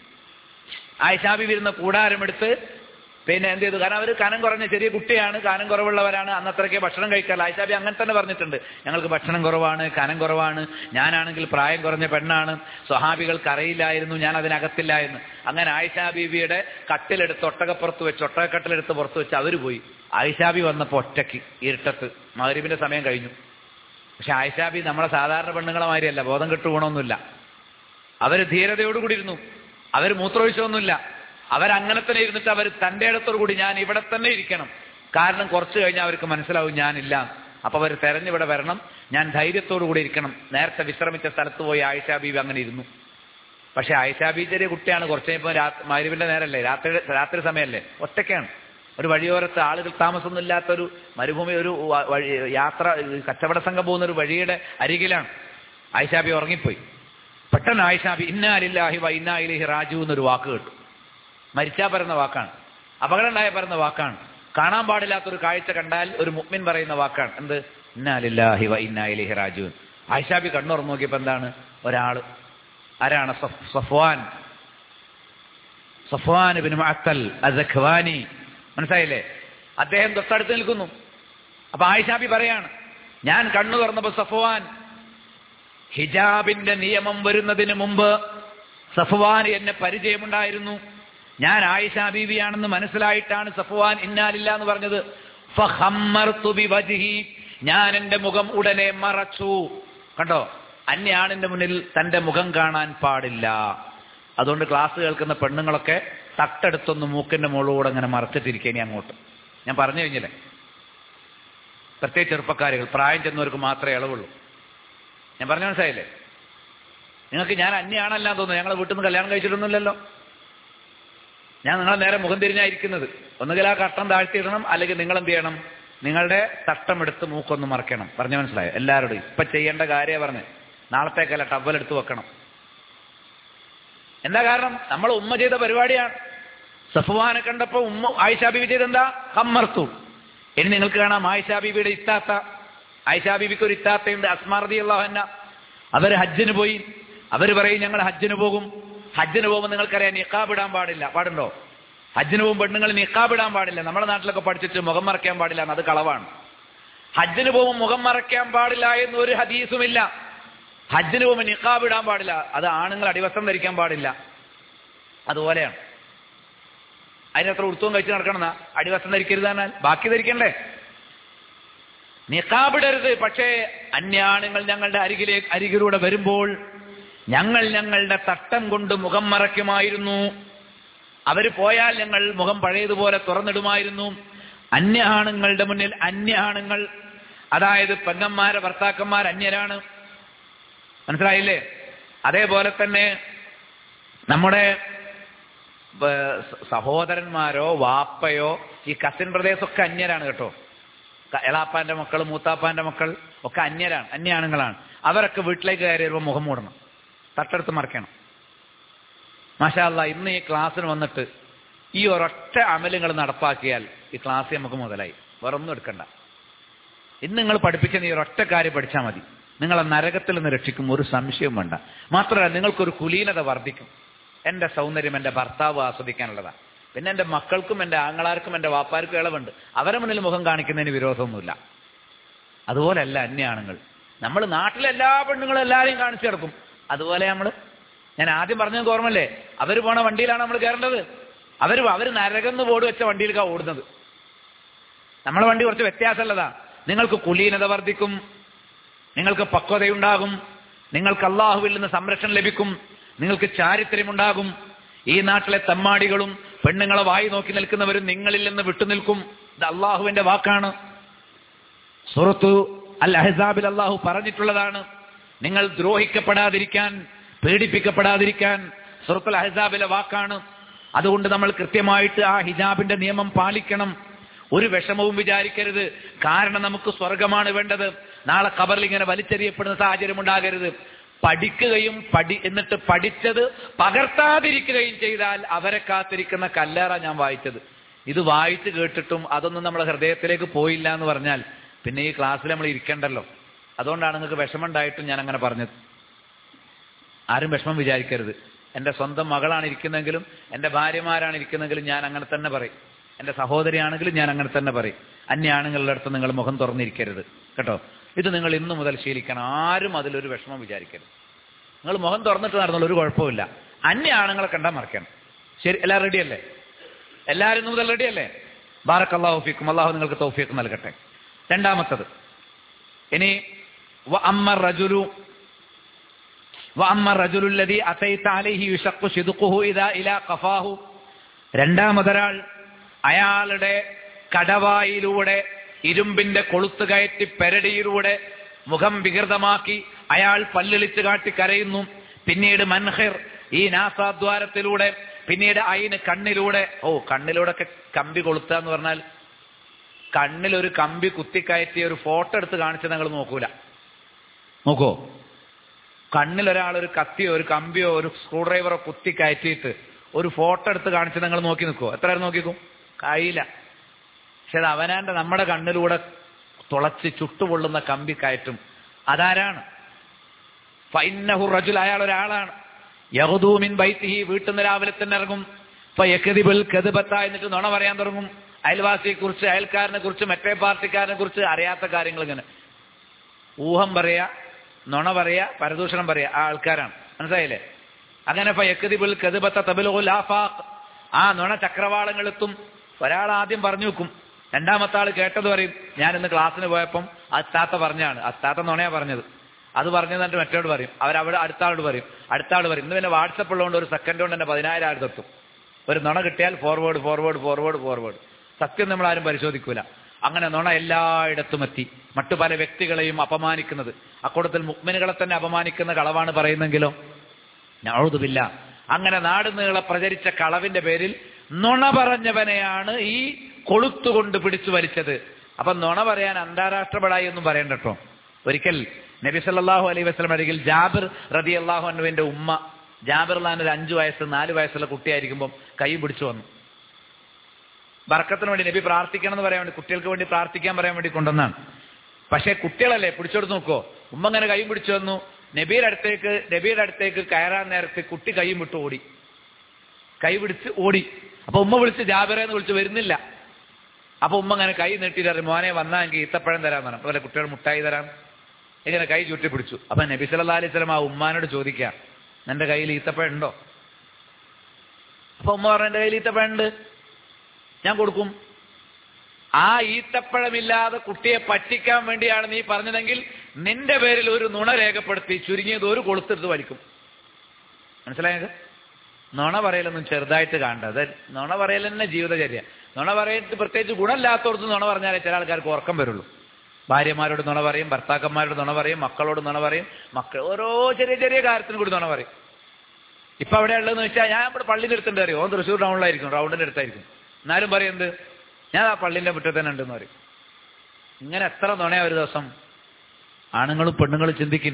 Speaker 1: ആയിഷ ബീവി ഇരുന്ന കൂടാരമെടുത്ത് എന്ത് ചെയ്തു? കാരണം അവർ കനം കുറഞ്ഞ ചെറിയ കുട്ടിയാണ്, കനം കുറവുള്ളവരാണ്, അന്നത്രയ്ക്ക് ഭക്ഷണം കഴിക്കാറില്ല. ആയിഷ ബി അങ്ങനെ തന്നെ പറഞ്ഞിട്ടുണ്ട്, ഞങ്ങൾക്ക് ഭക്ഷണം കുറവാണ്, കനം കുറവാണ്, ഞാനാണെങ്കിൽ പ്രായം കുറഞ്ഞ പെണ്ണാണ്, സ്വഹാബികൾക്ക് അറിയില്ലായിരുന്നു, ഞാൻ അതിനകത്തില്ല എന്ന്. അങ്ങനെ ആയിഷ ബീവിയുടെ കട്ടിലെടുത്ത് ഒട്ടകപ്പുറത്ത് വെച്ച്, ഒട്ടകക്കട്ടിലെടുത്ത് പുറത്ത് വെച്ച് അവർ പോയി. ആയിഷ ബി വന്നപ്പോൾ ഒറ്റയ്ക്ക് ഇരുട്ടത്ത്, മഗ്‌രിബിന്റെ സമയം കഴിഞ്ഞു. പക്ഷെ ആയിഷ ബി നമ്മളെ സാധാരണ പെണ്ണുങ്ങളെ മാതിരിയല്ല, ബോധം കെട്ടു ഗുണമൊന്നുമില്ല. അവർ ധീരതയോടുകൂടി ഇരുന്നു. അവർ മൂത്രമൊഴിച്ചൊന്നുമില്ല. അവരങ്ങനെ തന്നെ ഇരുന്നിട്ട് അവർ തൻ്റെ ഇടത്തോടു കൂടി ഞാൻ ഇവിടെ തന്നെ ഇരിക്കണം, കാരണം കുറച്ച് കഴിഞ്ഞാൽ അവർക്ക് മനസ്സിലാവും ഞാനില്ല. അപ്പൊ അവർ തെരഞ്ഞിവിടെ വരണം, ഞാൻ ധൈര്യത്തോടു കൂടി ഇരിക്കണം. നേരത്തെ വിശ്രമിച്ച സ്ഥലത്ത് പോയി ആയിഷ ബീവി അങ്ങനെ ഇരുന്നു. പക്ഷെ ആയിഷ ബീവി ചെറിയ കുട്ടിയാണ്. കുറച്ച് കഴിയുമ്പോൾ മഗ്‌രിബിന്റെ നേരല്ലേ, രാത്രി സമയമല്ലേ, ഒറ്റയ്ക്കാണ്. ഒരു വഴിയോരത്ത് ആളുകൾ താമസമൊന്നും ഇല്ലാത്തൊരു മരുഭൂമി, ഒരു യാത്ര കച്ചവട സംഘം പോകുന്ന ഒരു വഴിയുടെ അരികിലാണ്. ആയിഷ ബി ഉറങ്ങിപ്പോയി. പെട്ടെന്ന് ആയിഷ ബി ഇന്നാ ലില്ലാഹി വ ഇന്നാ ഇലൈഹി റാജിഊൻ എന്നൊരു വാക്ക് കേട്ടു. മരിച്ചാ പറയുന്ന വാക്കാണ്, അപകടം ഉണ്ടായ പറയുന്ന വാക്കാണ്, കാണാൻ പാടില്ലാത്തൊരു കാഴ്ച കണ്ടാൽ ഒരു മുഅ്മിൻ പറയുന്ന വാക്കാണ്. എന്ത്? ഇന്നാ ലില്ലാഹി വ ഇന്നാ ഇലൈഹി റാജിഊൻ. ആയിഷ ബി കണ്ണുറന്ന് നോക്കിയപ്പോൾ എന്താണ്? ഒരാള്. ആരാണ്? സഫ്വാൻ ഇബ്നു മുഅത്തൽ അസ്സഖ്വാനി. മനസ്സിലായില്ലേ? അദ്ദേഹം തൊട്ടടുത്ത് നിൽക്കുന്നു. അപ്പൊ ആയിഷ ബി പറയാണ്, ഞാൻ കണ്ണു തുറന്നപ്പോ സഫ്വാൻ, ഹിജാബിന്റെ നിയമം വരുന്നതിന് മുമ്പ് സഫ്വാൻ എന്നെ പരിചയമുണ്ടായിരുന്നു. ഞാൻ ആയിഷ ബീവിയാണെന്ന് മനസ്സിലായിട്ടാണ് സഫ്വാൻ ഇന്നാലില്ല എന്ന് പറഞ്ഞത്. ഫഖമ്മർതു ബിവജ്ഹി, ഞാൻ എന്റെ മുഖം ഉടനെ മറച്ചു. കണ്ടോ? അന്യാണിന്റെ മുന്നിൽ തന്റെ മുഖം കാണാൻ പാടില്ല. അതുകൊണ്ട് ക്ലാസ് കേൾക്കുന്ന പെണ്ണുങ്ങളൊക്കെ തട്ടെടുത്തൊന്ന് മൂക്കിന്റെ മുകളിലൂടെ അങ്ങനെ മറച്ചിട്ടിരിക്കേനി അങ്ങോട്ട്. ഞാൻ പറഞ്ഞു കഴിഞ്ഞില്ലേ, പ്രത്യേകിച്ച് ചെറുപ്പക്കാരികൾ, പ്രായം ചെന്നവർക്ക് മാത്രമേ ഇളവുള്ളൂ. ഞാൻ പറഞ്ഞ മനസ്സിലായില്ലേ? നിങ്ങൾക്ക് ഞാൻ അന്യാണല്ല തോന്നുന്നു. ഞങ്ങളെ വീട്ടിൽ നിന്ന് കല്യാണം കഴിച്ചിട്ടൊന്നുമില്ലല്ലോ. ഞാൻ നിങ്ങളെ നേരെ മുഖം തിരിഞ്ഞായിരിക്കുന്നത്. ഒന്നുകിൽ ആ കട്ടം താഴ്ത്തിയിടണം, അല്ലെങ്കിൽ നിങ്ങൾ എന്ത് ചെയ്യണം, നിങ്ങളുടെ തട്ടമെടുത്ത് മൂക്കൊന്ന് മറയ്ക്കണം. പറഞ്ഞ മനസ്സിലായോ? എല്ലാവരോടും ഇപ്പൊ ചെയ്യേണ്ട കാര്യമാണ് പറഞ്ഞ്. നാളത്തേക്കല്ല ടവലെടുത്ത് വെക്കണം. എന്താ കാരണം? നമ്മൾ ഉമ്മ ചെയ്ത പരിപാടിയാണ്. സഫ്വാനെ കണ്ടപ്പോ ആയിഷാ ബീവി ചെയ്തെന്താ? കമ്മർത്തു. ഇനി നിങ്ങൾക്ക് കാണാം ആയിഷാ ബീവിയുടെ ഇത്താത്ത. ആയിഷാ ബീവിക്ക് ഒരു ഇത്താത്തയുണ്ട്, അസ്മാ റളിയല്ലാഹു അൻഹ. അവർ ഹജ്ജിന് പോയി. അവർ പറയും ഞങ്ങൾ ഹജ്ജിന് പോകും. ഹജ്ജിന് പോകുമ്പോൾ നിങ്ങൾക്കറിയാം നിഖാബ് ഇടാൻ പാടില്ല. പാടുണ്ടോ? ഹജ്ജിന് പോകുമ്പോൾ പെണ്ണുങ്ങൾ നിഖാബ് ഇടാൻ പാടില്ല. നമ്മുടെ നാട്ടിലൊക്കെ പഠിച്ചിട്ട് മുഖം മറയ്ക്കാൻ പാടില്ല, അത് കളവാണ്. ഹജ്ജിന് പോകുമ്പോൾ മുഖം മറയ്ക്കാൻ പാടില്ല എന്നൊരു ഹദീസുമില്ല. ഹജ്ജിന് പോകുമ്പോൾ നിഖാബ് ഇടാൻ പാടില്ല, അത് ആണുങ്ങൾ അടിവസ്ത്രം ധരിക്കാൻ പാടില്ല. അതുപോലെയാണ്. അതിനത്ര ഉടുത്തവും കഴിച്ച് നടക്കണമെന്നാ? അടിവസ്ത്രം ധരിക്കരുതാനാൽ ബാക്കി ധരിക്കണ്ടേ? നിഖാബ് ഇടരുത്. പക്ഷേ അന്യാണുങ്ങൾ ഞങ്ങളുടെ അരികിലൂടെ വരുമ്പോൾ ഞങ്ങളുടെ തട്ടം കൊണ്ട് മുഖം മറയ്ക്കുമായിരുന്നു. അവര് പോയാൽ ഞങ്ങൾ മുഖം പഴയതുപോലെ തുറന്നിടുമായിരുന്നു. അന്യാണുങ്ങളുടെ മുന്നിൽ അന്യാണുങ്ങൾ, അതായത് പെങ്ങന്മാരെ ഭർത്താക്കന്മാർ അന്യരാണ്. മനസ്സിലായില്ലേ? അതേപോലെ തന്നെ നമ്മുടെ സഹോദരന്മാരോ വാപ്പയോ ഈ കസിൻ ബ്രദേഴ്സൊക്കെ അന്യരാണ് കേട്ടോ. എളാപ്പാന്റെ മക്കൾ, മൂത്താപ്പാന്റെ മക്കൾ ഒക്കെ അന്യരാണ്, അന്യാണുങ്ങളാണ്. അവരൊക്കെ വീട്ടിലേക്ക് കയറി വരുമ്പോൾ മുഖം മൂടണം, തട്ടെടുത്ത് മറയ്ക്കണം. മാഷാ അല്ലാഹ്, ഇന്ന് ഈ ക്ലാസ്സിന് വന്നിട്ട് ഈ ഒരൊറ്റ അമലുകൾ നടപ്പാക്കിയാൽ ഈ ക്ലാസ് നമുക്ക് മുതലായി. വേറൊന്നും എടുക്കണ്ട. ഇന്ന് നിങ്ങൾ പഠിപ്പിച്ച ഈ ഒരൊറ്റ കാര്യം പഠിച്ചാൽ മതി. നിങ്ങളെ നരകത്തിൽ നിന്ന് രക്ഷിക്കും, ഒരു സംശയവും വേണ്ട. മാത്രമല്ല നിങ്ങൾക്കൊരു കുലീനത വർദ്ധിക്കും. എൻ്റെ സൗന്ദര്യം എൻ്റെ ഭർത്താവ് ആസ്വദിക്കാനുള്ളതാണ്. പിന്നെ എൻ്റെ മക്കൾക്കും എൻ്റെ ആങ്ങളാർക്കും എൻ്റെ വാപ്പാർക്കും ഇളവുണ്ട്. അവരെ മുന്നിൽ മുഖം കാണിക്കുന്നതിന് വിരോധമൊന്നുമില്ല. അതുപോലെയല്ല അന്യാണുങ്ങൾ. നമ്മൾ നാട്ടിലെ എല്ലാ പെണ്ണുങ്ങളും എല്ലാവരെയും കാണിച്ചു കിടക്കും. അതുപോലെ ഞാൻ ആദ്യം പറഞ്ഞത് ഓർമ്മല്ലേ, അവർ പോണ വണ്ടിയിലാണ് നമ്മൾ കയറേണ്ടത്. അവർ നരകന്ന് ബോർഡ് വെച്ച വണ്ടിയിലേക്കാണ് ഓടുന്നത്. നമ്മളെ വണ്ടി കുറച്ച് വ്യത്യാസമുള്ളതാ. നിങ്ങൾക്ക് കുലീനത വർദ്ധിക്കും, നിങ്ങൾക്ക് പക്വതയുണ്ടാകും, നിങ്ങൾക്ക് അള്ളാഹുവിൽ നിന്ന് സംരക്ഷണം ലഭിക്കും, നിങ്ങൾക്ക് ചാരിത്ര്യമുണ്ടാകും. ഈ നാട്ടിലെ തമ്മാടികളും പെണ്ണുങ്ങളെ വായി നോക്കി നിൽക്കുന്നവരും നിങ്ങളിൽ നിന്ന് വിട്ടുനിൽക്കും. ഇത് അള്ളാഹുവിന്റെ വാക്കാണ്. സൂറത്തു അൽ അഹ്സാബിൽ അള്ളാഹു പറഞ്ഞിട്ടുള്ളതാണ്. നിങ്ങൾ ദ്രോഹിക്കപ്പെടാതിരിക്കാൻ, പീഡിപ്പിക്കപ്പെടാതിരിക്കാൻ സൂറത്തുൽ അഹ്സാബിലെ വാക്കാണ്. അതുകൊണ്ട് നമ്മൾ കൃത്യമായിട്ട് ആ ഹിജാബിന്റെ നിയമം പാലിക്കണം. ഒരു വിഷമവും വിചാരിക്കരുത്. കാരണം നമുക്ക് സ്വർഗമാണ് വേണ്ടത്. നാളെ ഖബറിൽ ഇങ്ങനെ വലിച്ചെറിയപ്പെടുന്ന സാഹചര്യം ഉണ്ടാകരുത്. പഠിക്കുകയും എന്നിട്ട് പഠിച്ചത് പകർത്താതിരിക്കുകയും ചെയ്താൽ അവരെ കാത്തിരിക്കുന്ന കല്ലേറ ഞാൻ വായിച്ചത്. ഇത് വായിച്ച് കേട്ടിട്ടും അതൊന്നും നമ്മളെ ഹൃദയത്തിലേക്ക് പോയില്ല എന്ന് പറഞ്ഞാൽ പിന്നെ ഈ ക്ലാസ്സിൽ നമ്മൾ ഇരിക്കണ്ടല്ലോ. അതുകൊണ്ടാണ് നിങ്ങൾക്ക് വിഷമമുണ്ടായിട്ടും ഞാൻ അങ്ങനെ പറഞ്ഞത്. ആരും വിഷമം വിചാരിക്കരുത്. എൻ്റെ സ്വന്തം മകളാണ് ഇരിക്കുന്നെങ്കിലും എൻ്റെ ഭാര്യമാരാണ് ഇരിക്കുന്നെങ്കിലും ഞാൻ അങ്ങനെ തന്നെ പറയും. എൻ്റെ സഹോദരിയാണെങ്കിലും ഞാൻ അങ്ങനെ തന്നെ പറയും. അന്യാണുങ്ങളുടെ അടുത്ത് നിങ്ങൾ മുഖം തുറന്നിരിക്കരുത് കേട്ടോ. ഇത് നിങ്ങൾ ഇന്നു മുതൽ ശീലിക്കണം. ആരും അതിലൊരു വിഷമം വിചാരിക്കരുത്. നിങ്ങൾ മുഖം തുറന്നിട്ട് നടന്നുള്ള ഒരു കുഴപ്പമില്ല. അന്യാണുങ്ങളെ കണ്ടാൽ മറക്കണം. ശരി, എല്ലാവരും റെഡിയല്ലേ? എല്ലാവരും ഇന്നു മുതൽ റെഡിയല്ലേ? ബാറക്കല്ലാഹു ഫീക്കും. അള്ളാഹു നിങ്ങൾക്ക് തൗഫീഖ് നൽകട്ടെ. രണ്ടാമത്തത്, ഇനി രണ്ടാമതൊരാൾ അയാളുടെ കടവായിലൂടെ ഇരുമ്പിന്റെ കൊളുത്ത് കയറ്റി പെരടിയിലൂടെ മുഖം വികൃതമാക്കി അയാൾ പല്ലിളിച്ച് കാട്ടി കരയുന്നു. പിന്നീട് മൻഹിർ, ഈ നാസാദ്വാരത്തിലൂടെ, പിന്നീട് ഐന്, കണ്ണിലൂടെ. കണ്ണിലൂടെ ഒക്കെ കമ്പി കൊളുത്തുക എന്ന് പറഞ്ഞാൽ കണ്ണിലൊരു കമ്പി കുത്തിക്കയറ്റി ഒരു ഫോട്ടോ എടുത്ത് കാണിച്ച് നിങ്ങൾ നോക്കുവോ? കണ്ണിലൊരാളൊരു കത്തിയോ ഒരു കമ്പിയോ ഒരു സ്ക്രൂ ഡ്രൈവറോ കുത്തിക്കയറ്റിയിട്ട് ഒരു ഫോട്ടോ എടുത്ത് കാണിച്ച് നിങ്ങൾ നോക്കി നിൽക്കുമോ? എത്ര നേരം നോക്കിക്കും? കഴിയില്ല. പക്ഷെ അത് അവനാന്റെ നമ്മുടെ കണ്ണിലൂടെ തുളച്ച് ചുട്ടുപൊള്ളുന്ന കമ്പി കയറ്റും. അതാരാണ്? ഫൈന്നഹു റജുൽ, അയാൾ ഒരാളാണ്. യഗ്ദൂ മിൻ ബൈത്തിഹി, വീട്ടിൽ നിന്ന് രാവിലെ തന്നെ ഇറങ്ങും. ഫയക്ദിബുൽ കദ്ബത, എന്നിട്ട് നുണ പറയാൻ തുടങ്ങും. അയൽവാസിയെ കുറിച്ച്, അയൽക്കാരനെ കുറിച്ച്, മറ്റേ പാർട്ടിക്കാരനെ കുറിച്ച്, അറിയാത്ത കാര്യങ്ങൾ ഇങ്ങനെ ഊഹം പറയാ, നുണ പറയാ, പരദൂഷണം പറയാ. ആ ആൾക്കാരാണ്. മനസ്സിലായില്ലേ? അങ്ങനെ ഫയക്ദിബുൽ കദ്ബത തബ്ലുഗുൽ ആഫാഖ്, ആ നുണ ചക്രവാളങ്ങളെത്തും. ഒരാൾ ആദ്യം പറഞ്ഞു വെക്കും, രണ്ടാമത്തെ ആൾ കേട്ടത് പറയും. ഞാൻ ഇന്ന് ക്ലാസ്സിന് പോയപ്പം അത്താത്ത പറഞ്ഞാണ്, അത്താത്ത നുണയാ പറഞ്ഞത്, അത് പറഞ്ഞത് എന്നിട്ട് മറ്റോട് പറയും. അവരവിടെ അടുത്ത ആളോട് പറയും. ഇന്ന് പിന്നെ വാട്സപ്പ് ഉള്ളതുകൊണ്ട് ഒരു സെക്കൻഡ് കൊണ്ട് തന്നെ 10,000 ആൾ എത്തും. ഒരു നുണ കിട്ടിയാൽ ഫോർവേഡ്. സത്യം നമ്മൾ ആരും പരിശോധിക്കൂല. അങ്ങനെ നുണ എല്ലായിടത്തും എത്തി. മറ്റു പല വ്യക്തികളെയും അപമാനിക്കുന്നത്, അക്കൂട്ടത്തിൽ മുഅ്മിനുകളെ തന്നെ അപമാനിക്കുന്ന കളവാണ് പറയുന്നെങ്കിലോ നഊദു ബില്ലാഹ്. അങ്ങനെ നാടുനീളെ പ്രചരിച്ച കളവിന്റെ പേരിൽ നുണ പറഞ്ഞവനെയാണ് ഈ കൊളുത്തുകൊണ്ട് പിടിച്ചു വലിച്ചത്. അപ്പൊ നുണ പറയാൻ അന്താരാഷ്ട്ര ബഡായി ഒന്നും പറയണ്ട കേട്ടോ. ഒരിക്കൽ നബി സല്ലല്ലാഹു അലൈഹി വസല്ലം അരികിൽ ജാബിർ റളിയല്ലാഹു അൻഹുവിന്റെ ഉമ്മ, ജാബിർ ഒരു 5 വയസ്സ് 4 വയസ്സുള്ള കുട്ടിയായിരിക്കുമ്പോൾ കൈ പിടിച്ചു വന്നു. ബർക്കത്തിന് വേണ്ടി നബി പ്രാർത്ഥിക്കണം എന്ന് പറയാൻ വേണ്ടി, കുട്ടികൾക്ക് വേണ്ടി പ്രാർത്ഥിക്കാൻ പറയാൻ വേണ്ടി കൊണ്ടുവന്നാണ്. പക്ഷെ കുട്ടികളല്ലേ, പിടിച്ചെടുത്ത് നോക്കോ. ഉമ്മ അങ്ങനെ കൈ പിടിച്ചു വന്നു. നബിയുടെ അടുത്തേക്ക് കയറാൻ നേരത്തെ കുട്ടി കൈയും വിട്ട് ഓടി, കൈ പിടിച്ച് ഓടി. അപ്പൊ ഉമ്മ വിളിച്ച് ജാബിറെ എന്ന് വിളിച്ച് വരുന്നില്ല. അപ്പൊ ഉമ്മ അങ്ങനെ കൈ നീട്ടിയിട്ട് മോനെ വന്നാങ്കിൽ ഈത്തപ്പഴം തരാമെന്ന് പറഞ്ഞു. അതുപോലെ കുട്ടികൾ മുട്ടായി തരാം, ഇങ്ങനെ കൈ ചുറ്റി പിടിച്ചു. അപ്പൊ നബി സല്ലല്ലാഹു അലൈഹി വസല്ലം ആ ഉമ്മാനോട് ചോദിക്കാം, നിന്റെ കയ്യിൽ ഈത്തപ്പഴം ഉണ്ടോ? അപ്പൊ ഉമ്മ പറഞ്ഞു, എന്റെ കയ്യിൽ ഈത്തപ്പഴം ഉണ്ട്, ഞാൻ കൊടുക്കും. ആ ഈത്തപ്പഴമില്ലാതെ കുട്ടിയെ പറ്റിക്കാൻ വേണ്ടിയാണ് നീ പറഞ്ഞതെങ്കിൽ നിന്റെ പേരിൽ ഒരു നുണ രേഖപ്പെടുത്തി ചുരുങ്ങിയത് ഒരു കൊളുത്തെടുത്ത് വലിക്കും. മനസ്സിലായത്? നുണ പറയലൊന്നും ചെറുതായിട്ട് കാണേണ്ടത്. നുണ പറയൽ തന്നെ ജീവിതചര്യ. നുണ പറയിട്ട് പ്രത്യേകിച്ച് ഗുണമില്ലാത്തവർക്ക് നുണ പറഞ്ഞാലേ ചില ആൾക്കാർക്ക് ഉറക്കം വരുള്ളൂ. ഭാര്യമാരോട് നുണ പറയും, ഭർത്താക്കന്മാരോട് നുണ പറയും, മക്കളോട് നുണ പറയും, ഓരോ ചെറിയ ചെറിയ കാര്യത്തിനും കൂടി നുണ പറയും. ഇപ്പൊ അവിടെ ഉള്ളതെന്ന് വെച്ചാൽ, ഞാൻ ഇവിടെ പള്ളിൻ്റെ അടുത്തുണ്ട് അറിയോ, ഓൻ തൃശ്ശൂർ ടൗണിലായിരിക്കും, റൗണ്ടിന്റെ അടുത്തായിരിക്കും, എന്നാലും പറയുന്നത് ഞാൻ ആ പള്ളിന്റെ മുറ്റത്ത് തന്നെ ഉണ്ടെന്ന് പറയും. ഇങ്ങനെ എത്ര നുണയാ ഒരു ദിവസം. ആണുങ്ങളും പെണ്ണുങ്ങളും ചിന്തിക്കും,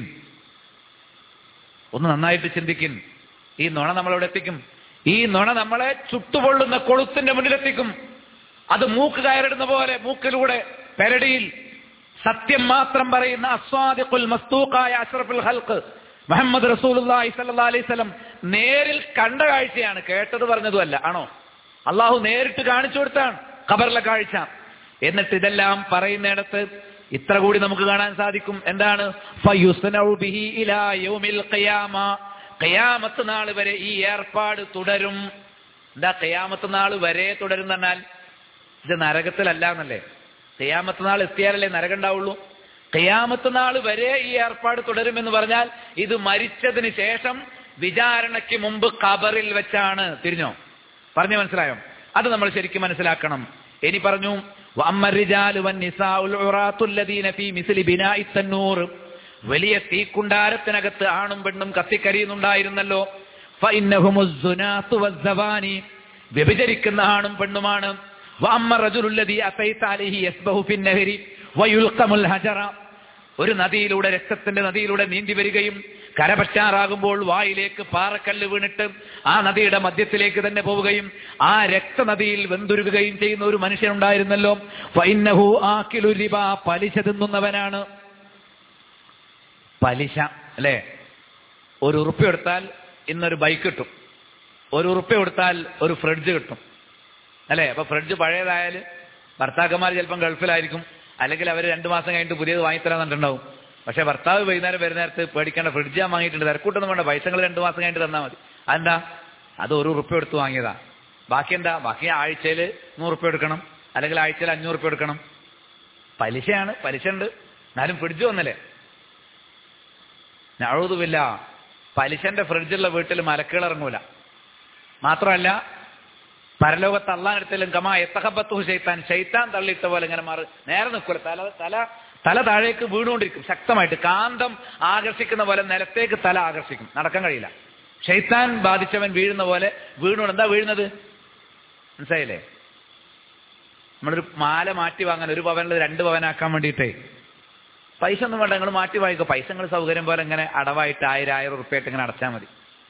Speaker 1: ഒന്ന് നന്നായിട്ട് ചിന്തിക്കും. ഈ നുണ നമ്മളെവിടെ എത്തിക്കും? ഈ നുണ നമ്മളെ ചുട്ടുപൊള്ളുന്ന കൊളുത്തിന്റെ മുന്നിലെത്തിക്കും. അത് മൂക്ക് കയറിടുന്ന പോലെ മൂക്കിലൂടെ പെരടിയിൽ സത്യം മാത്രം പറയുന്ന അസ്വാദിഖുൽ മസ്തൂഖായ അഷ്റഫുൽ ഖൽഖ് മുഹമ്മദ് റസൂലുള്ളാഹി സ്വല്ലല്ലാഹു അലൈഹി വസല്ലം നേരിൽ കണ്ട കാഴ്ചയാണ്, കേട്ടത് പറഞ്ഞതുമല്ല. ആണോ? അള്ളാഹു നേരിട്ട് കാണിച്ചു കൊടുത്താണ് ഖബറിലെ കാഴ്ച. എന്നിട്ട് ഇതെല്ലാം പറയുന്നിടത്ത് ഇത്ര കൂടി നമുക്ക് കാണാൻ സാധിക്കും. എന്താണ്? ഫയുസ്നഉ ബിഹി ഇലാ യൗമിൽ ഖിയാമ. ഖിയാമത്ത് നാൾ വരെ ഈ ഏർപ്പാട് തുടരും. എന്താ ഖിയാമത്ത് നാൾ വരെ തുടരും എന്ന് പറഞ്ഞാൽ ഇത് നരകത്തിലല്ല എന്നല്ലേ? ഖിയാമത്ത് നാൾ എത്തിയാലല്ലേ നരകം ഉണ്ടാവുള്ളൂ. ഖിയാമത്ത് നാൾ വരെ ഈ ഏർപ്പാട് തുടരുമെന്ന് പറഞ്ഞാൽ ഇത് മരിച്ചതിന് ശേഷം വിചാരണയ്ക്ക് മുമ്പ് ഖബറിൽ വെച്ചാണ്. തിരിഞ്ഞോ? പറഞ്ഞു മനസ്സിലായോ? അത് നമ്മൾ ശരിക്കും മനസ്സിലാക്കണം. ഇനി പറഞ്ഞു, വലിയ തീക്കുണ്ടാരത്തിനകത്ത് ആണും പെണ്ണും കത്തിക്കരിയുന്നുണ്ടായിരുന്നല്ലോ. വ്യഭിചരിക്കുന്ന ആണും പെണ്ണുമാണ്. ഒരു നദിയിലൂടെ, രക്തത്തിന്റെ നദിയിലൂടെ നീന്തി വരികയും കരപറ്റാറാകുമ്പോൾ വായിലേക്ക് പാറക്കല്ല് വീണിട്ട് ആ നദിയുടെ മധ്യത്തിലേക്ക് തന്നെ പോവുകയും ആ രക്തനദിയിൽ വെന്തുരുകുകയും ചെയ്യുന്ന ഒരു മനുഷ്യനുണ്ടായിരുന്നല്ലോ. ഫഇന്നഹു ആകിലു റിബ, പലിശ തിന്നുന്നവനാണ്. പലിശ അല്ലേ? ₹1 കൊടുത്താൽ ഇന്നൊരു ബൈക്ക് കിട്ടും, ₹1 കൊടുത്താൽ ഒരു ഫ്രിഡ്ജ് കിട്ടും അല്ലേ? അപ്പൊ ഫ്രിഡ്ജ് പഴയതായാൽ ഭർത്താക്കന്മാർ ചിലപ്പം ഗൾഫിലായിരിക്കും, അല്ലെങ്കിൽ അവർ 2 മാസം കഴിഞ്ഞിട്ട് പുതിയത് വാങ്ങിത്തരാൻ പറഞ്ഞിട്ടുണ്ടാവും. പക്ഷെ ഭർത്താവ് വൈകുന്നേരം വരുന്ന നേരത്ത് പേടിക്കേണ്ട, ഫ്രിഡ്ജ് ഞാൻ വാങ്ങിയിട്ടുണ്ട്, തിരക്കൂട്ടൊന്നും വേണ്ട, പൈസകൾ 2 മാസം കഴിഞ്ഞിട്ട് തന്നാൽ മതി. അതെന്താ? അത് ₹1 കൊടുത്ത് വാങ്ങിയതാ. ബാക്കി എന്താ? ബാക്കി ആഴ്ചയിൽ ₹100 എടുക്കണം, അല്ലെങ്കിൽ ആഴ്ചയിൽ ₹500 എടുക്കണം. പലിശയാണ്, പലിശ ഉണ്ട്, എന്നാലും ഫ്രിഡ്ജ് വന്നല്ലേ. നഊദു ബില്ലാഹ്. പലിശന്റെ ഫ്രിഡ്ജുള്ള വീട്ടിൽ മലക്കുകൾ ഇറങ്ങൂല. മാത്രമല്ല പരലോകത്ത് അള്ളാഹിനടുത്തേലും കമാ യതഖബ്ബത്തു ശൈത്താൻ, ശൈത്താൻ തള്ളിയിട്ട പോലെ ഇങ്ങനെ നേരെ നിൽക്കൂല, തല താഴേക്ക് വീണുകൊണ്ടിരിക്കും ശക്തമായിട്ട്. കാന്തം ആകർഷിക്കുന്ന പോലെ നിലത്തേക്ക് തല ആകർഷിക്കും, നടക്കാൻ കഴിയില്ല. ശൈത്താൻ ബാധിച്ചവൻ വീഴുന്ന പോലെ വീണുകൊണ്ട്. എന്താ വീഴുന്നത്? മനസ്സിലായില്ലേ? നമ്മളൊരു മാല മാറ്റി വാങ്ങാൻ 1 പവനിൽ 2 പവനാക്കാൻ വേണ്ടിയിട്ടേ പൈസ ഒന്നും വേണ്ട, നിങ്ങൾ മാറ്റി വാങ്ങിക്കോ. പൈസ നിങ്ങൾ സൗകര്യം പോലെ ഇങ്ങനെ അടവായിട്ട് 1000 ഉറുപ്പ്യായിട്ട് ഇങ്ങനെ അടച്ചാൽ മതി.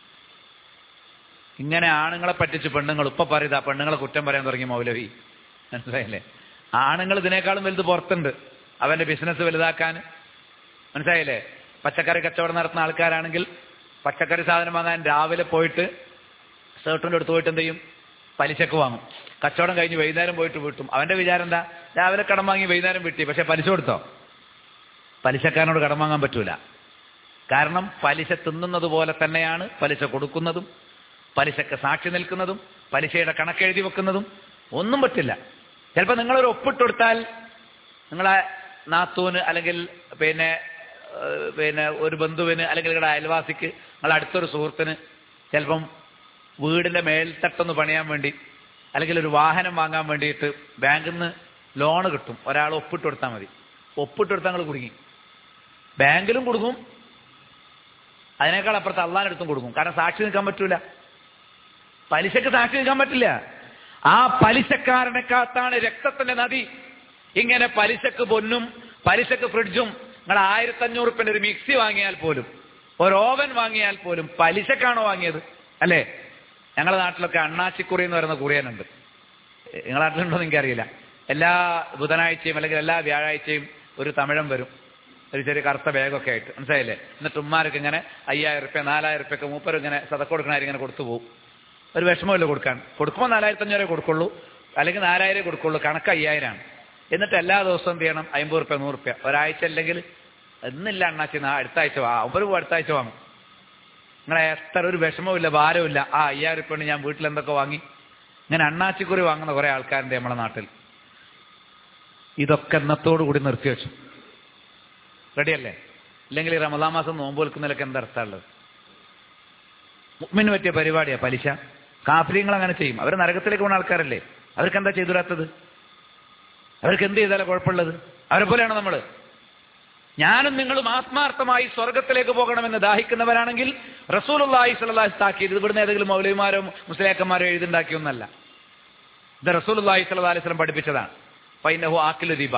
Speaker 1: ഇങ്ങനെ ആണുങ്ങളെ പറ്റിച്ച് പെണ്ണുങ്ങൾ ഇപ്പൊ പറയുക, പെണ്ണുങ്ങളെ കുറ്റം പറയാൻ തുടങ്ങി മൗലവി. മനസ്സിലായില്ലേ? ആണുങ്ങൾ ഇതിനേക്കാളും വലുത് പുറത്തുണ്ട്, അവന്റെ ബിസിനസ് വലുതാക്കാൻ. മനസ്സിലായില്ലേ? പച്ചക്കറി കച്ചവടം നടത്തുന്ന ആൾക്കാരാണെങ്കിൽ പച്ചക്കറി സാധനം വാങ്ങാൻ രാവിലെ പോയിട്ട് സേർട്ടിൻ്റെ അടുത്ത് പോയിട്ട് എന്ത് ചെയ്യും? പലിശക്ക് വാങ്ങും. കച്ചവടം കഴിഞ്ഞ് വൈകുന്നേരം പോയിട്ട് വീട്ടും. അവന്റെ വിചാരം എന്താ? രാവിലെ കടം വാങ്ങി വൈകുന്നേരം വീട്ടി. പക്ഷെ പലിശ കൊടുത്തോ? പലിശക്കാരനോട് കടം വാങ്ങാൻ പറ്റൂല. കാരണം പലിശ തിന്നുന്നത് പോലെ തന്നെയാണ് പലിശ കൊടുക്കുന്നതും, പലിശക്ക് സാക്ഷി നിൽക്കുന്നതും, പലിശയുടെ കണക്കെഴുതി വെക്കുന്നതും. ഒന്നും പറ്റില്ല. ചിലപ്പോൾ നിങ്ങളൊരു ഒപ്പിട്ട് കൊടുത്താൽ നിങ്ങളെ നാത്തൂന് അല്ലെങ്കിൽ പിന്നെ ഒരു ബന്ധുവിന് അല്ലെങ്കിൽ നിങ്ങളുടെ അയൽവാസിക്ക്, നിങ്ങളുടെ അടുത്തൊരു സുഹൃത്തിന് ചിലപ്പം വീടിന്റെ മേൽത്തട്ടൊന്ന് പണിയാൻ വേണ്ടി അല്ലെങ്കിൽ ഒരു വാഹനം വാങ്ങാൻ വേണ്ടിയിട്ട് ബാങ്കിൽ നിന്ന് ലോണ് കിട്ടും, ഒരാൾ ഒപ്പിട്ട് കൊടുത്താൽ മതി. ഒപ്പിട്ട് കൊടുത്താൽ നിങ്ങൾ കുടുങ്ങി. ബാങ്കിലും കൊടുക്കും, അതിനേക്കാൾ അപ്പുറത്ത് അള്ളാഹിനടുത്തും കൊടുക്കും. കാരണം സാക്ഷി നിൽക്കാൻ പറ്റൂല, പലിശക്ക് സാക്ഷി നിൽക്കാൻ പറ്റില്ല. ആ പലിശക്കാരനെക്കാത്താണ് രക്തത്തിന്റെ നദി. ഇങ്ങനെ പലിശക്ക് പൊന്നും പലിശക്ക് ഫ്രിഡ്ജും, നിങ്ങൾ 1500 ഒരു മിക്സി വാങ്ങിയാൽ പോലും, ഒരു ഓവൻ വാങ്ങിയാൽ പോലും പലിശക്കാണോ വാങ്ങിയത്? അല്ലേ? ഞങ്ങളുടെ നാട്ടിലൊക്കെ അണ്ണാച്ചിക്കുറി എന്ന് പറയുന്ന കുറിയനുണ്ട്. നിങ്ങളുടെ നാട്ടിലുണ്ടോ എന്ന് എനിക്കറിയില്ല. എല്ലാ ബുധനാഴ്ചയും അല്ലെങ്കിൽ എല്ലാ വ്യാഴാഴ്ചയും ഒരു തമിഴൻ വരും, ഒരു ചെറിയ കറുത്ത ബാഗൊക്കെ ആയിട്ട്, മനസ്സിലായില്ലേ? എന്നിട്ട് ഉമ്മാർക്ക് ഇങ്ങനെ 5000 രൂപ 4000 രൂപയൊക്കെ മൂപ്പരും ഇങ്ങനെ സദക്ക കൊടുക്കണമായിരിക്കും ഇങ്ങനെ കൊടുത്തു പോകും. ഒരു വിഷമമില്ല കൊടുക്കാൻ. കൊടുക്കുമ്പോൾ 4500 കൊടുക്കുള്ളൂ, അല്ലെങ്കിൽ 4000 കൊടുക്കുള്ളൂ, കണക്ക് 5000 ആണ്. എന്നിട്ട് എല്ലാ ദിവസവും എന്ത് ചെയ്യണം? 50 രൂപ 100 രൂപ. ഒരാഴ്ച അല്ലെങ്കിൽ ഇന്നില്ല അണ്ണാച്ചി, അടുത്ത ആഴ്ച അടുത്ത ആഴ്ച വാങ്ങും. നിങ്ങളെ എത്ര ഒരു വിഷമവും ഭാരവും 5000 രൂപ കൊണ്ട് ഞാൻ വീട്ടിൽ എന്തൊക്കെ വാങ്ങി. ഇങ്ങനെ അണ്ണാച്ചിക്കുറി വാങ്ങുന്ന കുറെ ആൾക്കാരുണ്ട് നമ്മുടെ നാട്ടിൽ. ഇതൊക്കെ എന്നത്തോടു കൂടി നിർത്തി വെച്ചു. റെഡിയല്ലേ? ഇല്ലെങ്കിൽ ഈ റമദാൻ മാസം നോമ്പ് വെക്കുന്നതിലൊക്കെ എന്താ അർത്ഥമുള്ളത്? മുഅ്മിന് പറ്റിയ പരിപാടിയാ പലിശ. കാഫിര്യങ്ങൾ അങ്ങനെ ചെയ്യും. അവർ നരകത്തിലേക്ക് പോകുന്ന ആൾക്കാരല്ലേ? അവർക്ക് എന്താ ചെയ്തുരാത്തത്? അവർക്ക് എന്ത് ചെയ്താലും കുഴപ്പമുള്ളത്? അവരെ പോലെയാണോ നമ്മൾ? ഞാനും നിങ്ങളും ആത്മാർത്ഥമായി സ്വർഗത്തിലേക്ക് പോകണമെന്ന് ദാഹിക്കുന്നവരാണെങ്കിൽ റസൂലുള്ളാഹി സ്വല്ലല്ലാഹു അലൈഹി വസല്ലം താക്കീത് ഇവിടുന്ന് ഏതെങ്കിലും മൗലവിമാരോ മുസ്ലിയാക്കന്മാരോ എഴുതുണ്ടാക്കിയൊന്നല്ല. ഇത് റസൂലുള്ളാഹി സ്വല്ലല്ലാഹു അലൈഹി വസല്ലം പഠിപ്പിച്ചതാണ്. ഫൈനഹു ആക്കിലു റിബ.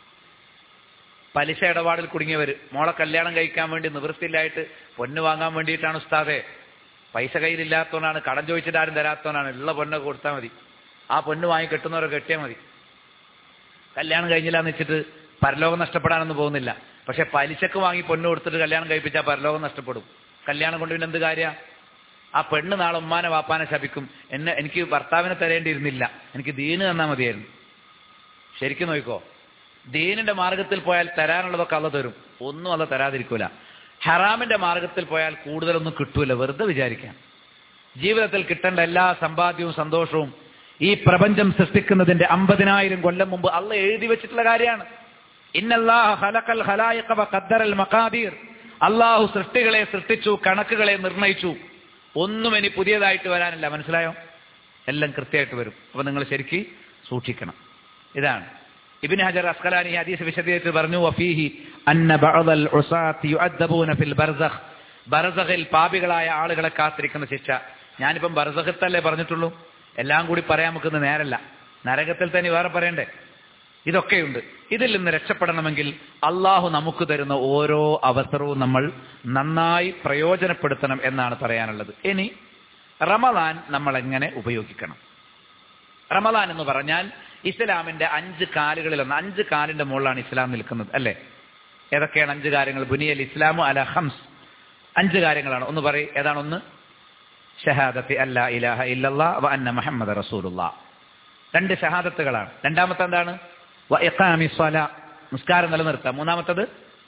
Speaker 1: പലിശ ഇടപാടിൽ കുടുങ്ങിയവർ, മോളെ കല്യാണം കഴിക്കാൻ വേണ്ടി നിവൃത്തിയില്ലായിട്ട് പൊന്ന് വാങ്ങാൻ വേണ്ടിയിട്ടാണ് ഉസ്താദെ, പൈസ കയ്യിലില്ലാത്തവനാണ്, കടം ചോദിച്ചിട്ട് ആരും തരാത്തവനാണ്, ഉള്ള പൊന്നൊക്കെ കൊടുത്താൽ മതി, ആ പൊന്ന് വാങ്ങി കെട്ടുന്നവരെ കെട്ടിയാൽ മതി. കല്യാണം കഴിഞ്ഞില്ല എന്ന് വെച്ചിട്ട് പരലോകം നഷ്ടപ്പെടാനൊന്നും പോകുന്നില്ല. പക്ഷെ പലിശക്ക് വാങ്ങി പൊന്ന് കൊടുത്തിട്ട് കല്യാണം കഴിപ്പിച്ചാൽ പരലോകം നഷ്ടപ്പെടും. കല്യാണം കൊണ്ട് പിന്നെ എന്ത് കാര്യം? ആ പെണ്ണ് നാളെ ഉമ്മാനെ വാപ്പാനെ ശപിക്കും, എനിക്ക് ഭർത്താവിനെ തരേണ്ടിയിരുന്നില്ല, എനിക്ക് ദീന് തന്നാൽ മതിയായിരുന്നു. ശരിക്കും നോക്കിക്കോ, ദീനിന്റെ മാർഗത്തിൽ പോയാൽ തരാനുള്ളതൊക്കെ അള്ള തരും, ഒന്നും അള്ള തരാതിരിക്കൂല. ഹറാമിന്റെ മാർഗത്തിൽ പോയാൽ കൂടുതലൊന്നും കിട്ടൂല, വെറുതെ വിചാരിക്കാം. ജീവിതത്തിൽ കിട്ടേണ്ട എല്ലാ സമ്പാദ്യവും സന്തോഷവും ഈ പ്രപഞ്ചം സൃഷ്ടിക്കുന്നതിന്റെ 50,000 കൊല്ലം മുമ്പ് അള്ള എഴുതി വെച്ചിട്ടുള്ള കാര്യമാണ്. ഇന്നല്ലാഹ ഖലഖൽ ഖലായിഖ വഖദ്ദറൽ മഖാദീർ. അള്ളാഹു സൃഷ്ടികളെ സൃഷ്ടിച്ചു, കണക്കുകളെ നിർണയിച്ചു. ഒന്നും ഇനി പുതിയതായിട്ട് വരാനില്ല. മനസ്സിലായോ? എല്ലാം കൃത്യമായിട്ട് വരും. അപ്പൊ നിങ്ങൾ ശരിക്ക് സൂക്ഷിക്കണം. ഇതാണ് ഇബ്നു ഹജർ അസ്ഖലാനി ഹദീസ് വിശദീകരിച്ച് പറഞ്ഞു, വഫീഹി അന്ന ബഅദൽ ഉസാത്തി യുഅദ്ദബൂന ഫിൽ ബർസഖ്. ബർസഖിൽ പാപികളായ ആളുകളെ കാത്തിരിക്കുന്ന ശിക്ഷ. ഞാനിപ്പം ബർസഖത്തല്ലേ പറഞ്ഞിട്ടുള്ളൂ, എല്ലാം കൂടി പറയാൻ നമുക്കിന്ന് നേരല്ല. നരകത്തിൽ തന്നെ വേറെ പറയണ്ടേ? ഇതൊക്കെയുണ്ട്. ഇതിൽ നിന്ന് രക്ഷപ്പെടണമെങ്കിൽ അള്ളാഹു നമുക്ക് തരുന്ന ഓരോ അവസരവും നമ്മൾ നന്നായി പ്രയോജനപ്പെടുത്തണം എന്നാണ് പറയാനുള്ളത്. ഇനി റമദാൻ നമ്മൾ എങ്ങനെ ഉപയോഗിക്കണം? റമദാൻ എന്ന് പറഞ്ഞാൽ ഇസ്ലാമിന്റെ 5 കാലുകളിലൊന്ന്. 5 കാലിന്റെ മുകളിലാണ് ഇസ്ലാം നിൽക്കുന്നത്, അല്ലേ? ഏതൊക്കെയാണ് 5 കാര്യങ്ങൾ? ബുനിയൽ ഇസ്ലാമു അല ഖംസ്. 5 കാര്യങ്ങളാണ്. ഒന്ന് പറയും, ഏതാണ്? ഒന്ന്, ഷഹാദത്തി അല്ലാ ഇലാഹ ഇല്ലല്ലാഹ് വ അന്ന മുഹമ്മദ റസൂലുള്ളാഹ്. 2 ഷഹാദത്തുകളാണ്. രണ്ടാമത്തെ എന്താണ്? വ ഇഖാമി സ്വലാ, നിസ്കാരം നിലനിർത്തുക. മൂന്നാമത്തത്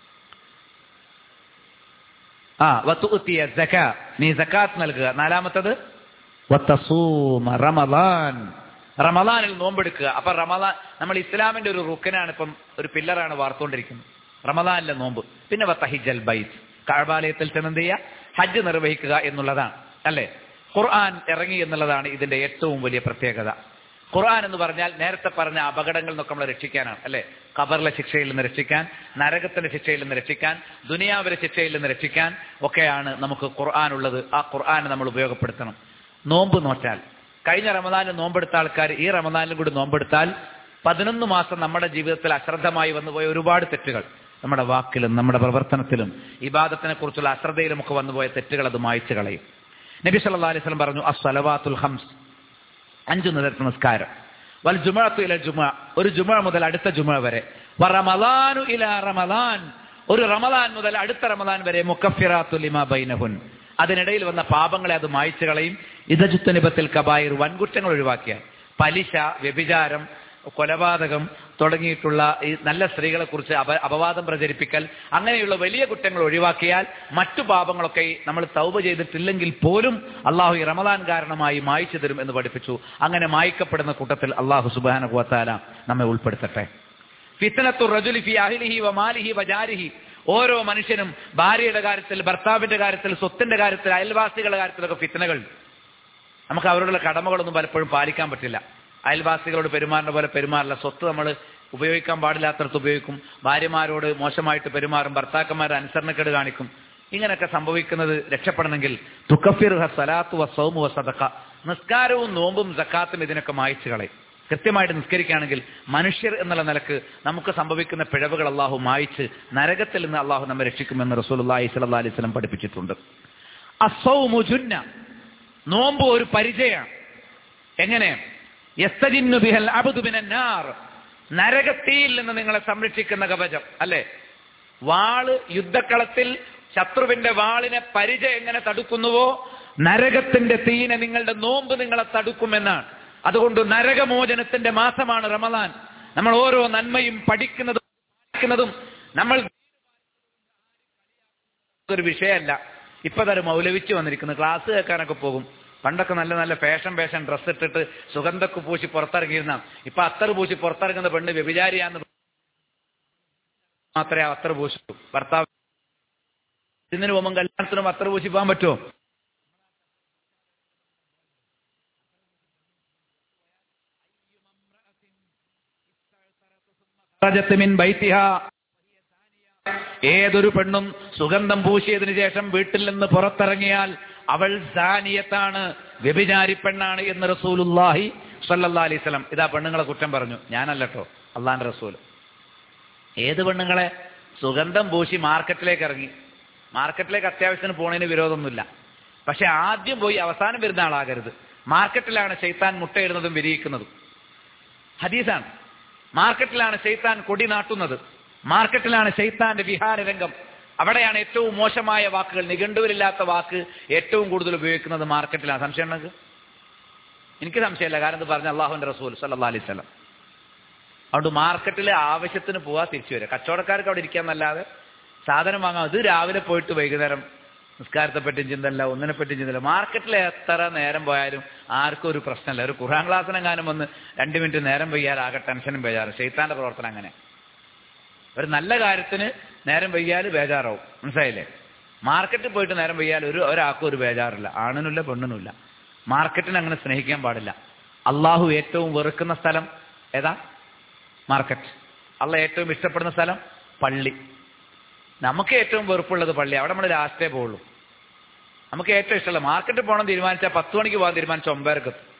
Speaker 1: വ തുഅ്തിയ സകാ, നീ സകാത്ത് നൽകുക. നാലാമത്തത് വ തസൂമ റമദാൻ, റമദാനിൽ നോമ്പെടുക്കുക. അപ്പൊ റമദാൻ നമ്മൾ ഇസ്ലാമിന്റെ ഒരു റുക്കനാണ്, ഇപ്പം ഒരു പില്ലറാണ് വാർത്തുകൊണ്ടിരിക്കുന്നത്, റമദാനിലെ നോമ്പ്. പിന്നെ വ തഹിജ്ജൽ ബൈത്ത്, കഅബാലയത്തിൽ ചെന്ന് എന്ത് ചെയ്യുക? ഹജ്ജ് നിർവഹിക്കുക എന്നുള്ളതാണ്, അല്ലേ? ഖുർആൻ ഇറങ്ങി എന്നുള്ളതാണ് ഇതിന്റെ ഏറ്റവും വലിയ പ്രത്യേകത. ഖുർആൻ എന്ന് പറഞ്ഞാൽ നേരത്തെ പറഞ്ഞ അപകടങ്ങളിൽ നിന്നൊക്കെ നമ്മളെ രക്ഷിക്കാനാണ്, അല്ലെ? ഖബറിലെ ശിക്ഷയിൽ നിന്ന് രക്ഷിക്കാൻ, നരകത്തിന്റെ ശിക്ഷയിൽ നിന്ന് രക്ഷിക്കാൻ, ദുനിയാവിലെ ശിക്ഷയിൽ നിന്ന് രക്ഷിക്കാൻ ഒക്കെയാണ് നമുക്ക് ഖുർആൻ ഉള്ളത്. ആ ഖുർആൻ നമ്മൾ ഉപയോഗപ്പെടുത്തണം. നോമ്പ് നോറ്റാൽ, കഴിഞ്ഞ റമദാനിൽ നോമ്പെടുത്ത ആൾക്കാർ ഈ റമദാനിലും കൂടി നോമ്പെടുത്താൽ 11 മാസം നമ്മുടെ ജീവിതത്തിൽ അശ്രദ്ധമായി വന്നുപോയ ഒരുപാട് തെറ്റുകൾ, നമ്മുടെ വാക്കിലും നമ്മുടെ പ്രവർത്തനത്തിലും ഇബാദത്തിനെ കുറിച്ചുള്ള അശ്രദ്ധയിലും ഒക്കെ വന്നുപോയ തെറ്റുകൾ അത് മായ്ച്ചു കളയും. നബി സല്ലല്ലാഹു അലൈഹി വസല്ലം പറഞ്ഞു, അസ്സലവാത്തുൽ ഖംസ്, 5 നേരത്തെ നിസ്കാരം, വൽ ജുമുഅത്തു ഇല ജുമുഅ, ഒരു ജുമുഅ മുതൽ അടുത്ത ജുമുഅ വരെ, വ റമളാനു ഇലാ റമളാൻ, ഒരു റമളാൻ മുതൽ അടുത്ത റമളാൻ വരെ, മുകഫിറാത്തു ലിമാ ബൈനഹുൻ, അതിനിടയിൽ വന്ന പാപങ്ങളെ അത് മായ്ച്ചു കളയും. ഇദജ്തനിബത്തിൽ കബായിർ, വൻകുറ്റങ്ങൾ ഒഴിവാക്കിയാൽ, പലിശ, വ്യഭിചാരം, കൊലപാതകം തുടങ്ങിയിട്ടുള്ള ഈ നല്ല സ്ത്രീകളെ കുറിച്ച് അപവാദം പ്രചരിപ്പിക്കൽ, അങ്ങനെയുള്ള വലിയ കുറ്റങ്ങൾ ഒഴിവാക്കിയാൽ മറ്റു പാപങ്ങളൊക്കെ നമ്മൾ തൗബ ചെയ്തിട്ടില്ലെങ്കിൽ പോലും അള്ളാഹു ഈ റമദാൻ കാരണമായി മായ്ച്ചു തരും എന്ന് പഠിപ്പിച്ചു. അങ്ങനെ മായ്ക്കപ്പെടുന്ന കൂട്ടത്തിൽ അള്ളാഹു സുബ്ഹാനഹു വ തആല നമ്മെ ഉൾപ്പെടുത്തട്ടെ. ഫിത്നത്തു റജുലി ഫി അഹ്ലിഹി വ മാലിഹി വ ജാരിഹി, ഓരോ മനുഷ്യനും ഭാര്യയുടെ കാര്യത്തിൽ, ഭർത്താവിന്റെ കാര്യത്തിൽ, സ്വത്തിന്റെ കാര്യത്തിൽ, അയൽവാസികളുടെ കാര്യത്തിലൊക്കെ ഫിത്നകൾ. നമുക്ക് അവരോടുള്ള കടമകളൊന്നും പലപ്പോഴും പാലിക്കാൻ പറ്റില്ല. അയൽവാസികളോട് പെരുമാറുന്ന പോലെ പെരുമാറില്ല. സ്വത്ത് നമ്മൾ ഉപയോഗിക്കാൻ പാടില്ലാത്തടത്ത് ഉപയോഗിക്കും. ഭാര്യമാരോട് മോശമായിട്ട് പെരുമാറും. ഭർത്താക്കന്മാരെ അനുസരണക്കേട് കാണിക്കും. ഇങ്ങനെയൊക്കെ സംഭവിക്കുന്നത് രക്ഷപ്പെടണമെങ്കിൽ തുകഫിറുഹ സ്വലാത്തു വസ്സൗമു വസദഖ, നിസ്കാരവും നോമ്പും സക്കാത്തും ഇതിനൊക്കെ മായ്ച്ചു കളയും. കൃത്യമായിട്ട് നിസ്കരിക്കുകയാണെങ്കിൽ മനുഷ്യർ എന്നുള്ള നിലക്ക് നമുക്ക് സംഭവിക്കുന്ന പിഴവുകൾ അള്ളാഹു മായ്ച്ച് നരകത്തിൽ നിന്ന് അള്ളാഹു നമ്മെ രക്ഷിക്കുമെന്ന് റസൂലുള്ളാഹി സ്വല്ലല്ലാഹി അലൈഹി വസല്ലം പഠിപ്പിച്ചിട്ടുണ്ട്. അസ്സൗമു ജുന്ന, നോമ്പ് ഒരു പരിചയമാണ്. എങ്ങനെ? യസ്തജിന്നു ബിഹൽ അബ്ദു മിനന്നാർ, നരകത്തീയിൽ നിന്ന് നിങ്ങളെ സംരക്ഷിക്കുന്ന കവചം അല്ലെ. വാള് യുദ്ധക്കളത്തിൽ ശത്രുവിന്റെ വാളിനെ പരിചയം എങ്ങനെ തടുക്കുന്നുവോ നരകത്തിന്റെ തീനെ നിങ്ങളുടെ നോമ്പ് നിങ്ങളെ തടുക്കുമെന്നാണ്. അതുകൊണ്ട് നരകമോചനത്തിന്റെ മാസമാണ് റമദാൻ. നമ്മൾ ഓരോ നന്മയും പഠിക്കുന്നതും നമ്മൾ ഒരു വിഷയമല്ല. ഇപ്പതൊരു മൗലവിച്ച് വന്നിരിക്കുന്നു, ക്ലാസ് കേൾക്കാനൊക്കെ പോകും. പണ്ടൊക്കെ നല്ല നല്ല ഫാഷൻ ഡ്രസ്സ് ഇട്ടിട്ട് സുഗന്ധക്ക് പൂശി പുറത്തിറങ്ങിയിരുന്ന, ഇപ്പൊ അത്തർ പൂശി പുറത്തിറങ്ങുന്ന പെണ്ണ് വ്യഭിചാരിയാന്ന് മാത്രമേ അത്തർ പൂശിട്ടു. ഭർത്താവ് ഇതിനു പോകുമ്പോൾ കല്യാണത്തിനും അത്തർ പൂശി പോകാൻ പറ്റുമോ? ഏതൊരു പെണ്ണും സുഗന്ധം പൂശിയതിനു ശേഷം വീട്ടിൽ നിന്ന് പുറത്തിറങ്ങിയാൽ അവൾ സാനിയത്താണ്, വ്യഭിചാരി പെണ്ണാണ് എന്ന് റസൂലുള്ളാഹി സ്വല്ലല്ലാഹി അലൈഹി വസല്ലം. ഇതാ പെണ്ണുങ്ങളെ കുറ്റം പറഞ്ഞു, ഞാനല്ലട്ടോ, അള്ളാന്റെ റസൂൽ. ഏത് പെണ്ണുങ്ങളെ? സുഗന്ധം പൂശി മാർക്കറ്റിലേക്ക് ഇറങ്ങി. മാർക്കറ്റിലേക്ക് അത്യാവശ്യത്തിന് പോണതിന് വിരോധമൊന്നുമില്ല, പക്ഷെ ആദ്യം പോയി അവസാനം വരുന്ന ആളാകരുത്. മാർക്കറ്റിലാണ് ശൈത്താൻ മുട്ടയിടുന്നതും വിരിയിക്കുന്നതും. ഹദീസാണ്. മാർക്കറ്റിലാണ് ശൈത്താൻ കൊടി നാട്ടുന്നത്. മാർക്കറ്റിലാണ് ശൈത്താന്റെ വിഹാരരംഗം. അവിടെയാണ് ഏറ്റവും മോശമായ വാക്കുകൾ, നിഘണ്ടുവിലില്ലാത്ത വാക്ക് ഏറ്റവും കൂടുതൽ ഉപയോഗിക്കുന്നത് മാർക്കറ്റിലാണ്. സംശയം ഉണ്ടെങ്കിൽ എനിക്ക് സംശയമില്ല, കാരണം ഇത് പറഞ്ഞ അള്ളാഹുവിന്റെ റസൂൽ സല്ലല്ലാഹി അലൈഹി വസല്ലം. അതുകൊണ്ട് മാർക്കറ്റിൽ ആവശ്യത്തിന് പോവാ, തിരിച്ചു വരിക. കച്ചവടക്കാർക്ക് അവിടെ ഇരിക്കാന്നല്ലാതെ സാധനം വാങ്ങാം. ഇത് രാവിലെ പോയിട്ട് വൈകുന്നേരം നിസ്കാരത്തെ പറ്റിയും ചിന്തല്ല, ഒന്നിനെ പറ്റിയും ചിന്തല്ല. മാർക്കറ്റിൽ എത്ര നേരം പോയാലും ആർക്കും ഒരു പ്രശ്നമില്ല. ഒരു ഖുർആൻ ക്ലാസ്സിനെങ്ങാനും വന്ന് 2 മിനിറ്റ് നേരം വയ്യാൽ ആകെ ടെൻഷനും ബേജാറും. ശൈത്താന്റെ പ്രവർത്തനം അങ്ങനെ. ഒരു നല്ല കാര്യത്തിന് നേരം വയ്യാൽ ബേജാറാവും. മനസ്സിലായില്ലേ? മാർക്കറ്റിൽ പോയിട്ട് നേരം വയ്യാൽ ഒരാൾക്കും ഒരു ബേജാറില്ല, ആണിനുമില്ല പെണ്ണിനുമില്ല. മാർക്കറ്റിനെ അങ്ങനെ സ്നേഹിക്കാൻ പാടില്ല. അള്ളാഹു ഏറ്റവും വെറുക്കുന്ന സ്ഥലം ഏതാ? മാർക്കറ്റ്. അള്ളാഹ് ഏറ്റവും ഇഷ്ടപ്പെടുന്ന സ്ഥലം പള്ളി. നമുക്ക് ഏറ്റവും വെറുപ്പുള്ളത് പള്ളി. അവിടെ നമ്മൾ ലാസ്റ്റേ പോകുള്ളൂ. നമുക്ക് ഏറ്റവും ഇഷ്ടമുള്ള മാർക്കറ്റിൽ പോകണം തീരുമാനിച്ചാൽ 10 മണിക്ക് പോകാൻ തീരുമാനിച്ചാൽ 9:00 എത്തും.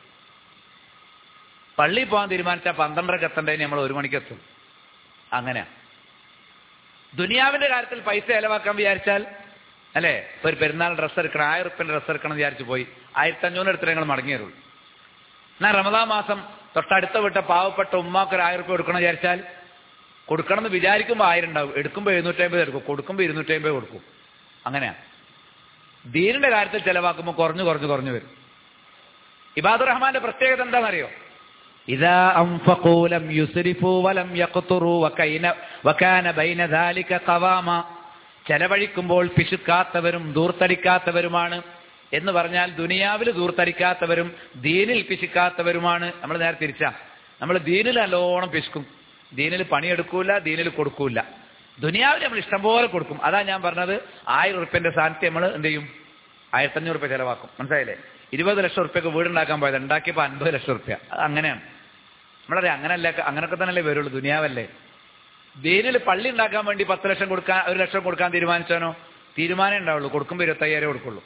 Speaker 1: പള്ളിയിൽ പോകാൻ തീരുമാനിച്ചാൽ 12:00 എത്തേണ്ടതിന് നമ്മൾ 1 മണിക്ക് എത്തും. അങ്ങനെയാ. ദുനിയാവിന്റെ കാര്യത്തിൽ പൈസ ചെലവാക്കാൻ വിചാരിച്ചാൽ അല്ലേ, ഇപ്പൊ ഒരു പെരുന്നാൾ ഡ്രസ്സ് എടുക്കണം, 1000 റുപ്യന്റെ ഡ്രസ്സ് എടുക്കണം വിചാരിച്ചു പോയി 1500 എടുത്ത് ഞങ്ങൾ മടങ്ങി വരുള്ളൂ. എന്നാൽ റമദാൻ മാസം തൊട്ടടുത്ത വിട്ട പാവപ്പെട്ട ഉമ്മാക്ക് 1000 റുപ്യ കൊടുക്കണം വിചാരിച്ചാൽ കൊടുക്കണം എന്ന് വിചാരിക്കുമ്പോൾ 1000 ഉണ്ടാവും, എടുക്കുമ്പോൾ 750 എടുക്കും, കൊടുക്കുമ്പോൾ 250 കൊടുക്കും. അങ്ങനെയാ. ദീനിന്റെ കാര്യത്തിൽ ചെലവാക്കുമ്പോൾ കുറഞ്ഞു വരും. ഇബാദുർ റഹ്മാന്റെ പ്രത്യേകത എന്താണെന്നറിയോ? ഇദാ അൻഫഖൂ ലം യുസ്രിഫൂ വലം യഖ്തുറൂ വകാന ബൈന ദാലിക ഖവാമ. ചെലവഴിക്കുമ്പോൾ പിശുക്കാത്തവരും ധൂർത്തടിക്കാത്തവരുമാണ് എന്ന് പറഞ്ഞാൽ ദുനിയാവിൽ ധൂർത്തടിക്കാത്തവരും ദീനിൽ പിശുക്കാത്തവരുമാണ്. നമ്മൾ നേരെ തിരിച്ചാ. നമ്മൾ ദീനിൽ നല്ലോണം പിശുക്കും, ദീനിൽ പണിയെടുക്കൂല, ദീനിൽ കൊടുക്കൂല. ദുനിയാവിൽ നമ്മൾ ഇഷ്ടംപോലെ കൊടുക്കും. അതാ ഞാൻ പറഞ്ഞത് 1000 റുപ്യന്റെ സ്ഥാനത്ത് നമ്മൾ എന്ത് ചെയ്യും? 1500 റുപ്യ ചെലവാക്കും. മനസ്സിലായില്ലേ? 20 ലക്ഷം റുപ്യക്ക് വീടുണ്ടാക്കാൻ പോയത് ഉണ്ടാക്കിയപ്പോൾ 50 ലക്ഷം റുപ്യ. അത് അങ്ങനെയാണ്. നമ്മളറിയാം അങ്ങനല്ല, അങ്ങനൊക്കെ തന്നെയല്ലേ വരുള്ളൂ. ദുനിയാവല്ലേ. ദീനിൽ പള്ളി ഉണ്ടാക്കാൻ വേണ്ടി 10 ലക്ഷം കൊടുക്കാൻ 1 ലക്ഷം കൊടുക്കാൻ തീരുമാനിച്ചാനോ തീരുമാനം ഉണ്ടാവുള്ളൂ, കൊടുക്കുമ്പോൾ 25,000 കൊടുക്കുള്ളൂ.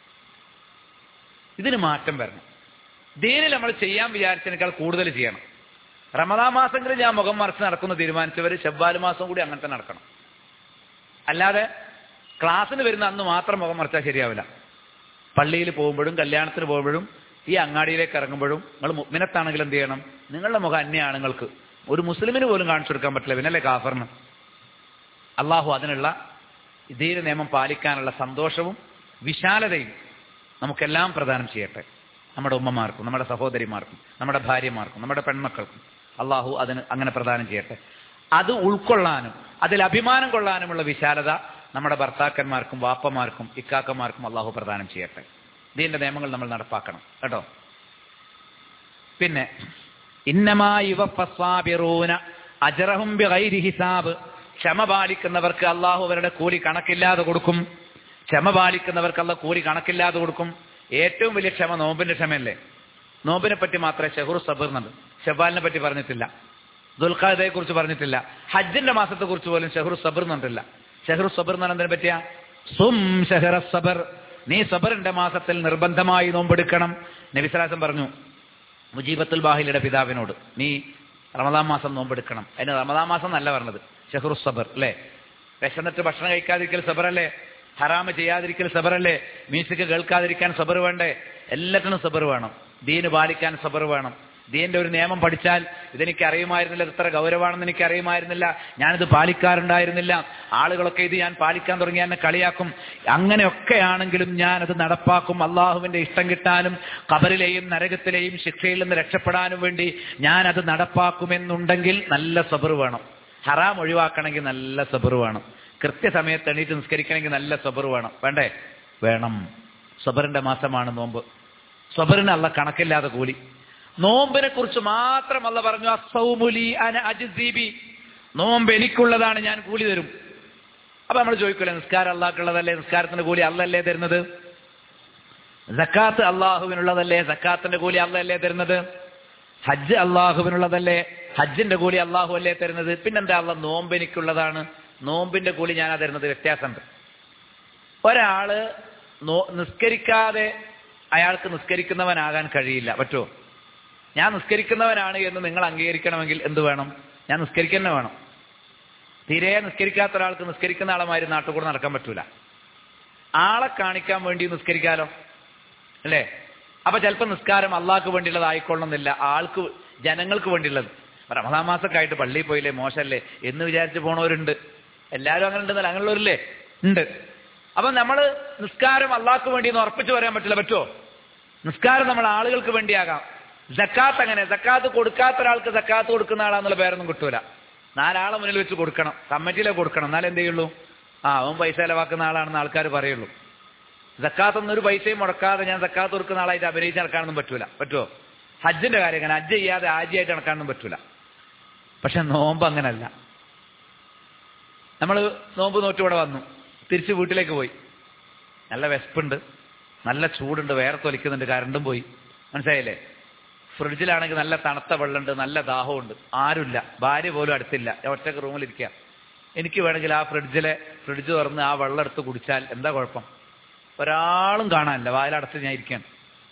Speaker 1: ഇതിന് മാറ്റം വരണം. ദീനിൽ നമ്മൾ ചെയ്യാൻ വിചാരിച്ചതിനേക്കാൾ കൂടുതൽ ചെയ്യണം. റമദാൻ മാസങ്ങളിൽ ഞാൻ മുഖം മറച്ച് നടക്കുന്ന തീരുമാനിച്ചവർ ശവ്വാൽ മാസം കൂടി അങ്ങനെ തന്നെ നടക്കണം. അല്ലാതെ ക്ലാസ്സിന് വരുന്ന അന്ന് മാത്രം മുഖം മറച്ചാൽ ശരിയാവില്ല. പള്ളിയിൽ പോകുമ്പോഴും കല്യാണത്തിന് പോകുമ്പോഴും ഈ അങ്ങാടിയിലേക്ക് ഇറങ്ങുമ്പോഴും നിങ്ങൾ മുഅ്മിനത്താണെങ്കിൽ എന്ത് ചെയ്യണം? നിങ്ങളുടെ മുഖം അന്യ ആണുങ്ങൾക്ക്, ഒരു മുസ്ലിമിന് പോലും കാണിച്ചു കൊടുക്കാൻ പറ്റില്ല, പിന്നല്ലേ കാഫറിന്. അള്ളാഹു അതിനുള്ള ദീന നിയമം പാലിക്കാനുള്ള സന്തോഷവും വിശാലതയും നമുക്കെല്ലാം പ്രദാനം ചെയ്യട്ടെ. നമ്മുടെ ഉമ്മമാർക്കും നമ്മുടെ സഹോദരിമാർക്കും നമ്മുടെ ഭാര്യമാർക്കും നമ്മുടെ പെൺമക്കൾക്കും അള്ളാഹു അതിന് അങ്ങനെ പ്രദാനം ചെയ്യട്ടെ. അത് ഉൾക്കൊള്ളാനും അതിൽ അഭിമാനം കൊള്ളാനുമുള്ള വിശാലത നമ്മുടെ ഭർത്താക്കന്മാർക്കും വാപ്പമാർക്കും ഇക്കാക്കന്മാർക്കും അള്ളാഹു പ്രദാനം ചെയ്യട്ടെ. ദീന്റെ നിയമങ്ങൾ നമ്മൾ നടപ്പാക്കണം കേട്ടോ. പിന്നെ ഇന്നമാ യുവഫസ്സാബിറൂന അജ്റഹും ബിഗൈരി ഹിസാബ്. ക്ഷമ പാലിക്കുന്നവർക്ക് അള്ളാഹു അവരുടെ കൂലി കണക്കില്ലാതെ കൊടുക്കും. ക്ഷമ പാലിക്കുന്നവർക്ക് അള്ളാഹു കൂലി കണക്കില്ലാതെ കൊടുക്കും. ഏറ്റവും വലിയ ക്ഷമ നോമ്പിന്റെ ക്ഷമയല്ലേ? നോമ്പിനെ പറ്റി മാത്രമേ ഷഹ്റു സബർ എന്നുണ്ട്. ഷവ്വാലിനെ പറ്റി പറഞ്ഞിട്ടില്ല, ദുൽഖഅദയെ കുറിച്ച് പറഞ്ഞിട്ടില്ല, ഹജ്ജിന്റെ മാസത്തെ കുറിച്ച് പോലും ഷഹ്റു സബർ എന്നിട്ടില്ല. ഷഹ്റു സബർ എന്ന് പറഞ്ഞതിനെ പറ്റിയാ സും ഷഹ്റ സബർ, നീ സബറിന്റെ മാസത്തിൽ നിർബന്ധമായി നോമ്പെടുക്കണം. നബി സ്വല്ലല്ലാഹു അലൈഹി വസല്ലം പറഞ്ഞു മുജീബത്തുൽ ബാഹിലിയുടെ പിതാവിനോട്, നീ റമദാൻ മാസം നോമ്പെടുക്കണം. അതിന് റമദാൻ മാസം എന്നല്ല പറഞ്ഞത്, ഷഹ്റു സബർ അല്ലേ. വിശന്നിട്ട് ഭക്ഷണം കഴിക്കാതിരിക്കൽ സബറല്ലേ, ഹറാമ് ചെയ്യാതിരിക്കൽ സബറല്ലേ, മ്യൂസിക് കേൾക്കാതിരിക്കാൻ സബർ വേണ്ടേ, എല്ലാത്തിനും സബർ വേണം. ദീന് പാലിക്കാൻ സബർ വേണം. ദീന്റെ ഒരു നിയമം പഠിച്ചാൽ ഇതെനിക്ക് അറിയുമായിരുന്നില്ല, ഇത്ര ഗൗരവമാണെന്ന് എനിക്ക് അറിയുമായിരുന്നില്ല, ഞാനിത് പാലിക്കാറുണ്ടായിരുന്നില്ല, ആളുകളൊക്കെ ഇത് ഞാൻ പാലിക്കാൻ തുടങ്ങിയാൽ എന്നെ കളിയാക്കും, അങ്ങനെയൊക്കെയാണെങ്കിലും ഞാനത് നടപ്പാക്കും. അള്ളാഹുവിന്റെ ഇഷ്ടം കിട്ടാനും ഖബറിലെയും നരകത്തിലെയും ശിക്ഷയിൽ നിന്ന് രക്ഷപ്പെടാനും വേണ്ടി ഞാനത് നടപ്പാക്കുമെന്നുണ്ടെങ്കിൽ നല്ല സബർ വേണം. ഹറാം ഒഴിവാക്കണമെങ്കിൽ നല്ല സബർ വേണം. കൃത്യസമയത്ത് എണീറ്റ് നിസ്കരിക്കണമെങ്കിൽ നല്ല സബർ വേണം. വേണ്ടേ? വേണം. സബറിന്റെ മാസമാണ് നോമ്പ്. സബറിന് അല്ല കണക്കില്ലാതെ കൂലി. നോമ്പിനെ കുറിച്ച് മാത്രം അല്ല പറഞ്ഞു അസ്സൗമുലി അന അജ്സീബി, നോമ്പ് എനിക്കുള്ളതാണ്, ഞാൻ കൂലി തരും. അപ്പൊ നമ്മൾ ചോദിക്കൂലേ, നിസ്കാരം അള്ളാഹ്ക്കുള്ളതല്ലേ, നിസ്കാരത്തിന്റെ കൂലി അല്ലല്ലേ തരുന്നത്? സക്കാത്ത് അള്ളാഹുവിനുള്ളതല്ലേ, സക്കാത്തിന്റെ കൂലി അല്ലല്ലേ തരുന്നത്? ഹജ്ജ് അള്ളാഹുവിനുള്ളതല്ലേ, ഹജ്ജിന്റെ കൂലി അള്ളാഹു അല്ലേ തരുന്നത്? പിന്നെന്താ അല്ല നോമ്പ് എനിക്കുള്ളതാണ്, നോമ്പിന്റെ കൂലി ഞാനാ തരുന്നത്? വ്യത്യാസമുണ്ട്. ഒരാള് നിസ്കരിക്കാതെ അയാൾക്ക് നിസ്കരിക്കുന്നവനാകാൻ കഴിയില്ല. പറ്റുമോ? ഞാൻ നിസ്കരിക്കുന്നവനാണ് എന്ന് നിങ്ങൾ അംഗീകരിക്കണമെങ്കിൽ എന്ത് വേണം? ഞാൻ നിസ്കരിക്കുന്ന വേണം. തീരെ നിസ്കരിക്കാത്ത ഒരാൾക്ക് നിസ്കരിക്കുന്ന ആളമാര് നാട്ടുകൂടെ നടക്കാൻ പറ്റൂല. ആളെ കാണിക്കാൻ വേണ്ടി നിസ്കരിക്കാലോ അല്ലേ? അപ്പൊ ചിലപ്പോൾ നിസ്കാരം അള്ളാഹ്ക്ക് വേണ്ടിയുള്ളതായിക്കൊള്ളണമെന്നില്ല, ആൾക്ക് ജനങ്ങൾക്ക് വേണ്ടിയുള്ളത്. റമദാൻ മാസമൊക്കെ ആയിട്ട് പള്ളിയിൽ പോയില്ലേ, മോശമല്ലേ എന്ന് വിചാരിച്ച് പോണവരുണ്ട്. എല്ലാവരും അങ്ങനെ ഉണ്ടെന്നല്ല, അങ്ങനെയുള്ളവരില്ലേ? ഉണ്ട്. അപ്പൊ നമ്മൾ നിസ്കാരം അള്ളാഹ്ക്ക് വേണ്ടി എന്ന് ഉറപ്പിച്ചു പറയാൻ പറ്റില്ല. പറ്റുമോ? നിസ്കാരം നമ്മൾ ആളുകൾക്ക് വേണ്ടിയാകാം. സക്കാത്ത് അങ്ങനെ, സക്കാത്ത് കൊടുക്കാത്ത ഒരാൾക്ക് സക്കാത്ത് കൊടുക്കുന്ന ആളാന്നുള്ള പേരൊന്നും കിട്ടൂല. 4 ആളെ മുന്നിൽ വെച്ച് കൊടുക്കണം, കമ്മിറ്റിയിലെ കൊടുക്കണം, എന്നാലും എന്ത് ചെയ്യുള്ളൂ? അവൻ പൈസ ചെലവാക്കുന്ന ആളാണെന്ന് ആൾക്കാർ പറയുള്ളൂ. സക്കാത്തൊന്നും ഒരു പൈസയും മുടക്കാതെ ഞാൻ സക്കാത്ത് കൊടുക്കുന്ന ആളായിട്ട് അഭിനയിച്ച് നടക്കാനൊന്നും പറ്റൂല. പറ്റുമോ? ഹജ്ജിന്റെ കാര്യം അങ്ങനെ, ഹജ്ജ് ചെയ്യാതെ ആജിയായിട്ട് നടക്കാനൊന്നും പറ്റൂല. പക്ഷെ നോമ്പ് അങ്ങനല്ല. നമ്മൾ നോമ്പ് നോറ്റ് ഇവിടെ വന്നു, തിരിച്ച് വീട്ടിലേക്ക് പോയി, നല്ല വിശപ്പുണ്ട്, നല്ല ചൂടുണ്ട്, വേർത്തൊലിക്കുന്നുണ്ട്, കറണ്ടും പോയി, മനസ്സിലായില്ലേ? ഫ്രിഡ്ജിലാണെങ്കിൽ നല്ല തണുത്ത വെള്ളമുണ്ട്, നല്ല ദാഹമുണ്ട്, ആരുമില്ല, ഭാര്യ പോലും അടുത്തില്ല, ഒറ്റക്ക് റൂമിലിരിക്കുക. എനിക്ക് വേണമെങ്കിൽ ആ ഫ്രിഡ്ജ് തുറന്ന് ആ വെള്ളം എടുത്ത് കുടിച്ചാൽ എന്താ കുഴപ്പം? ഒരാളും കാണാനില്ല, വായിലടച്ച് ഞാൻ ഇരിക്കുകയാണ്.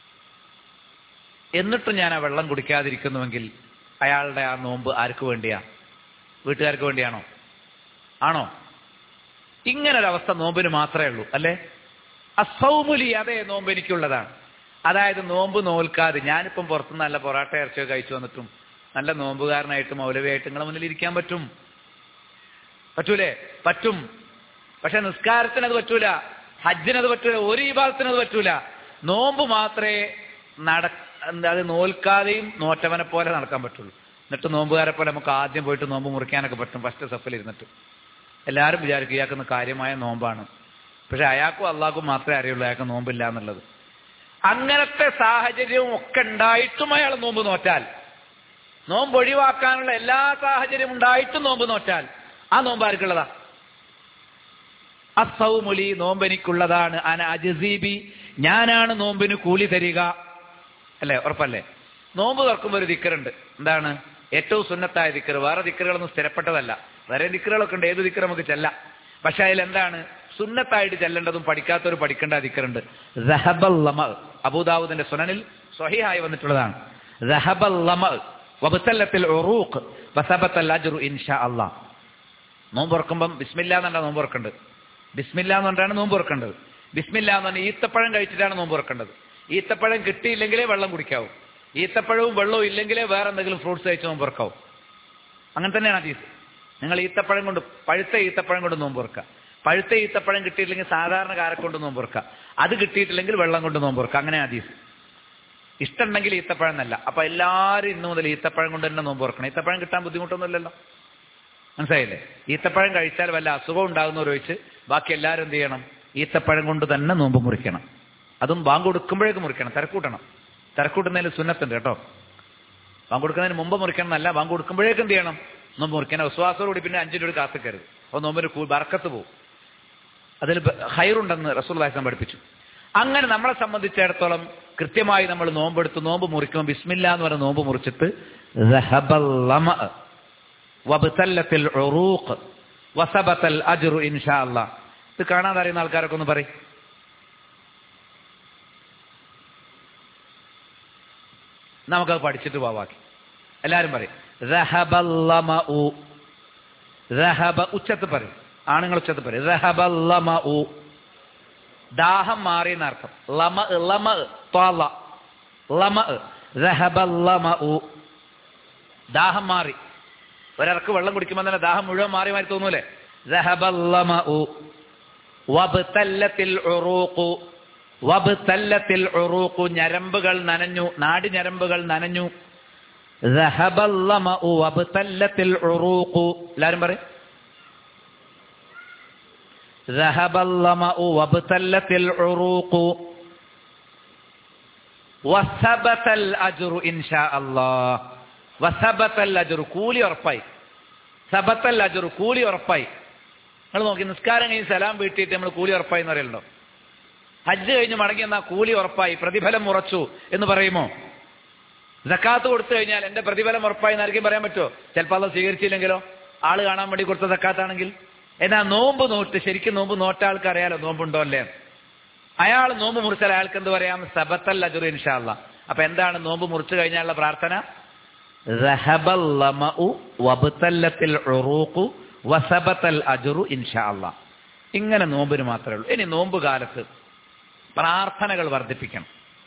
Speaker 1: എന്നിട്ടും ഞാൻ ആ വെള്ളം കുടിക്കാതിരിക്കുന്നുവെങ്കിൽ അയാളുടെ ആ നോമ്പ് ആർക്ക് വേണ്ടിയാ? വീട്ടുകാർക്ക് വേണ്ടിയാണോ? ആണോ? ഇങ്ങനൊരവസ്ഥ നോമ്പിന് മാത്രമേ ഉള്ളൂ അല്ലേ? അസ്സൗമുലി, അതെ നോമ്പ് എനിക്കുള്ളതാണ്. അതായത് നോമ്പ് നോൽക്കാതെ, ഞാനിപ്പം പുറത്തുനിന്ന് നല്ല പൊറാട്ട ഇറച്ചിയോ കഴിച്ചു വന്നിട്ടും നല്ല നോമ്പുകാരനായിട്ട് മൗലവിയായിട്ട് നിങ്ങളെ മുന്നിൽ ഇരിക്കാൻ പറ്റും. പറ്റൂലേ? പറ്റും. പക്ഷെ നിസ്കാരത്തിനത് പറ്റൂല, ഹജ്ജിനത് പറ്റൂല, ഒരു ഇബാദത്തിനത് പറ്റൂല. നോമ്പ് മാത്രമേ അത് നോൽക്കാതെയും നോറ്റവനെ പോലെ നടക്കാൻ പറ്റുള്ളൂ. എന്നിട്ട് നോമ്പുകാരെ പോലെ നമുക്ക് ആദ്യം പോയിട്ട് നോമ്പ് മുറിക്കാനൊക്കെ പറ്റും, ഫസ്റ്റ് സ്റ്റെപ്പിൽ ഇരുന്നിട്ട്. എല്ലാവരും വിചാരിക്കും ഇയാൾക്കുന്ന കാര്യമായ നോമ്പാണ്. പക്ഷെ അയാൾക്കും അള്ളാഹ്ക്കും മാത്രമേ അറിയുള്ളൂ അയാൾക്ക് നോമ്പില്ല എന്നുള്ളത്. അങ്ങനത്തെ സാഹചര്യവും ഒക്കെ ഉണ്ടായിട്ടും അയാൾ നോമ്പ് നോറ്റാൽ, നോമ്പ് ഒഴിവാക്കാനുള്ള എല്ലാ സാഹചര്യം ഉണ്ടായിട്ടും നോമ്പ് നോറ്റാൽ ആ നോമ്പ് ആർക്കുള്ളതാ? അസ്സൗമുലി, നോമ്പ് എനിക്കുള്ളതാണ്. അന അജ്സീബി, ഞാനാണ് നോമ്പിന് കൂലി തരിക. അല്ലേ? ഉറപ്പല്ലേ? നോമ്പ് തുറക്കുമ്പോൾ ഒരു ദിക്റുണ്ട്. എന്താണ്? ഏറ്റവും സുന്നത്തായ ദിക്ർ. വേറെ ദിക്റുകളൊന്നും സ്ഥിരപ്പെട്ടതല്ല. വേറെ ദിക്റുകളൊക്കെ ഉണ്ട്, ഏത് ദിക്ർ നമുക്ക് ചെല്ലാം. പക്ഷെ അതിലെന്താണ് സുന്നത്തായിട്ട് ചെല്ലേണ്ടതും പഠിക്കാത്തവർ പഠിക്കേണ്ട ദിക്റുണ്ട്. റഹബൽ ലമ, അബൂദാവൂദിന്റെ സുനനിൽ സ്വഹീഹായി വന്നിട്ടുള്ളതാണ്. റഹബൽ ലമ വബതല്ലത്തിൽ ഉറൂഖ് വസബതൽ അജ്റു ഇൻഷാ അല്ലാഹ്. നോമ്പ് തുറക്കുമ്പം ബിസ്മില്ലാ എന്നാണ് നോമ്പ് തുറക്കേണ്ടത്. ബിസ്മില്ലാ എന്ന് പറഞ്ഞാണ് നോമ്പ് തുറക്കേണ്ടത്. ബിസ്മില്ലാ എന്ന് പറഞ്ഞാൽ ഈത്തപ്പഴം കഴിച്ചിട്ടാണ് നോമ്പ് തുറക്കേണ്ടത്. ഈത്തപ്പഴം കിട്ടിയില്ലെങ്കിലേ വെള്ളം കുടിക്കാവൂ. ഈത്തപ്പഴവും വെള്ളവും ഇല്ലെങ്കിലേ വേറെ എന്തെങ്കിലും ഫ്രൂട്ട്സ് കഴിച്ച് നോമ്പ് തുറക്കാവൂ. അങ്ങനെ തന്നെയാണ് ഹദീസ്. നിങ്ങൾ ഈത്തപ്പഴം കൊണ്ട്, പഴുത്ത ഈത്തപ്പഴം കൊണ്ട് നോമ്പ് തുറക്കുക. പഴുത്ത ഈത്തപ്പഴം കിട്ടിയില്ലെങ്കിൽ സാധാരണ കാരക്കൊണ്ട് നോമ്പ് തുറക്കുക. അത് കിട്ടിയിട്ടില്ലെങ്കിൽ വെള്ളം കൊണ്ട് നോമ്പ് തുറക്കുക. അങ്ങനെ ഹദീസ്. ഇഷ്ടമുണ്ടെങ്കിൽ ഈത്തപ്പഴം എന്നല്ല. അപ്പൊ എല്ലാവരും ഇന്നു മുതൽ ഈത്തപ്പഴം കൊണ്ട് തന്നെ നോമ്പ് തുറക്കണം. ഈത്തപ്പഴം കിട്ടാൻ ബുദ്ധിമുട്ടൊന്നുമില്ലല്ലോ, മനസ്സിലായില്ലേ? ഈത്തപ്പഴം കഴിച്ചാൽ വല്ല അസുഖം ഉണ്ടാകുന്നവർ ഒഴിച്ച് ബാക്കി എല്ലാവരും എന്ത് ചെയ്യണം? ഈത്തപ്പഴം കൊണ്ട് തന്നെ നോമ്പ് മുറിക്കണം. അതും ബാങ്ക് കൊടുക്കുമ്പോഴേക്ക് മുറിക്കണം. തിരക്കൂട്ടണം. തിരക്കൂട്ടുന്നതിൽ സുന്നത്തുണ്ട് കേട്ടോ. ബാങ്ക് കൊടുക്കുന്നതിന് മുമ്പ് മുറിക്കണം എന്നല്ല, ബാങ്ക് കൊടുക്കുമ്പോഴേക്ക് എന്ത് ചെയ്യണം? നോമ്പ് മുറിക്കണം. വിശ്വാസത്തോടുകൂടി പിന്നെ 5 രൂപ കാത്തിക്കരുത്. അപ്പോൾ നോമ്പിന് ബർക്കത്ത് പോകും. അതിൽ ഹൈറുണ്ടെന്ന് റസൂലുള്ളാഹി സ്വല്ലല്ലാഹു അലൈഹി വസല്ലം പഠിപ്പിച്ചു. അങ്ങനെ നമ്മളെ സംബന്ധിച്ചിടത്തോളം കൃത്യമായി നമ്മൾ നോമ്പെടുത്ത് നോമ്പ് മുറിക്കുമ്പോൾ ബിസ്മില്ല എന്ന് പറഞ്ഞ നോമ്പ് മുറിച്ചിട്ട് ദഹബൽ ലമഅ വബ്തല്ലത്തിൽ ഉറൂഖ് വസബതൽ അജ്റു ഇൻഷാ അല്ലാഹ്. ഇത് കാണാതെ അറിയുന്ന ആൾക്കാരൊക്കെ ഒന്ന് പറയും. നമുക്കത് പഠിച്ചിട്ട് പോവാക്കി എല്ലാവരും പറയും. ദഹബൽ ലമഉ, ദഹബ ഉച്ചത്ത് പറയും, ആണുങ്ങൾ ഉച്ചത്ത് പറയും. ദഹബൽ ലമഉ, ദാഹം മാറി എന്നർത്ഥം. ലമ ലമ ത്വാല ലമ ദഹബൽ ലമഉ, ദാഹം മാറി. ഒരിറക്ക് വെള്ളം കുടിക്കുമ്പോൾ തന്നെ ദാഹം മുഴുവൻ മാറി മാറി തോന്നൂലേ. ദഹബൽ ലമഉ വബ്തല്ലത്തിൽ ഉറൂഖു, വബ്തല്ലത്തിൽ ഉറൂഖു, ഞരമ്പുകൾ നനഞ്ഞു, നാടി ഞരമ്പുകൾ നനഞ്ഞു. ദഹബൽ ലമഉ വബ്തല്ലത്തിൽ ഉറൂഖു, എല്ലാവരും പറയും. ദഹബൽ ലമഉ വബ്തല്ലത്തിൽ ഉറൂഖു വസബതൽ അജ്റു ഇൻഷാ അല്ലാഹ്. വസബതൽ അജ്റു, കൂലി ഉറപ്പായി. സബതൽ അജ്റു, കൂലി ഉറപ്പായി. നിങ്ങൾ നോക്കി, നിസ്കാരം കഴിഞ്ഞ് സലാം വീട്ടിയിട്ട് നമ്മൾ കൂലി ഉറപ്പായി എന്ന് പറയലുണ്ടോ? ഹജ്ജ് കഴിഞ്ഞ് മടങ്ങി എന്നാൽ കൂലി ഉറപ്പായി, പ്രതിഫലം ഉറച്ചു എന്ന് പറയുമോ? സക്കാത്ത് കൊടുത്തു കഴിഞ്ഞാൽ എന്റെ പ്രതിഫലം ഉറപ്പായി എന്നായിരിക്കും പറയാൻ പറ്റുമോ? ചിലപ്പോൾ അത് സ്വീകരിച്ചില്ലെങ്കിലോ, ആള് കാണാൻ വേണ്ടി കൊടുത്ത സക്കാത്താണെങ്കിൽ. എന്നാൽ നോമ്പ് നോട്ട്, ശരിക്കും നോമ്പ് നോട്ട ആൾക്ക് അറിയാലോ നോമ്പുണ്ടോ അല്ലേ. അയാൾ നോമ്പ് മുറിച്ചാൽ അയാൾക്ക് എന്ത് പറയാം? സബത്തൽ അജ്റു ഇൻഷാ അല്ലാഹ്. അപ്പൊ എന്താണ് നോമ്പ് മുറിച്ചു കഴിഞ്ഞാലുള്ള പ്രാർത്ഥന? ദഹബൽ ലമഉ വബ്തല്ലത്തിൽ ഉറൂഖു വസബതൽ അജ്റു ഇൻഷാ അല്ലാഹ്. ഇങ്ങനെ നോമ്പിന് മാത്രമേ ഉള്ളൂ. ഇനി നോമ്പ് കാലത്ത് പ്രാർത്ഥനകൾ വർദ്ധിപ്പിക്കണം.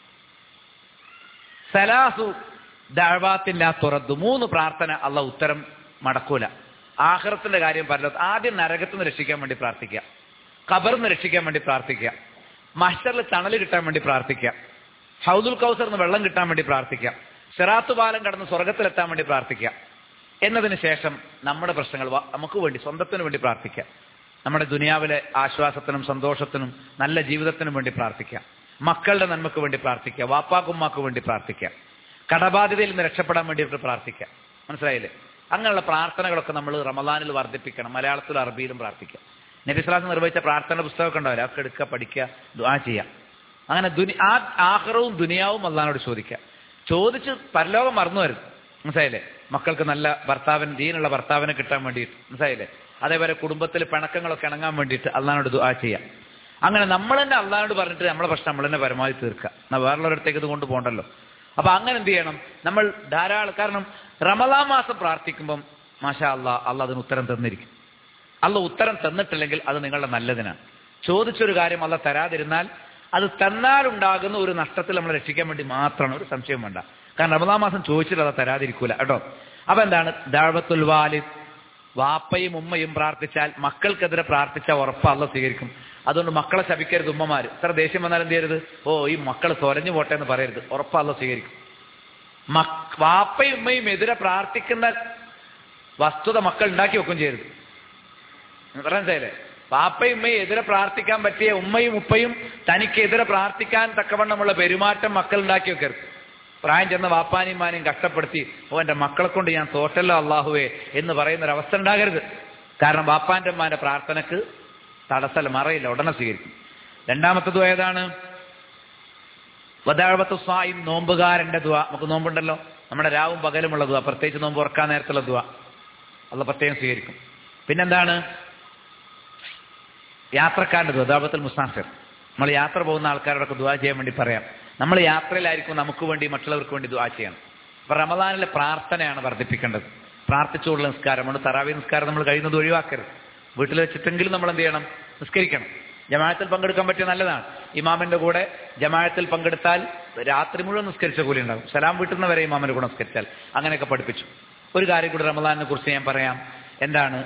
Speaker 1: സലാസു ദഅവാത്തിൻ ലാ തുറദ്ദു, 3 പ്രാർത്ഥന അല്ലാഹ് ഉത്തരം മടക്കൂല. ആഖിറത്തിന്റെ കാര്യം പറഞ്ഞത്, ആദ്യം നരകത്തിൽ നിന്ന് രക്ഷിക്കാൻ വേണ്ടി പ്രാർത്ഥിക്കുക, ഖബറിൽ നിന്ന് രക്ഷിക്കാൻ വേണ്ടി പ്രാർത്ഥിക്കുക, മഹ്ശറിൽ തണൽ കിട്ടാൻ വേണ്ടി പ്രാർത്ഥിക്കുക, ഹൗദുൽ കൗസറിന് വെള്ളം കിട്ടാൻ വേണ്ടി പ്രാർത്ഥിക്കുക, സിറാത്ത് പാലം കടന്ന് സ്വർഗത്തിലെത്താൻ വേണ്ടി പ്രാർത്ഥിക്കുക. എന്നതിന് ശേഷം നമ്മുടെ പ്രശ്നങ്ങൾ നമുക്ക് വേണ്ടി, സ്വന്തത്തിന് വേണ്ടി പ്രാർത്ഥിക്കുക. നമ്മുടെ ദുനിയാവിലെ ആശ്വാസത്തിനും സന്തോഷത്തിനും നല്ല ജീവിതത്തിനും വേണ്ടി പ്രാർത്ഥിക്കുക. മക്കളുടെ നന്മക്ക് വേണ്ടി പ്രാർത്ഥിക്കുക. വാപ്പാക്കുമ്മാക്ക് വേണ്ടി പ്രാർത്ഥിക്കുക. കടബാധ്യതയിൽ നിന്ന് രക്ഷപ്പെടാൻ വേണ്ടിയിട്ട് പ്രാർത്ഥിക്കുക. മനസ്സിലായില്ലേ? അങ്ങനെയുള്ള പ്രാർത്ഥനകളൊക്കെ നമ്മൾ റമദാനിൽ വർദ്ധിപ്പിക്കണം. മലയാളത്തിലും അറബിയിലും പ്രാർത്ഥിക്കുക. നബി സ്വല്ലല്ലാഹു അലൈഹി വസല്ലം നിർവഹിച്ച പ്രാർത്ഥന പുസ്തകമൊക്കെ ഉണ്ടാവില്ല, അതൊക്കെ എടുക്കുക, പഠിക്കുക, ദുആ ചെയ്യുക. അങ്ങനെ ആഖിറവും ദുനിയാവും അല്ലാഹുവോട് ചോദിക്കുക. ചോദിച്ച് പരലോകം മറന്നു വരും. മനസ്സിലായില്ലേ? മക്കൾക്ക് നല്ല ഭർത്താവിന്, ദീനുള്ള ഭർത്താവിനെ കിട്ടാൻ വേണ്ടിയിട്ട്. മനസ്സിലായില്ലേ? അതേപോലെ കുടുംബത്തിൽ പിണക്കങ്ങളൊക്കെ ഇണങ്ങാൻ വേണ്ടിയിട്ട് അല്ലാഹുവോട് ദുആ ചെയ്യുക. അങ്ങനെ നമ്മൾ തന്നെ അല്ലാഹുവോട് പറഞ്ഞിട്ട് നമ്മളെ പ്രശ്നം നമ്മൾ തന്നെ പരമാവധി തീർക്കുക. എന്നാൽ വേറുള്ളവരടുത്തേക്ക് ഇത് കൊണ്ട് പോകണ്ടല്ലോ. അപ്പൊ അങ്ങനെ എന്ത് ചെയ്യണം? നമ്മൾ ധാരാളം, കാരണം റമദാൻ മാസം പ്രാർത്ഥിക്കുമ്പം മാഷാ അല്ലാഹ്, അല്ലാഹ് അതിന് ഉത്തരം തന്നിരിക്കും. അല്ലാഹ് ഉത്തരം തന്നിട്ടില്ലെങ്കിൽ അത് നിങ്ങളുടെ നല്ലതിനാണ്. ചോദിച്ചൊരു കാര്യം അല്ലാഹ് തരാതിരുന്നാൽ അത് തന്നാലുണ്ടാകുന്ന ഒരു നഷ്ടത്തിൽ നമ്മളെ രക്ഷിക്കാൻ വേണ്ടി മാത്രമാണ്, ഒരു സംശയം വേണ്ട. കാരണം റമദാൻ മാസം ചോദിച്ചിട്ട് അത് തരാതിരിക്കൂല കേട്ടോ. അപ്പൊ എന്താണ്? ദഅവത്തുൽ വാലിദ്, വാപ്പയും ഉമ്മയും പ്രാർത്ഥിച്ചാൽ, മക്കൾക്കെതിരെ പ്രാർത്ഥിച്ചാൽ ഉറപ്പ് അല്ലാഹ് സ്വീകരിക്കും. അതുകൊണ്ട് മക്കളെ ശപിക്കരുത്. ഉമ്മമാർ ഇത്ര ദേഷ്യം വന്നാൽ എന്ത് ചെയ്യരുത്? ഓ ഈ മക്കൾ തൊലഞ്ഞു പോട്ടെ എന്ന് പറയരുത്. ഉറപ്പ് അല്ലാഹ് സ്വീകരിക്കും. വാപ്പയും ഉമ്മയും എതിരെ പ്രാർത്ഥിക്കുന്ന വസ്തുത മക്കൾ ഉണ്ടാക്കി വെക്കും ചെയ്യരുത്. മനസ്സിലായില്ലേ? വാപ്പയും ഉമ്മയും എതിരെ പ്രാർത്ഥിക്കാൻ പറ്റിയ ഉമ്മയും ഉപ്പയും തനിക്കെതിരെ പ്രാർത്ഥിക്കാൻ തക്കവണ്ണമുള്ള പെരുമാറ്റം മക്കൾ ഉണ്ടാക്കി വെക്കരുത്. പ്രായം ചെന്ന വാപ്പാനെയും മാനെയും കഷ്ടപ്പെടുത്തി ഓ എൻ്റെ മക്കളെ കൊണ്ട് ഞാൻ തോറ്റല്ലോ അള്ളാഹുവേ എന്ന് പറയുന്നൊരവസ്ഥ ഉണ്ടാകരുത്. കാരണം വാപ്പാൻ്റെ ഉമ്മാൻ്റെ പ്രാർത്ഥനക്ക് തടസ്സല മറയില്ല, ഉടനെ സ്വീകരിക്കും. രണ്ടാമത്തത് ഏതാണ്? വദഅവത്തു സ്വായിം, നോമ്പുകാരന്റെ ദുആ. നമുക്ക് നോമ്പുണ്ടല്ലോ, നമ്മുടെ രാവും പകലുമുള്ള ദുആ, പ്രത്യേകിച്ച് നോമ്പ് ഉറക്കാൻ നേരത്തുള്ള ദുആ അല്ലാഹ് പ്രത്യേകം സ്വീകരിക്കും. പിന്നെന്താണ്? യാത്രക്കാരന്റെ ദുആ, ദഅവത്തുൽ മുസാഫിർ. നമ്മൾ യാത്ര പോകുന്ന ആൾക്കാരോടൊക്കെ ദുആ ചെയ്യാൻ വേണ്ടി പറയാം. നമ്മൾ യാത്രയിലായിരിക്കും, നമുക്ക് വേണ്ടി മറ്റുള്ളവർക്ക് വേണ്ടി ദുആ ചെയ്യണം. അപ്പൊ റമദാനിലെ പ്രാർത്ഥനയാണ് വർദ്ധിപ്പിക്കേണ്ടത്. പ്രാർത്ഥിച്ചുകൊണ്ടുള്ള നിസ്കാരമാണ്. തറാവീഹ് നിസ്കാരം നമ്മൾ കഴിയുന്നത് ഒഴിവാക്കരുത്. വീട്ടിൽ വെച്ചിട്ടെങ്കിലും നമ്മൾ എന്ത് ചെയ്യണം? നിസ്കരിക്കണം. ജമാഅത്തിൽ പങ്കെടുക്കാൻ പറ്റിയ നല്ലതാണ്. ഇമാമിന്റെ കൂടെ ജമാഅത്തിൽ പങ്കെടുത്താൽ രാത്രി മുഴുവൻ നിസ്കരിച്ച കൂലി ഉണ്ടാകും. സലാം വീട്ടുന്ന വരെ ഇമാമിന്റെ കൂടെ നിസ്കരിച്ചാൽ. അങ്ങനെയൊക്കെ പഠിപ്പിച്ചു. ഒരു കാര്യം കൂടി റമദാനിനെ കുറിച്ച് ഞാൻ പറയാം. എന്താണ്?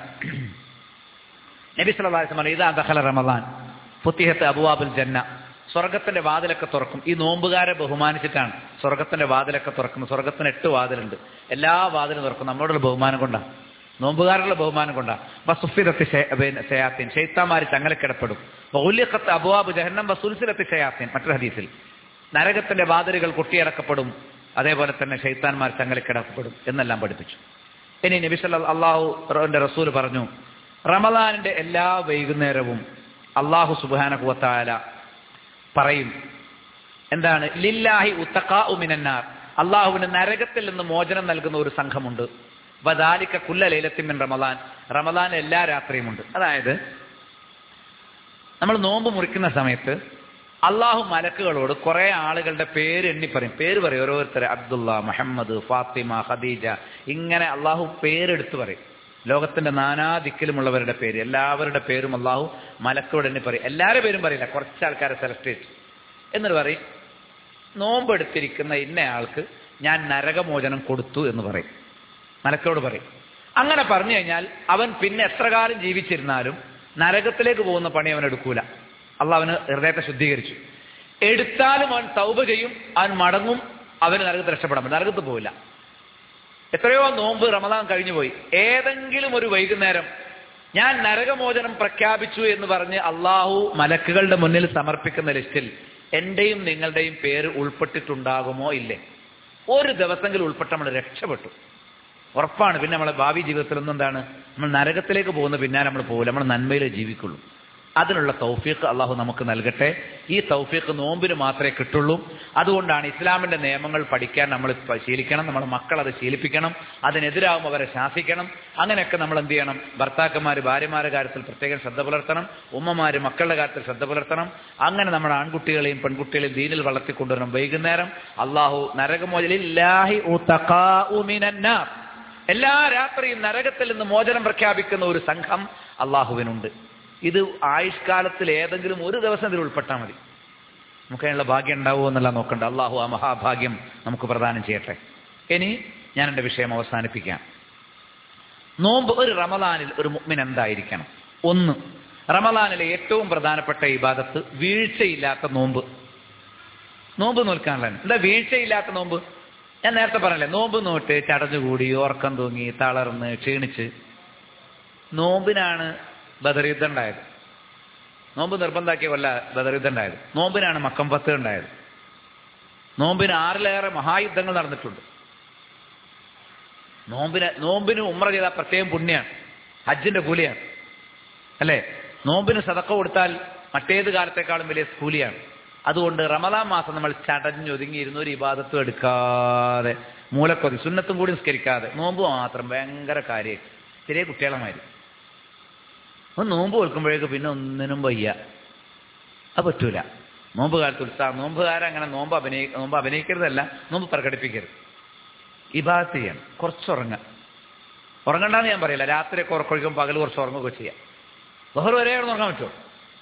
Speaker 1: നബി സല്ലല്ലാഹു അലൈഹി വസല്ലം ഇദാ ദഖല റമദാൻ ഫുതിഹത്ത് അബ്വാബുൽ ജന്ന, സ്വർഗത്തിന്റെ വാതിലൊക്കെ തുറക്കും. ഈ നോമ്പുകാരെ ബഹുമാനിച്ചിട്ടാണ് സ്വർഗത്തിന്റെ വാതിലൊക്കെ തുറക്കുന്നത്. സ്വർഗത്തിന് 8 വാതിലുണ്ട്. എല്ലാ വാതിലും തുറക്കും നമ്മളോടുള്ള ബഹുമാനം കൊണ്ടാണ്, നോമ്പുകാരുടെ ബഹുമാനം കൊണ്ടാണ്. വസുഫിദത്തി ശയാത്തീൻ, ശൈത്താന്മാർ ചങ്ങലക്കിടപ്പെടും. വഉലിഖത്ത് അബ്വാബു ജഹന്നം വസുൽസിലത്തി ശയാത്തീൻ, മറ്റൊരു ഹദീസിൽ നരകത്തിന്റെ വാതിലുകൾ കൊട്ടിയടക്കപ്പെടും. അതേപോലെ തന്നെ ശൈത്താന്മാർ ചങ്ങലക്കിടക്കപ്പെടും എന്നെല്ലാം പഠിപ്പിച്ചു. ഇനി നബി അല്ലാഹുവിന്റെ റസൂൽ പറഞ്ഞു, റമദാനിന്റെ എല്ലാ വൈകുന്നേരവും അല്ലാഹു സുബ്ഹാനഹു വ തആല പറയും, എന്താണ്? ലില്ലാഹി ഉത്തഖാഉ മിനന്നാർ, അള്ളാഹുവിന് നരകത്തിൽ നിന്ന് മോചനം നൽകുന്ന ഒരു സംഘമുണ്ട്. വദാലിക കുല്ല ലൈലത്തിൻ മിൻ റമളാൻ, റമളാൻ എല്ലാ രാത്രിയുമുണ്ട്. അതായത് നമ്മൾ നോമ്പ് മുറിക്കുന്ന സമയത്ത് അള്ളാഹു മലക്കുകളോട് കുറെ ആളുകളുടെ പേര് എണ്ണി പറയും. പേര് പറയും, ഓരോരുത്തരെ, അബ്ദുള്ള, മുഹമ്മദ്, ഫാത്തിമ, ഖദീജ, ഇങ്ങനെ അള്ളാഹു പേരെടുത്ത് പറയും. ലോകത്തിന്റെ നാനാദിക്കിലുമുള്ളവരുടെ പേര്, എല്ലാവരുടെ പേരും അള്ളാഹു മലക്കോട് എണ്ണി പറയും. എല്ലാവരുടെ പേരും പറയില്ല, കുറച്ച് ആൾക്കാരെ സെലക്ട് ചെയ്തു. എന്നിട്ട് പറയും, നോമ്പെടുത്തിരിക്കുന്ന ഇന്നയാൾക്ക് ഞാൻ നരകമോചനം കൊടുത്തു എന്ന് പറയും, മലക്കോട് പറയും. അങ്ങനെ പറഞ്ഞു കഴിഞ്ഞാൽ അവൻ പിന്നെ എത്ര കാലം ജീവിച്ചിരുന്നാലും നരകത്തിലേക്ക് പോകുന്ന പണി അവൻ എടുക്കൂല. അള്ളാഹ് അവന് ഹൃദയത്തെ ശുദ്ധീകരിച്ചു. എടുത്താലും അവൻ തൗബ ചെയ്യും, അവൻ മടങ്ങും, അവന് നരകത്തിൽ രക്ഷപ്പെടാൻ പറ്റും, നരകത്ത് പോവില്ല. എത്രയോ നോമ്പ് റമദാൻ കഴിഞ്ഞു പോയി, ഏതെങ്കിലും ഒരു വൈകുന്നേരം ഞാൻ നരകമോചനം പ്രഖ്യാപിച്ചു എന്ന് പറഞ്ഞ് അള്ളാഹു മലക്കുകളുടെ മുന്നിൽ സമർപ്പിക്കുന്ന ലിസ്റ്റിൽ എന്റെയും നിങ്ങളുടെയും പേര് ഉൾപ്പെട്ടിട്ടുണ്ടാകുമോ ഇല്ലേ? ഒരു ദിവസമെങ്കിലും ഉൾപ്പെട്ട നമ്മൾ രക്ഷപ്പെട്ടു, ഉറപ്പാണ്. പിന്നെ നമ്മളെ ഭാവി ജീവിതത്തിലൊന്നും എന്താണ്, നമ്മൾ നരകത്തിലേക്ക് പോകുന്ന പിന്നാലെ നമ്മൾ പോകില്ല, നമ്മൾ നന്മയിലേ ജീവിക്കുള്ളൂ. അതിനുള്ള തൗഫീഖ് അള്ളാഹു നമുക്ക് നൽകട്ടെ. ഈ തൗഫീഖ് നോമ്പിന് മാത്രമേ കിട്ടുള്ളൂ. അതുകൊണ്ടാണ് ഇസ്ലാമിന്റെ നിയമങ്ങൾ പഠിക്കാൻ നമ്മൾ ശീലിക്കണം, നമ്മുടെ മക്കൾ അത് ശീലിപ്പിക്കണം, അതിനെതിരാകുമ്പോൾ അവരെ ശാസിക്കണം. അങ്ങനെയൊക്കെ നമ്മൾ എന്ത് ചെയ്യണം? ഭർത്താക്കന്മാർ ഭാര്യമാരുടെ കാര്യത്തിൽ പ്രത്യേകം ശ്രദ്ധ പുലർത്തണം, ഉമ്മമാര് മക്കളുടെ കാര്യത്തിൽ ശ്രദ്ധ പുലർത്തണം. അങ്ങനെ നമ്മുടെ ആൺകുട്ടികളെയും പെൺകുട്ടികളെയും ദീനിൽ വളർത്തിക്കൊണ്ടുവരണം. വൈകുന്നേരം അള്ളാഹു നരകമോചലില്ലാഹി ഉതഖാഉ മിനന്നാർ, എല്ലാ രാത്രിയും നരകത്തിൽ നിന്ന് മോചനം പ്രഖ്യാപിക്കുന്ന ഒരു സംഘം അള്ളാഹുവിനുണ്ട്. ഇത് ആയുഷ്കാലത്തിൽ ഏതെങ്കിലും ഒരു ദിവസം ഇതിൽ ഉൾപ്പെട്ടാൽ മതി. നമുക്ക് അതിനുള്ള ഭാഗ്യം ഉണ്ടാവുമോ എന്നല്ല നോക്കണ്ട. അള്ളാഹു ആ മഹാഭാഗ്യം നമുക്ക് പ്രദാനം ചെയ്യട്ടെ. ഇനി ഞാൻ എൻ്റെ വിഷയം അവസാനിപ്പിക്കാം. നോമ്പ് ഒരു റമദാനിൽ ഒരു മുഅ്മിൻ എന്തായിരിക്കണം? ഒന്ന്, റമദാനിലെ ഏറ്റവും പ്രധാനപ്പെട്ട ഇബാദത്ത് വീഴ്ചയില്ലാത്ത നോമ്പ്. നോമ്പ് നോൽക്കാനുള്ള എന്താ വീഴ്ചയില്ലാത്ത നോമ്പ്? ഞാൻ നേരത്തെ പറഞ്ഞല്ലേ, നോമ്പ് നോട്ട് ചടഞ്ഞുകൂടി, ഉറക്കം തൂങ്ങി, തളർന്ന്, ക്ഷീണിച്ച്. നോമ്പിനാണ് ബദർ യുദ്ധം ഉണ്ടായത്. നോമ്പ് നിർബന്ധാക്കിയ കൊല്ല ബദർ യുദ്ധം ഉണ്ടായത്. നോമ്പിനാണ് മക്കം ഫത്ത് ഉണ്ടായത്. നോമ്പിന് 6-ലേറെ മഹായുദ്ധങ്ങൾ നടന്നിട്ടുണ്ട്. നോമ്പിന് ഉംറ ചെയ്താൽ പ്രത്യേകം പുണ്യാണ്, ഹജ്ജിന്റെ കൂലിയാണ്, അല്ലേ? നോമ്പിന് സദഖ കൊടുത്താൽ മറ്റേത് കാലത്തെക്കാളും വലിയ കൂലിയാണ്. അതുകൊണ്ട് റമദാൻ മാസം നമ്മൾ ചടഞ്ഞൊതുങ്ങിയിരുന്ന ഒരു ഇബാദത്തും എടുക്കാതെ, മൂലക്കൊതി സുന്നത്തും കൂടി നിസ്കരിക്കാതെ, നോമ്പ് മാത്രം ഭയങ്കര കാര്യം, ചെറിയ കുട്ടികളമാര് ഒന്ന് നോമ്പ് കൊടുക്കുമ്പോഴേക്ക് പിന്നെ ഒന്നിനും വയ്യ, അത് പറ്റൂല. നോമ്പ് കാലത്ത് ഉത്സാഹം, നോമ്പുകാരങ്ങനെ നോമ്പ് അഭിനയിക്കരുതല്ല, നോമ്പ് പ്രകടിപ്പിക്കരുത്. ഇബാദത്ത് ചെയ്യണം, കുറച്ചുറങ്ങാം. ഉറങ്ങണ്ടെന്ന് ഞാൻ പറയില്ല, രാത്രിയൊക്കെ ഉറക്കൊഴിക്കുമ്പോൾ പകൽ കുറച്ച് ഉറങ്ങുകയൊക്കെ ചെയ്യാം. ബഹർ വരെ കിടന്നുറങ്ങാൻ പറ്റുമോ?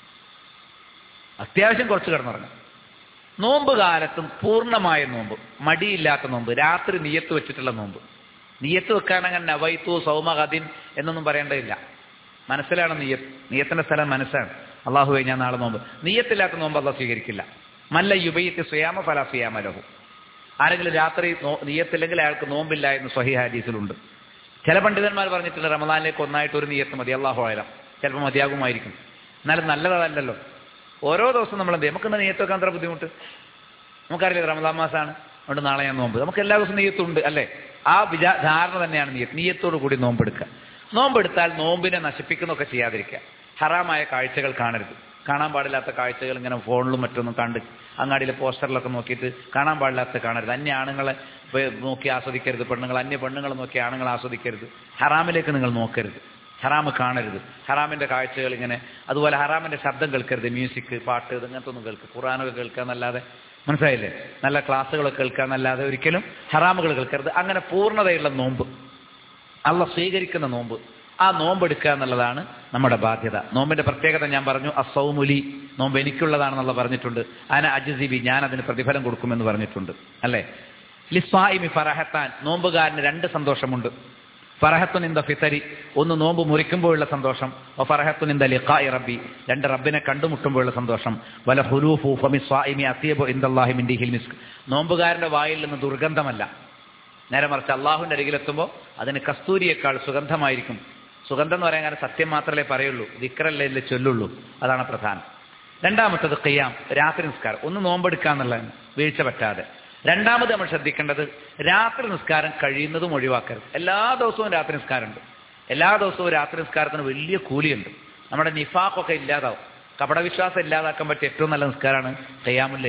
Speaker 1: അത്യാവശ്യം കുറച്ച് കിടന്നുറങ്ങാം. നോമ്പ് കാലത്തും പൂർണ്ണമായ നോമ്പ്, മടിയില്ലാത്ത നോമ്പ്, രാത്രി നിയ്യത്ത് വെച്ചിട്ടുള്ള നോമ്പ്. നിയ്യത്ത് വെക്കാനങ്ങനെ നവൈത്തു സൗമഗദിൻ എന്നൊന്നും പറയേണ്ടതില്ല. മനസ്സിലാണ് നിയ്യത്ത്. നിയ്യത്തിന്റെ സ്ഥലം മനസ്സാണ്. അള്ളാഹുവേ ഞാൻ നാളെ നോമ്പ്. നിയ്യത്തില്ലാത്ത നോമ്പ് അള്ളാഹ് സ്വീകരിക്കില്ല. മല്ല യുബയ്യത്ത് സ്വയാമ ഫലാ സ്വയാമ ലഹു. ആരെങ്കിലും രാത്രി നിയ്യത്തില്ലെങ്കിൽ അയാൾക്ക് നോമ്പില്ല എന്ന് സ്വഹീഹ് ഹദീസിലുണ്ട്. ചില പണ്ഡിതന്മാർ പറഞ്ഞിട്ടുണ്ട് റമദാനിലേക്ക് ഒന്നായിട്ട് ഒരു നിയ്യത്ത് മതി, അള്ളാഹു ആലം, ചിലപ്പോൾ മതിയാകുമായിരിക്കും. എന്നാലും നല്ലതല്ലല്ലോ. ഓരോ ദിവസവും നമ്മൾ എന്ത് ചെയ്യും? നമുക്ക് നിയ്യത്ത് വെക്കാൻ അത്ര ബുദ്ധിമുട്ട്. നമുക്കറിയില്ല റമദാൻ മാസമാണ്, അതുകൊണ്ട് നാളെ ഞാൻ നോമ്പ്. നമുക്ക് എല്ലാ ദിവസവും നിയ്യത്തുണ്ട്, അല്ലേ? ആ ധാരണ തന്നെയാണ് നിയ്യത്ത്. നിയ്യത്തോടു കൂടി നോമ്പെടുക്കുക. നോമ്പെടുത്താൽ നോമ്പിനെ നശിപ്പിക്കുന്നൊക്കെ ചെയ്യാതിരിക്കുക. ഹറാമായ കാഴ്ചകൾ കാണരുത്. കാണാൻ പാടില്ലാത്ത കാഴ്ചകൾ ഇങ്ങനെ ഫോണിലും മറ്റൊന്നും കണ്ട് അങ്ങാടിയിലെ പോസ്റ്ററിലൊക്കെ നോക്കിയിട്ട് കാണാൻ പാടില്ലാത്ത കാണരുത്. അന്യ ആണുങ്ങളെ നോക്കി ആസ്വദിക്കരുത്. അന്യ പെണ്ണുങ്ങളെ നോക്കി ആണുങ്ങൾ ആസ്വദിക്കരുത്. ഹറാമിലേക്ക് നിങ്ങൾ നോക്കരുത്. ഹറാമ് കാണരുത്. ഹറാമിന്റെ കാഴ്ചകൾ ഇങ്ങനെ, അതുപോലെ ഹറാമിന്റെ ശബ്ദം കേൾക്കരുത്. മ്യൂസിക്, പാട്ട്, ഇങ്ങനത്തെ ഒന്നും കേൾക്കുക. ഖുർആനൊക്കെ കേൾക്കാന്നല്ലാതെ, മനസ്സിലായില്ലേ? നല്ല ക്ലാസ്സുകളൊക്കെ കേൾക്കാന്നല്ലാതെ ഒരിക്കലും ഹറാമുകൾ കേൾക്കരുത്. അങ്ങനെ പൂർണ്ണതയുള്ള നോമ്പ്, അള്ളാഹ് സ്വീകരിക്കുന്ന നോമ്പ്, ആ നോമ്പെടുക്കുക എന്നുള്ളതാണ് നമ്മുടെ ബാധ്യത. നോമ്പിന്റെ പ്രത്യേകത ഞാൻ പറഞ്ഞു. അസ്സൗമുലി, നോമ്പ് എനിക്കുള്ളതാണെന്നുള്ള പറഞ്ഞിട്ടുണ്ട്. അന അജ്സിബി, ഞാൻ അതിന് പ്രതിഫലം കൊടുക്കുമെന്ന് പറഞ്ഞിട്ടുണ്ട്, അല്ലേ? ലിസ്വാഇമി ഫറഹത്താൻ, നോമ്പുകാരന് 2 സന്തോഷമുണ്ട്. ഫറഹത്തുൻ ഇന്ദ ഫിതരി, ഒന്ന് നോമ്പ് മുറിക്കുമ്പോഴുള്ള സന്തോഷം. ഫറഹത്തുൻ ഇന്ദ ലിഖാഇ റബ്ബി, 2 റബ്ബിനെ കണ്ടുമുട്ടുമ്പോഴുള്ള സന്തോഷം. വല ഹുലൂഫു ഫമി സ്വാഇമി അത്യബു ഇൻദല്ലാഹി മിൻ ദിഹിൽ മിസ്ക്, നോമ്പുകാരന്റെ വായിൽ നിന്ന് ദുർഗന്ധമല്ല, നേരെ മറിച്ച് അള്ളാഹുവിന്റെ അരികിലെത്തുമ്പോൾ അതിന് കസ്തൂരിയേക്കാൾ സുഗന്ധമായിരിക്കും. സുഗന്ധം എന്ന് പറയാൻ കാരണം സത്യം മാത്രമേ പറയുള്ളൂ, ദിക്റല്ലേ ചൊല്ലുള്ളൂ, അതാണ് പ്രധാനം. രണ്ടാമത്തത് ഖിയാം, രാത്രി നിസ്കാരം. ഒന്ന് നോമ്പെടുക്കാന്നുള്ളതാണ്, വീഴ്ച പറ്റാതെ. രണ്ടാമത് നമ്മൾ ശ്രദ്ധിക്കേണ്ടത് രാത്രി നിസ്കാരം കഴിയുന്നതും ഒഴിവാക്കരുത്. എല്ലാ ദിവസവും രാത്രി നിസ്കാരമുണ്ട്. എല്ലാ ദിവസവും രാത്രി നിസ്കാരത്തിന് വലിയ കൂലിയുണ്ട്. നമ്മുടെ നിഫാഖൊക്കെ ഇല്ലാതാവും. കപടവിശ്വാസം ഇല്ലാതാക്കാൻ പറ്റിയ ഏറ്റവും നല്ല നിസ്കാരമാണ് ഖിയാമുൽ ലൈൽ.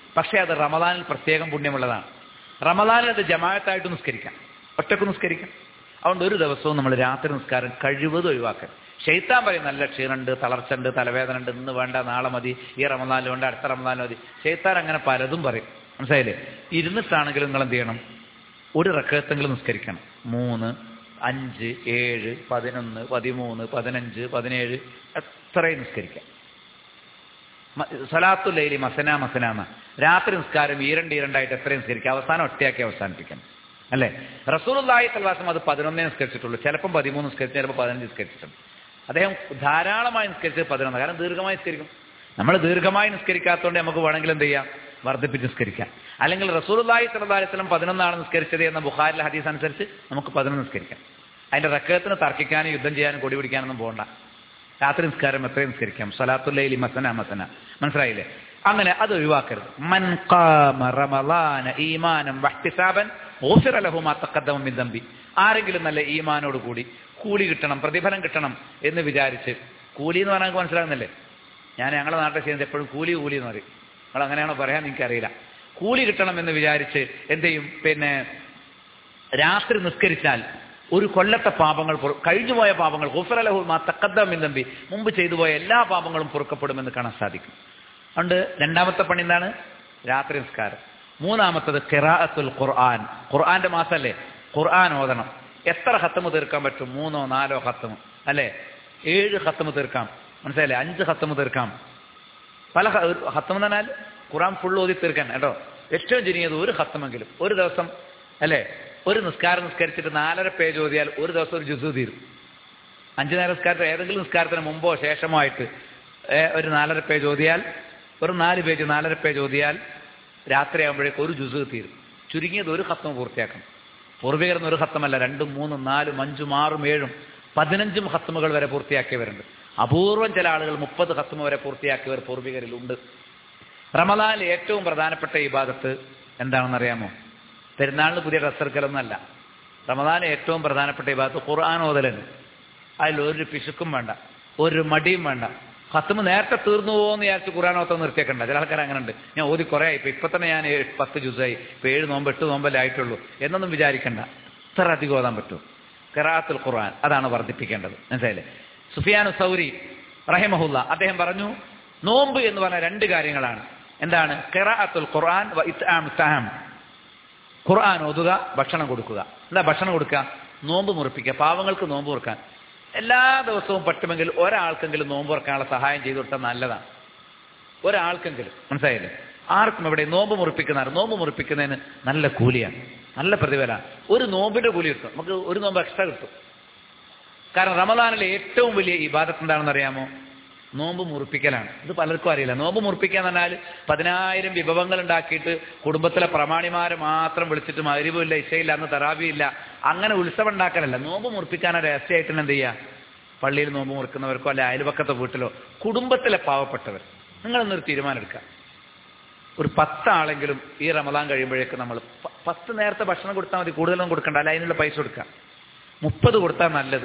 Speaker 1: പക്ഷേ അത് റമദാനിൽ പ്രത്യേകം പുണ്യമുള്ളതാണ്. റമദാനിൽ അത് ജമാഅത്തായിട്ട് നിസ്കരിക്കാം, ഒറ്റക്ക് നിസ്കരിക്കാം. അതുകൊണ്ട് ഒരു ദിവസവും നമ്മൾ രാത്രി നിസ്കാരം കഴിവതും ഒഴിവാക്കണം. ശൈത്താൻ പറയും നല്ല ക്ഷീണുണ്ട്, തളർച്ചുണ്ട്, തലവേദന ഉണ്ട്, ഇന്ന് വേണ്ട, നാളെ മതി, ഈ റമദാനിൽ വേണ്ട, അടുത്ത റമദാനിൽ മതി. ശൈത്താൻ അങ്ങനെ പലതും പറയും, മനസ്സിലായില്ലേ? ഇരുന്നിട്ടാണെങ്കിലും നിങ്ങൾ എന്ത് ചെയ്യണം? ഒരു റക്അത്തെങ്കിലും നിസ്കരിക്കണം. 3, 5, 7, 11, 13, 15, 17 എത്രയും നിസ്കരിക്കാം. സലാത്തുൽ ലൈലി മസന മസനാമ, രാത്രി നിസ്കാരം ഈരണ്ടായിട്ട് എത്രയും നിസ്കരിക്കാം. അവസാനം ഒറ്റയാക്കി അവസാനിപ്പിക്കണം, അല്ലേ? റസൂലുള്ളാഹി സ്വല്ലല്ലാഹു അലൈഹി വസല്ലം അത് 11 നിസ്കരിച്ചിട്ടുള്ളൂ. ചിലപ്പം 13 നിസ്കരിച്ചു, ചിലപ്പോൾ 15 നിസ്കരിച്ചിട്ടുണ്ട്. അദ്ദേഹം ധാരാളമായി നിസ്കരിച്ചത് 11, കാരണം ദീർഘമായി നിസ്കരിക്കും. നമ്മൾ ദീർഘമായി നിസ്കരിക്കാത്തതുകൊണ്ട് നമുക്ക് വേണമെങ്കിൽ എന്ത് ചെയ്യാം? വർദ്ധിപ്പിച്ച് നിസ്കരിക്കാം. അല്ലെങ്കിൽ റസൂലുള്ളാഹി സ്വല്ലല്ലാഹു അലൈഹി വസല്ലം 11 നിസ്കരിച്ചത് എന്ന ബുഖാരിലെ ഹദീസ് അനുസരിച്ച് നമുക്ക് 11 നിസ്കരിക്കാം. അതിന്റെ റക്അത്തിന് തർക്കിക്കാനും യുദ്ധം ചെയ്യാനും കൊടി പിടിക്കാനൊന്നും പോകണ്ട. രാത്രി നിസ്കാരം എത്രയും നിസ്കരിക്കാം. സ്വലാത്തുൽ ലൈലി മസന മസന, മനസ്സിലായില്ലേ? അങ്ങനെ അത് ഒഴിവാക്കരുത്. മൻ ഖാമ റമളാന ഈമാനം വഹ്തിസാബൻ ഗുഫിറ ലഹു മാ തഖദ്ദമ മിൻ ദംബി. ആരെങ്കിലും നല്ല ഈമാനോട് കൂടി കൂലി കിട്ടണം, പ്രതിഫലം കിട്ടണം എന്ന് വിചാരിച്ച്, കൂലി എന്ന് പറഞ്ഞാൽ മനസ്സിലാകുന്നില്ലേ? ഞങ്ങളുടെ നാട്ടിൽ ചെയ്യുന്നത് എപ്പോഴും കൂലി കൂലി എന്ന് പറയും. നിങ്ങൾ അങ്ങനെയാണോ പറയാൻ എനിക്കറിയില്ല. കൂലി കിട്ടണം എന്ന് വിചാരിച്ച് എന്ത് ചെയ്യും? പിന്നെ രാത്രി നിസ്കരിച്ചാൽ ഒരു കൊല്ലത്തെ പാപങ്ങൾ, കഴിഞ്ഞുപോയ പാപങ്ങൾ, ഗുഫിറ ലഹു മാ തഖദ്ദമ മിൻ ദംബി, മുമ്പ് ചെയ്തു പോയ എല്ലാ പാപങ്ങളും പൊറുക്കപ്പെടുമെന്ന് കാണാൻ സാധിക്കും. അതുകൊണ്ട് രണ്ടാമത്തെ പണി എന്താണ്? രാത്രി നിസ്കാരം. മൂന്നാമത്തത് ഖിറാഅത്തുൽ ഖുർആൻ. ഖുർആന്റെ മാസമല്ലേ, ഖുർആൻ ഓതണം. എത്ര ഖത്മ് തീർക്കാൻ പറ്റും? 3 or 4 ഖത്മ്, അല്ലേ? 7 ഖത്മ് തീർക്കാം, മനസ്സിലായില്ലേ? 5 ഖത്മ് തീർക്കാം. പല ഖത്മ് എന്ന് പറഞ്ഞാൽ ഖുർആൻ ഫുൾ ഓതി തീർക്കാൻ കേട്ടോ. ഏറ്റവും ചുരുങ്ങിയത് ഒരു ഖത്മെങ്കിലും ഒരു ദിവസം, അല്ലേ? ഒരു നിസ്കാരം നിസ്കരിച്ചിട്ട് 4.5 പേജ് ഓതിയാൽ ഒരു ദിവസം ഒരു ജുസു തീരും. 5 നേരം നിസ്കാരത്തിൽ ഏതെങ്കിലും നിസ്കാരത്തിന് മുമ്പോ ശേഷമോ ആയിട്ട് ഒരു 4.5 പേജ് ഓതിയാൽ, ഒരു 4 പേജ് 4.5 പേജ് ഓതിയാൽ രാത്രിയാകുമ്പോഴേക്കും ഒരു ജുസു തീരും. ചുരുങ്ങിയത് ഒരു ഖത്മ് പൂർത്തിയാക്കണം. പൂർവികർന്ന് ഒരു ഖത്മല്ല, 2, 3, 4, 5, 6, 7, 15 ഖത്മുകൾ വരെ പൂർത്തിയാക്കിയവരുണ്ട്. അപൂർവം ചില ആളുകൾ 30 ഖത്മ വരെ പൂർത്തിയാക്കിയവർ പൂർവികരിലുണ്ട്. റമദാനിൽ ഏറ്റവും പ്രധാനപ്പെട്ട ഇബാദത്ത് എന്താണെന്നറിയാമോ? പെരുന്നാളിന് പുതിയ ഡ്രസ്സ് എടുക്കലൊന്നല്ല. റമദാനിൽ ഏറ്റവും പ്രധാനപ്പെട്ട ഇബാദത്ത് ഖുർആൻ ഓതലാണ്. അതിൽ ഒരു പിശുക്കും വേണ്ട, ഒരു മടിയും വേണ്ട. ഖത്മ് നേരത്തെ തീർന്നു പോകുമെന്ന് വിചാരിച്ച് ഖുർആൻ ഓത്തം നിർത്തിയേക്കണ്ട. ചില ആൾക്കാർ അങ്ങനെ ഉണ്ട്. ഞാൻ ഓതി കുറേ ആയി, ഇപ്പൊ തന്നെ ഞാൻ 10 ജുസായി, ഇപ്പൊ 7 നോമ്പ് 8 നോമ്പല്ലേ ആയിട്ടുള്ളൂ എന്നൊന്നും വിചാരിക്കണ്ട. ഇത്ര അധികം ഓതാൻ പറ്റും. ഖിറാഅത്തുൽ ഖുർആൻ അതാണ് വർദ്ധിപ്പിക്കേണ്ടത്, മനസ്സിലായില്ലേ? സുഫിയാനു സൗരി റഹിമഹുല്ല അദ്ദേഹം പറഞ്ഞു, നോമ്പ് എന്ന് പറഞ്ഞ 2 കാര്യങ്ങളാണ്. എന്താണ്? ഖിറാഅത്തുൽ ഖുർആൻ വ ഇത്ആം തഅം. ഖുർആൻ ഓതുക, ഭക്ഷണം കൊടുക്കുക. എന്താ ഭക്ഷണം കൊടുക്കുക? നോമ്പ് മുറിപ്പിക്കുക, പാവങ്ങൾക്ക് നോമ്പ് കൊടുക്കാൻ. എല്ലാ ദിവസവും പറ്റുമെങ്കിൽ ഒരാൾക്കെങ്കിലും നോമ്പ് തുറക്കാനുള്ള സഹായം ചെയ്തു കൊടുത്താൽ നല്ലതാണ്. ഒരാൾക്കെങ്കിലും, മനസ്സിലായില്ലേ? ആർക്കും ഇവിടെ നോമ്പ് മുറിപ്പിക്കുന്നതിന് നല്ല കൂലിയാണ്, നല്ല പ്രതിഫലമാണ്. ഒരു നോമ്പിന്റെ കൂലി കിട്ടും, നമുക്ക് ഒരു നോമ്പ് എക്സ്ട്രാ കിട്ടും. കാരണം റമദാനിലെ ഏറ്റവും വലിയ ഇബാദത്ത് എന്താണെന്ന് അറിയാമോ? നോമ്പ് മുറിപ്പിക്കലാണ്. ഇത് പലർക്കും അറിയില്ല. നോമ്പ് മുറിപ്പിക്കുക എന്ന് പറഞ്ഞാൽ 10,000 വിഭവങ്ങൾ ഉണ്ടാക്കിയിട്ട് കുടുംബത്തിലെ പ്രമാണിമാരെ മാത്രം വിളിച്ചിട്ട് മഗ്‌രിബില്ല, ഇശയില്ല, അന്ന് തറാവിയില്ല, അങ്ങനെ ഉത്സവം ഉണ്ടാക്കലല്ല. നോമ്പ് മുറിപ്പിക്കാനോ രഹസ്യമായിട്ട് എന്ത് ചെയ്യുക? പള്ളിയിൽ നോമ്പ് മുറിക്കുന്നവർക്കോ അല്ലെ അയൽപക്കത്തെ വീട്ടിലോ കുടുംബത്തിലെ പാവപ്പെട്ടവർ, നിങ്ങളൊന്നൊരു തീരുമാനം എടുക്കുക. ഒരു 10 ആളെങ്കിലും ഈ റമദാൻ കഴിയുമ്പോഴേക്ക് നമ്മൾ 10 നേരത്തെ ഭക്ഷണം കൊടുത്താൽ മതി, കൂടുതലൊന്നും കൊടുക്കണ്ട, അല്ല അതിനുള്ള പൈസ കൊടുക്കുക. 30 കൊടുത്താൽ നല്ലത്.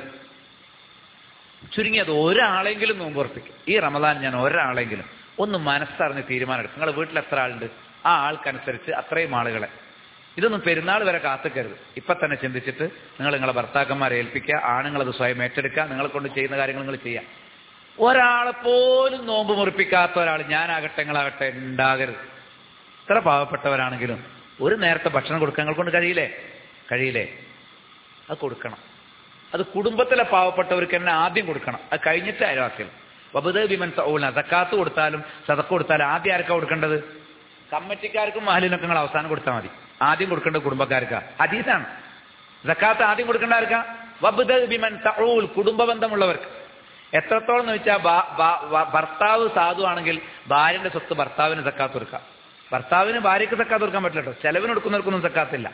Speaker 1: ചുരുങ്ങിയത് ഒരാളെങ്കിലും നോമ്പ് ഉറപ്പിക്കും. ഈ റമദാൻ ഞാൻ ഒരാളെങ്കിലും ഒന്ന് മനസ്സറിഞ്ഞ് തീരുമാനം എടുക്കും. നിങ്ങളുടെ വീട്ടിൽ എത്ര ആളുണ്ട്, ആ ആൾക്കനുസരിച്ച് അത്രയും ആളുകളെ. ഇതൊന്നും പെരുന്നാൾ വരെ കാത്തിക്കരുത്. ഇപ്പൊ തന്നെ ചിന്തിച്ചിട്ട് നിങ്ങളെ ഭർത്താക്കന്മാരെ ഏൽപ്പിക്കുക, ആണുങ്ങളത് സ്വയം ഏറ്റെടുക്കുക, നിങ്ങളെ കൊണ്ട് ചെയ്യുന്ന കാര്യങ്ങൾ നിങ്ങൾ ചെയ്യാം. ഒരാളെപ്പോലും നോമ്പ് മുറിപ്പിക്കാത്ത ഒരാൾ, ഞാനാകട്ടെ നിങ്ങളാകട്ടെ, ഉണ്ടാകരുത്. ഇത്ര പാവപ്പെട്ടവരാണെങ്കിലും ഒരു നേരത്തെ ഭക്ഷണം കൊടുക്കാൻ നിങ്ങൾ കൊണ്ട് കഴിയില്ലേ? അത് കൊടുക്കണം. അത് കുടുംബത്തിലെ പാവപ്പെട്ടവർക്ക് തന്നെ ആദ്യം കൊടുക്കണം, അത് കഴിഞ്ഞിട്ട് അയൽവാസികൾ. വബദ ബിമൻ തഊല. സക്കാത്ത് കൊടുത്താലും സദഖ കൊടുത്താലും ആദ്യം ആർക്കാ കൊടുക്കേണ്ടത്? കമ്മിറ്റിക്കാർക്കും മഹലിനൊക്കെ നിങ്ങൾ അവസാനം കൊടുത്താൽ മതി. ആദ്യം കൊടുക്കേണ്ടത് കുടുംബക്കാർക്കാ. ഹദീസാണ്. സക്കാത്ത് ആദ്യം കൊടുക്കേണ്ട ആർക്കാ? വബദ ബിമൻ തഊൽ, കുടുംബ ബന്ധമുള്ളവർക്ക്. എത്രത്തോളം എന്ന് വെച്ചാൽ ഭർത്താവ് സാധു ആണെങ്കിൽ ഭാര്യന്റെ സ്വത്ത് ഭർത്താവിന് സക്കാത്ത് കൊടുക്കാം. ഭർത്താവിന് ഭാര്യയ്ക്ക് സക്കാത്ത് കൊടുക്കാൻ പറ്റില്ല കേട്ടോ. ചെലവിന് കൊടുക്കുന്നവർക്കൊന്നും സക്കാത്തില്ല.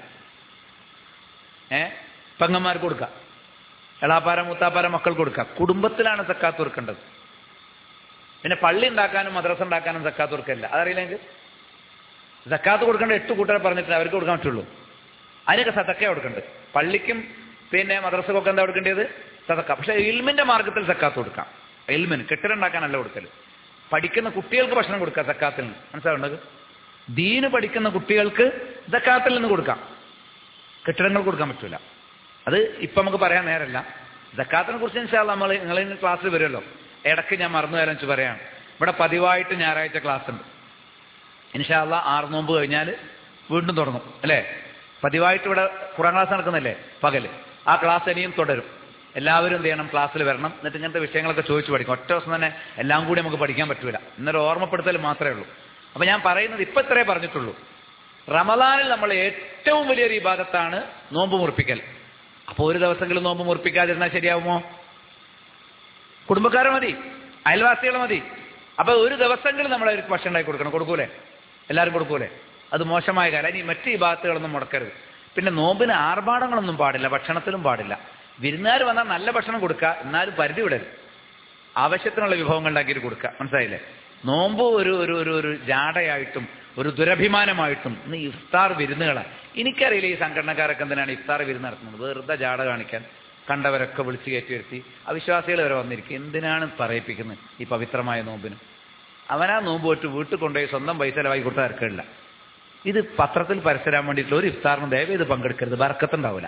Speaker 1: പെങ്ങന്മാർക്ക് കൊടുക്കാം, എളാപ്പാര മൂത്താപ്പാര മക്കൾ കൊടുക്കാം. കുടുംബത്തിലാണ് സക്കാത്ത് കൊടുക്കേണ്ടത്. പിന്നെ പള്ളി ഉണ്ടാക്കാനും മദ്രസ ഉണ്ടാക്കാനും സക്കാത്ത് കൊടുക്കില്ല. അതറിയില്ലെങ്കിൽ സക്കാത്ത് കൊടുക്കേണ്ട 8 കൂട്ടരെ പറഞ്ഞിട്ട് അവർക്ക് കൊടുക്കാൻ പറ്റുള്ളൂ. അതിനൊക്കെ സദക്ക കൊടുക്കേണ്ടത്. പള്ളിക്കും പിന്നെ മദ്രസക്കൊക്കെ എന്താ കൊടുക്കേണ്ടത്? സദക്ക. പക്ഷെ ഇൽമിന്റെ മാർഗത്തിൽ സക്കാത്ത് കൊടുക്കാം. ഇൽമിന് കെട്ടിടം ഉണ്ടാക്കാനല്ല കൊടുക്കല്. പഠിക്കുന്ന കുട്ടികൾക്ക് ഭക്ഷണം കൊടുക്കാം സക്കാത്തിൽ നിന്ന്. മനസ്സിലാവുന്നത്? ദീന് പഠിക്കുന്ന കുട്ടികൾക്ക് സക്കാത്തിൽ നിന്ന് കൊടുക്കാം, കെട്ടിടങ്ങൾ കൊടുക്കാൻ പറ്റൂല. അത് ഇപ്പൊ നമുക്ക് പറയാൻ നേരല്ല. സക്കാത്തിനെ കുറിച്ച് ഇൻഷാ അല്ലാഹ് നമ്മൾ നിങ്ങളിന്ന് ക്ലാസ്സിൽ വരുമല്ലോ, ഇടയ്ക്ക് ഞാൻ മറന്നു തരാൻ വെച്ച് പറയാം. ഇവിടെ പതിവായിട്ട് ഞായറാഴ്ച ക്ലാസ് ഉണ്ട്. ഇൻഷാ അല്ലാഹ് 6 നോമ്പ് കഴിഞ്ഞാൽ വീണ്ടും തുടങ്ങും അല്ലേ? പതിവായിട്ട് ഇവിടെ ഖുർആൻ ക്ലാസ് നടക്കുന്നില്ലേ പകല്, ആ ക്ലാസ് ഇനിയും തുടരും. എല്ലാവരും എന്ത് ചെയ്യണം, ക്ലാസ്സിൽ വരണം. എന്നിട്ട് ഇങ്ങനത്തെ വിഷയങ്ങളൊക്കെ ചോദിച്ചു പഠിക്കും. ഒറ്റ ദിവസം തന്നെ എല്ലാം കൂടി നമുക്ക് പഠിക്കാൻ പറ്റൂല. ഇന്നൊരു ഓർമ്മപ്പെടുത്തൽ മാത്രമേ ഉള്ളൂ. അപ്പൊ ഞാൻ പറയുന്നത് ഇപ്പൊ ഇത്രേ പറഞ്ഞിട്ടുള്ളൂ. റമദാനിൽ നമ്മൾ ഏറ്റവും വലിയൊരു ഇബാദത്താണ് നോമ്പ് മുറിപ്പിക്കൽ. അപ്പൊ ഒരു ദിവസമെങ്കിലും നോമ്പ് മുറിപ്പിക്കാതിരുന്നാൽ ശരിയാവുമോ? കുടുംബക്കാരെ മതി, അയൽവാസികളെ മതി. അപ്പൊ ഒരു ദിവസമെങ്കിലും നമ്മൾ അവർക്ക് ഭക്ഷണം ഉണ്ടാക്കി കൊടുക്കണം. കൊടുക്കൂലേ? എല്ലാവരും കൊടുക്കൂലേ? അത് മോശമായ കാര്യം. ഇനി മറ്റ് ഇബാദത്തുകളൊന്നും മുടക്കരുത്. പിന്നെ നോമ്പിന് ആർഭാടങ്ങളൊന്നും പാടില്ല, ഭക്ഷണത്തിലും പാടില്ല. വിരുന്നുകാർ വന്നാൽ നല്ല ഭക്ഷണം കൊടുക്കുക, എന്നാലും പരിധി വിടരുത്. ആവശ്യത്തിനുള്ള വിഭവങ്ങൾ ഉണ്ടാക്കിയിട്ട് കൊടുക്കുക. മനസ്സിലായില്ലേ? നോമ്പ് ഒരു ഒരു ഒരു ഒരു ജാടയായിട്ടും ഒരു ദുരഭിമാനമായിട്ടും ഇന്ന് ഇഫ്താർ വിരുന്നുകളാണ്. എനിക്കറിയില്ല ഈ സംഘടനക്കാരൊക്കെ എന്തിനാണ് ഇഫ്താർ വിരുന്ന് നടത്തുന്നത്. വെറുതെ ജാട കാണിക്കാൻ കണ്ടവരൊക്കെ വിളിച്ചു കയറ്റി വരുത്തി അവിശ്വാസികൾ വരെ വന്നിരിക്കും. എന്തിനാണ് പറയിപ്പിക്കുന്നത് ഈ പവിത്രമായ നോമ്പിന്? അവനാ നോമ്പ് വെച്ച് വീട്ടിൽ കൊണ്ടുപോയി സ്വന്തം പൈസ ചെലവായി കൊടുത്താൽ ഇറക്കില്ല. ഇത് പത്രത്തിൽ പരസ്യരാൻ വേണ്ടിയിട്ടുള്ള ഒരു ഇഫ്താറിന് ദയവ് ഇത് പങ്കെടുക്കരുത്, ബർക്കത്തുണ്ടാവില്ല.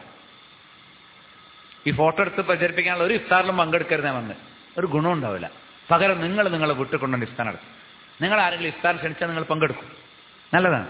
Speaker 1: ഈ ഫോട്ടോ എടുത്ത് പ്രചരിപ്പിക്കാനുള്ള ഒരു ഇഫ്താറിലും പങ്കെടുക്കരുതേ വന്ന് ഒരു ഗുണം ഉണ്ടാവില്ല. പകരം നിങ്ങളെ വീട്ടിൽ കൊണ്ടുകൊണ്ട് ഇഫ്താർ നടത്തും. നിങ്ങൾ ആരെങ്കിലും ഇഫ്താർ ക്ഷണിച്ചാൽ നിങ്ങൾ പങ്കെടുക്കും, നല്ലതാണ്.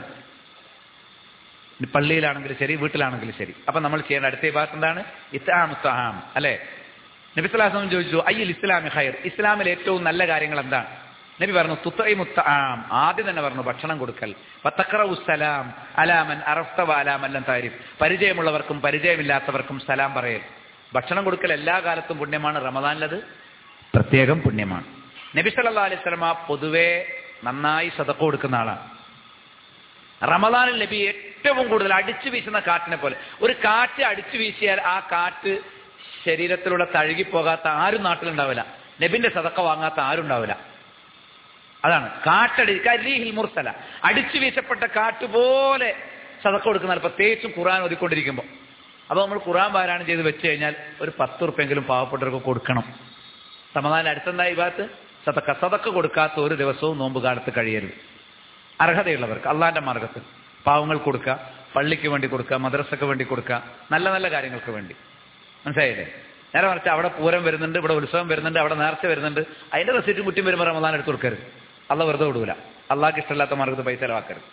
Speaker 1: പള്ളിയിലാണെങ്കിലും ശരി, വീട്ടിലാണെങ്കിലും ശരി. അപ്പൊ നമ്മൾ ചെയ്യേണ്ട അടുത്ത ഇബാദത്ത് എന്താണ്? ഇത്ആമു ത്വആം അല്ലേ? നബി സ്വല്ലല്ലാഹു അലൈഹി വസല്ലം ചോദിച്ചു, അയ്യുൽ ഇസ്ലാമി ഖൈർ, ഇസ്ലാമിൽ ഏറ്റവും നല്ല കാര്യങ്ങൾ എന്താണ്? നബി പറഞ്ഞു തുത്ഇമു ത്വആം, ആദ്യം തന്നെ പറഞ്ഞു ഭക്ഷണം കൊടുക്കൽ. വതഖറഉ സലാം അലാ മൻ അറഫ്ത വഅലാ മൻ ലം തഅരിഫ്, പരിചയമുള്ളവർക്കും പരിചയമില്ലാത്തവർക്കും സലാം പറയൽ. ഭക്ഷണം കൊടുക്കൽ എല്ലാ കാലത്തും പുണ്യമാണ്, റമദാനിലത് പ്രത്യേകം പുണ്യമാണ്. നബി സല്ലല്ലാഹു അലൈഹി വസല്ലം പൊതുവെ നന്നായി സദഖ കൊടുക്കുന്ന ആളാണ്. റമദാനിൽ നബി ഏറ്റവും കൂടുതൽ അടിച്ചു വീശുന്ന കാറ്റിനെ പോലെ, ഒരു കാറ്റ് അടിച്ചു വീശിയാൽ ആ കാറ്റ് ശരീരത്തിലൂടെ തഴുകിപ്പോകാത്ത ആരും നാട്ടിലുണ്ടാവില്ല. നബിന്റെ സദഖ വാങ്ങാത്ത ആരും ഉണ്ടാവില്ല. അതാണ് കാറ്റടിൽ മുർസല, അടിച്ചു വീശപ്പെട്ട കാറ്റ് പോലെ സദഖ കൊടുക്കുന്ന, പ്രത്യേകിച്ചും ഖുർആൻ ഓതിക്കൊണ്ടിരിക്കുമ്പോൾ. അപ്പൊ നമ്മൾ ഖുർആൻ പാരായണം ചെയ്ത് വെച്ച് കഴിഞ്ഞാൽ ഒരു 10 ഉറുപ്പ്യെങ്കിലും പാവപ്പെട്ടവർക്ക് കൊടുക്കണം. റമദാനിൽ അടുത്തെന്താ ഇബാദത്ത്? സദഖ. സദഖ കൊടുക്കാത്ത ഒരു ദിവസവും നോമ്പ് കാലത്ത് കഴിയരുത്. അർഹതയുള്ളവർക്ക് അള്ളാന്റെ മാർഗത്തിൽ പാവങ്ങൾക്ക് കൊടുക്കുക, പള്ളിക്ക് വേണ്ടി കൊടുക്കുക, മദ്രസക്ക് വേണ്ടി കൊടുക്കുക, നല്ല നല്ല കാര്യങ്ങൾക്ക് വേണ്ടി. മനസ്സിലായില്ലേ? നേരെ മറിച്ച് അവിടെ പൂരം വരുന്നുണ്ട്, ഇവിടെ ഉത്സവം വരുന്നുണ്ട്, അവിടെ നേർച്ച വരുന്നുണ്ട്, അതിന്റെ റെസിറ്റും കുറ്റിയും വരുമ്പോൾ റമദാൻ എടുത്ത് കൊടുക്കരുത്. അള്ളാഹ് വെറുതെ വിടൂല. അള്ളാഹ്ക്ക് ഇഷ്ടമില്ലാത്ത മാർഗത്തിൽ പൈസ ചെലവാക്കരുത്.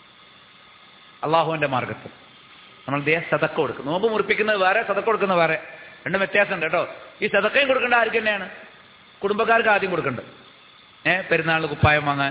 Speaker 1: അള്ളാഹുവിന്റെ മാർഗത്തിൽ നമ്മൾ സദഖ കൊടുക്കും. നോമ്പ് മുറിപ്പിക്കുന്നത് വേറെ, സദഖ കൊടുക്കുന്നത് വേറെ, രണ്ടും വ്യത്യാസമുണ്ട് കേട്ടോ. ഈ സദഖയും കൊടുക്കേണ്ട ആർക്ക് തന്നെയാണ്? കുടുംബക്കാർക്ക് ആദ്യം കൊടുക്കേണ്ടത്. പെരുന്നാളിന് കുപ്പായം വാങ്ങാൻ,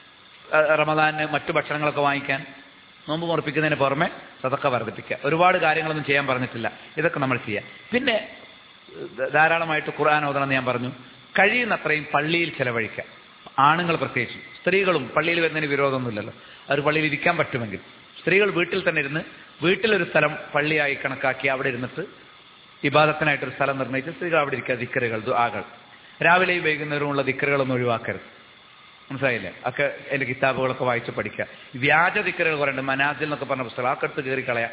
Speaker 1: റമദാനിന് മറ്റു ഭക്ഷണങ്ങളൊക്കെ വാങ്ങിക്കാൻ. നോമ്പ് മുറിപ്പിക്കുന്നതിന് പുറമെ സദഖ വർദ്ധിപ്പിക്കുക. ഒരുപാട് കാര്യങ്ങളൊന്നും ചെയ്യാൻ പറഞ്ഞിട്ടില്ല, ഇതൊക്കെ നമ്മൾ ചെയ്യാം. പിന്നെ ധാരാളമായിട്ട് ഖുർആൻ ഓതണമെന്ന് ഞാൻ പറഞ്ഞു. കഴിയുന്നത്രയും പള്ളിയിൽ ചെലവഴിക്കുക. ആണുങ്ങൾ പ്രത്യേകിച്ചും, സ്ത്രീകളും പള്ളിയിൽ വരുന്നതിന് വിരോധമൊന്നുമില്ലല്ലോ. അവർ പള്ളിയിൽ ഇരിക്കാൻ പറ്റുമെങ്കിൽ സ്ത്രീകൾ വീട്ടിൽ തന്നെ ഇരുന്ന്, വീട്ടിലൊരു സ്ഥലം പള്ളിയായി കണക്കാക്കി അവിടെ ഇരുന്നിട്ട് ഇബാദത്തിനായിട്ടൊരു സ്ഥലം നിർണ്ണയിച്ച് സ്ത്രീകൾ അവിടെ ഇരിക്കുക. ദിക്റുകൾ, ദുആകൾ, രാവിലെയും വൈകുന്നേരമുള്ള ദിക്റുകളൊന്നും ഒഴിവാക്കരുത്. മനസ്സിലായില്ലേ? ഒക്കെ അതിന്റെ കിതാബുകളൊക്കെ വായിച്ച് പഠിക്കുക. വ്യാജ ദിക്റുകൾ കുറേ ഉണ്ട്, മനാസിൽ എന്നൊക്കെ പറഞ്ഞ പുസ്തകം, ആക്കടുത്ത് കയറി കളയാം.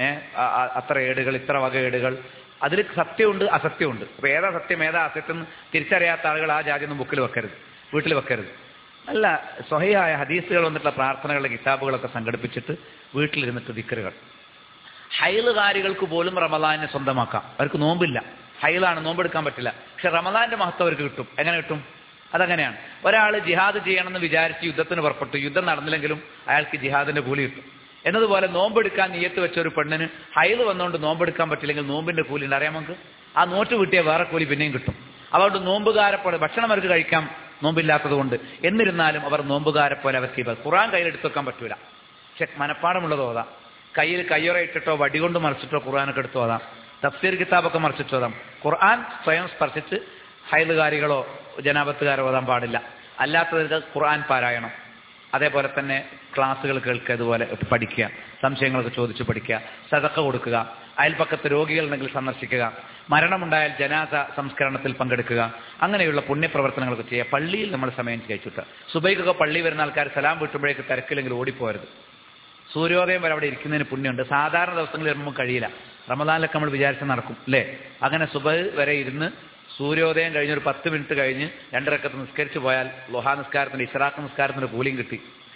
Speaker 1: അത്ര ഏടുകൾ, ഇത്ര വക ഏടുകൾ, അതിൽ സത്യമുണ്ട് അസത്യമുണ്ട്. അപ്പൊ ഏതാ സത്യം ഏതാ അസത്യം തിരിച്ചറിയാത്ത ആളുകൾ ആ ജാതിയൊന്നും ബുക്കിൽ വെക്കരുത്, വീട്ടിൽ വെക്കരുത്. നല്ല സ്വഹീഹായ ഹദീസുകൾ വന്നിട്ടുള്ള പ്രാർത്ഥനകളുടെ കിതാബുകളൊക്കെ സംഘടിപ്പിച്ചിട്ട് വീട്ടിലിരുന്നിട്ട് ദിക്റുകൾ. ഹൈലുകാരികൾക്ക് പോലും റമദാനിനെ സ്വന്തമാക്കാം. അവർക്ക് നോമ്പില്ല, ഹൈലാണ്, നോമ്പെടുക്കാൻ പറ്റില്ല. പക്ഷെ റമദാന്റെ മഹത്വം അവർക്ക് കിട്ടും. എങ്ങനെ കിട്ടും? അതങ്ങനെയാണ്. ഒരാൾ ജിഹാദ് ചെയ്യണമെന്ന് വിചാരിച്ച് യുദ്ധത്തിന് പുറപ്പെട്ടു, യുദ്ധം നടന്നില്ലെങ്കിലും അയാൾക്ക് ജിഹാദിന്റെ കൂലി കിട്ടും. എന്നതുപോലെ നോമ്പെടുക്കാൻ നിയത്ത് വെച്ച ഒരു പെണ്ണിന് ഹൈല് വന്നുകൊണ്ട് നോമ്പെടുക്കാൻ പറ്റില്ലെങ്കിൽ നോമ്പിന്റെ കൂലി ഉണ്ട്. അറിയാം നമുക്ക്? ആ നോറ്റ് കിട്ടിയ വേറെ കൂലി പിന്നെയും കിട്ടും. അതുകൊണ്ട് നോമ്പുകാരെ പോലെ ഭക്ഷണം അവർക്ക് കഴിക്കാം നോമ്പില്ലാത്തത് കൊണ്ട്. എന്നിരുന്നാലും അവർ നോമ്പുകാരെ പോലെ അവർക്ക് ഖുർആൻ കയ്യിലെടുത്ത് വെക്കാൻ പറ്റൂല. പക്ഷെ മനപ്പാടമുള്ളത് ഓതാം. കയ്യിൽ കയ്യൊറ ഇട്ടിട്ടോ വടികൊണ്ട് മറിച്ചിട്ടോ ഖുർആനൊക്കെ എടുത്ത് ഓതാം. തഫ്സീർ കിതാബൊക്കെ മറിച്ചിട്ട് ഓതാം. ഖുർആൻ സ്വയം സ്പർശിച്ച് ഹൈലുകാരികളോ ജനാപത്തുകാരോ ഓതാൻ പാടില്ല. അല്ലാത്തവർക്ക് ഖുർആൻ പാരായണം. അതേപോലെ തന്നെ ക്ലാസ്സുകൾ കേൾക്കുക, അതുപോലെ പഠിക്കുക, സംശയങ്ങളൊക്കെ ചോദിച്ച് പഠിക്കുക, സദഖ കൊടുക്കുക, അയൽപ്പക്കത്ത് രോഗികളുണ്ടെങ്കിൽ സന്ദർശിക്കുക, മരണമുണ്ടായാൽ ജനാസ സംസ്കരണത്തിൽ പങ്കെടുക്കുക, അങ്ങനെയുള്ള പുണ്യപ്രവർത്തനങ്ങളൊക്കെ ചെയ്യുക. പള്ളിയിൽ നമ്മൾ സമയം കഴിച്ചിട്ട് സുബൈക്കൊക്കെ പള്ളി വരുന്ന ആൾക്കാർ സലാം വിട്ടുമ്പോഴേക്ക് തിരക്കില്ലെങ്കിൽ ഓടിപ്പോരുത്. സൂര്യോദയം വരെ അവിടെ ഇരിക്കുന്നതിന് പുണ്യമുണ്ട്. സാധാരണ ദിവസങ്ങളിൽ വരുമ്പോൾ കഴിയില്ല. റമദാനിലൊക്കെ നമ്മൾ വിചാരിച്ച് നടക്കും അല്ലേ? അങ്ങനെ സുബഹ് വരെ ഇരുന്ന് സൂര്യോദയം കഴിഞ്ഞ് ഒരു 10 മിനിറ്റ് കഴിഞ്ഞ് 2 റക്അത്ത് നിസ്കരിച്ചു പോയാൽ ളുഹാ നിസ്കാരത്തിന്, ഇശ്റാഖ് നിസ്കാരത്തിന് കൂലിയും കിട്ടി.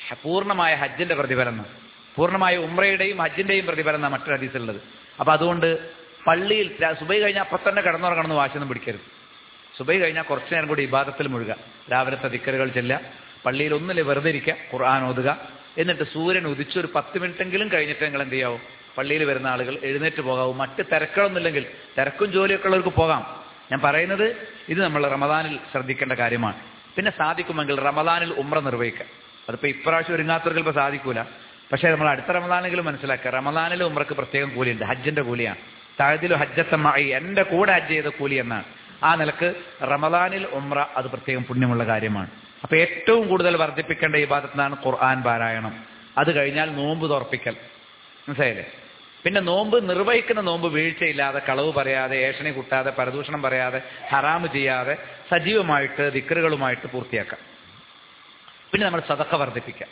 Speaker 1: പൂർണ്ണമായ ഹജ്ജിന്റെ പ്രതിഫലം, പൂർണ്ണമായ ഉംറയുടെയും ഹജ്ജിന്റെയും പ്രതിഫലം മറ്റൊരു ഹദീസിലുള്ളത്. അപ്പൊ അതുകൊണ്ട് പള്ളിയിൽ സുബൈ കഴിഞ്ഞാൽ അപ്പം തന്നെ കിടന്നുറങ്ങണമെന്ന് വാശിയൊന്നും പിടിക്കരുത്. സുബൈ കഴിഞ്ഞാൽ കുറച്ചു നേരം കൂടി ഇബാദത്തിൽ മുഴുക, രാവിലത്തെ ദിക്കറുകൾ ചെല്ലുക, പള്ളിയിൽ ഒന്നില് വെറുതെ ഇരിക്കുക, ഖുർആൻ ഓതുക. എന്നിട്ട് സൂര്യൻ ഉദിച്ച് ഒരു 10 മിനിറ്റെങ്കിലും കഴിഞ്ഞിട്ട് നിങ്ങൾ എന്ത് ചെയ്യാവും? പള്ളിയിൽ വരുന്ന ആളുകൾ എഴുന്നേറ്റ് പോകാവും. മറ്റ് തിരക്കുകളൊന്നുമില്ലെങ്കിൽ, തിരക്കും ജോലിയൊക്കെ ഉള്ളവർക്ക് പോകാം. ഞാൻ പറയുന്നത് ഇത് നമ്മൾ റമദാനിൽ ശ്രദ്ധിക്കേണ്ട കാര്യമാണ്. പിന്നെ സാധിക്കുമെങ്കിൽ റമദാനിൽ ഉംറ നിർവഹിക്കുക. അതിപ്പോൾ ഇപ്രാവശ്യം ഒരുങ്ങാത്തവർക്ക് ചിലപ്പോൾ സാധിക്കൂല. പക്ഷേ നമ്മൾ അടുത്ത റമദാനെങ്കിലും മനസ്സിലാക്കുക, റമദാനിലെ ഉംറക്ക് പ്രത്യേകം കൂലിയുണ്ട്, ഹജ്ജിന്റെ കൂലിയാണ്. തഅദിലു ഹജ്ജത്തമായി, എൻ്റെ കൂടെ ഹജ്ജ് ചെയ്ത കൂലി എന്നാണ്. ആ നിലക്ക് റമദാനിൽ ഉംറ അത് പ്രത്യേകം പുണ്യമുള്ള കാര്യമാണ്. അപ്പൊ ഏറ്റവും കൂടുതൽ വർദ്ധിപ്പിക്കേണ്ട ഇബാദത്താണ് ഖുർആൻ പാരായണം. അത് കഴിഞ്ഞാൽ നോമ്പ് തുറപ്പിക്കൽ, മനസ്സിലായില്ലേ? പിന്നെ നോമ്പ് നിർവഹിക്കുന്ന നോമ്പ് വീഴ്ചയില്ലാതെ, കളവ് പറയാതെ, ഏഷണി കൂട്ടാതെ, പരദൂഷണം പറയാതെ, ഹറാമ് ചെയ്യാതെ സജീവമായിട്ട് ദിക്റുകളുമായിട്ട് പൂർത്തിയാക്കാം. പിന്നെ നമ്മൾ സദഖ വർദ്ധിപ്പിക്കാം.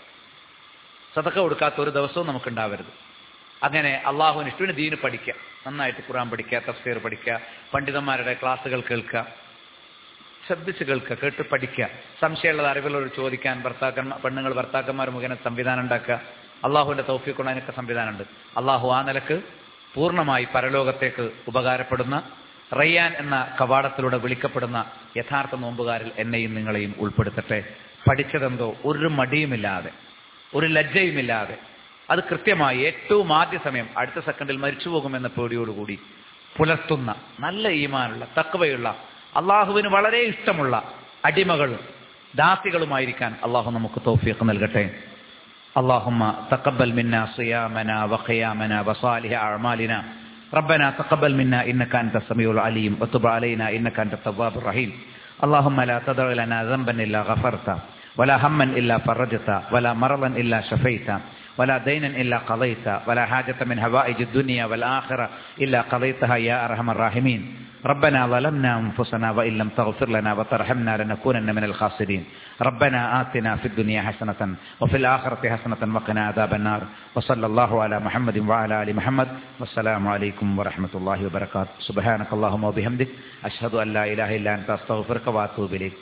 Speaker 1: സദഖ കൊടുക്കാത്ത ഒരു ദിവസവും നമുക്കുണ്ടാവരുത്. അങ്ങനെ അള്ളാഹുവിന് ഇഷ്ടത്തിന് ദീന് പഠിക്കുക, നന്നായിട്ട് ഖുർആൻ പഠിക്കുക, തഫ്സീർ പഠിക്കുക, പണ്ഡിതന്മാരുടെ ക്ലാസ്സുകൾ കേൾക്കുക, ശ്രദ്ധിച്ച് കേൾക്കുക, കേട്ട് പഠിക്കുക. സംശയമുള്ളത് അറിവുള്ളവർ ചോദിക്കാൻ പെണ്ണുങ്ങൾ ഭർത്താക്കന്മാർ മുഖേന സംവിധാനം ഉണ്ടാക്കുക. അള്ളാഹുവിന്റെ തൗഫീഖ് കൊണ്ട് അതിനൊക്കെ സംവിധാനമുണ്ട്. അള്ളാഹു ആ നിലക്ക് പൂർണ്ണമായി പരലോകത്തേക്ക് ഉപകാരപ്പെടുന്ന, റയ്യാൻ എന്ന കവാടത്തിലൂടെ വിളിക്കപ്പെടുന്ന യഥാർത്ഥ നോമ്പുകാരിൽ എന്നെയും നിങ്ങളെയും ഉൾപ്പെടുത്തട്ടെ. പഠിച്ചതെന്തോ ഒരു മടിയുമില്ലാതെ, ഒരു ലജ്ജയുമില്ലാതെ, അത് കൃത്യമായി ഏറ്റവും ആദ്യ സമയം, അടുത്ത സെക്കൻഡിൽ മരിച്ചു പോകുമെന്ന പേടിയോടുകൂടി പുലർത്തുന്ന നല്ല ഈമാനുള്ള, തഖ്വയുള്ള, അള്ളാഹുവിന് വളരെ ഇഷ്ടമുള്ള അടിമകളും ദാസികളുമായിരിക്കാൻ അള്ളാഹു നമുക്ക് തൗഫീഖ് നൽകട്ടെ. اللهم تقبل منا صيامنا وقيامنا وصالح أعمالنا ربنا تقبل منا إنك أنت السميع العليم وتب علينا إنك أنت التواب الرحيم اللهم لا تدع لنا ذنبا إلا غفرته ولا هما إلا فرجته ولا مرضا إلا شفيته ولا دينا إلا قضيته ولا حاجة من هوائج الدنيا والآخرة إلا قضيتها يا أرحم الراحمين ربنا ظلمنا أنفسنا وإن لم تغفر لنا وترحمنا لنكونن من الخاسرين ربنا آتنا في الدنيا حسنة وفي الآخرة حسنة وقنا عذاب النار وصلى الله على محمد وعلى آل محمد والسلام عليكم ورحمة الله وبركاته سبحانك اللهم وبحمدك أشهد أن لا إله إلا أنت أستغفرك وأتوب إليك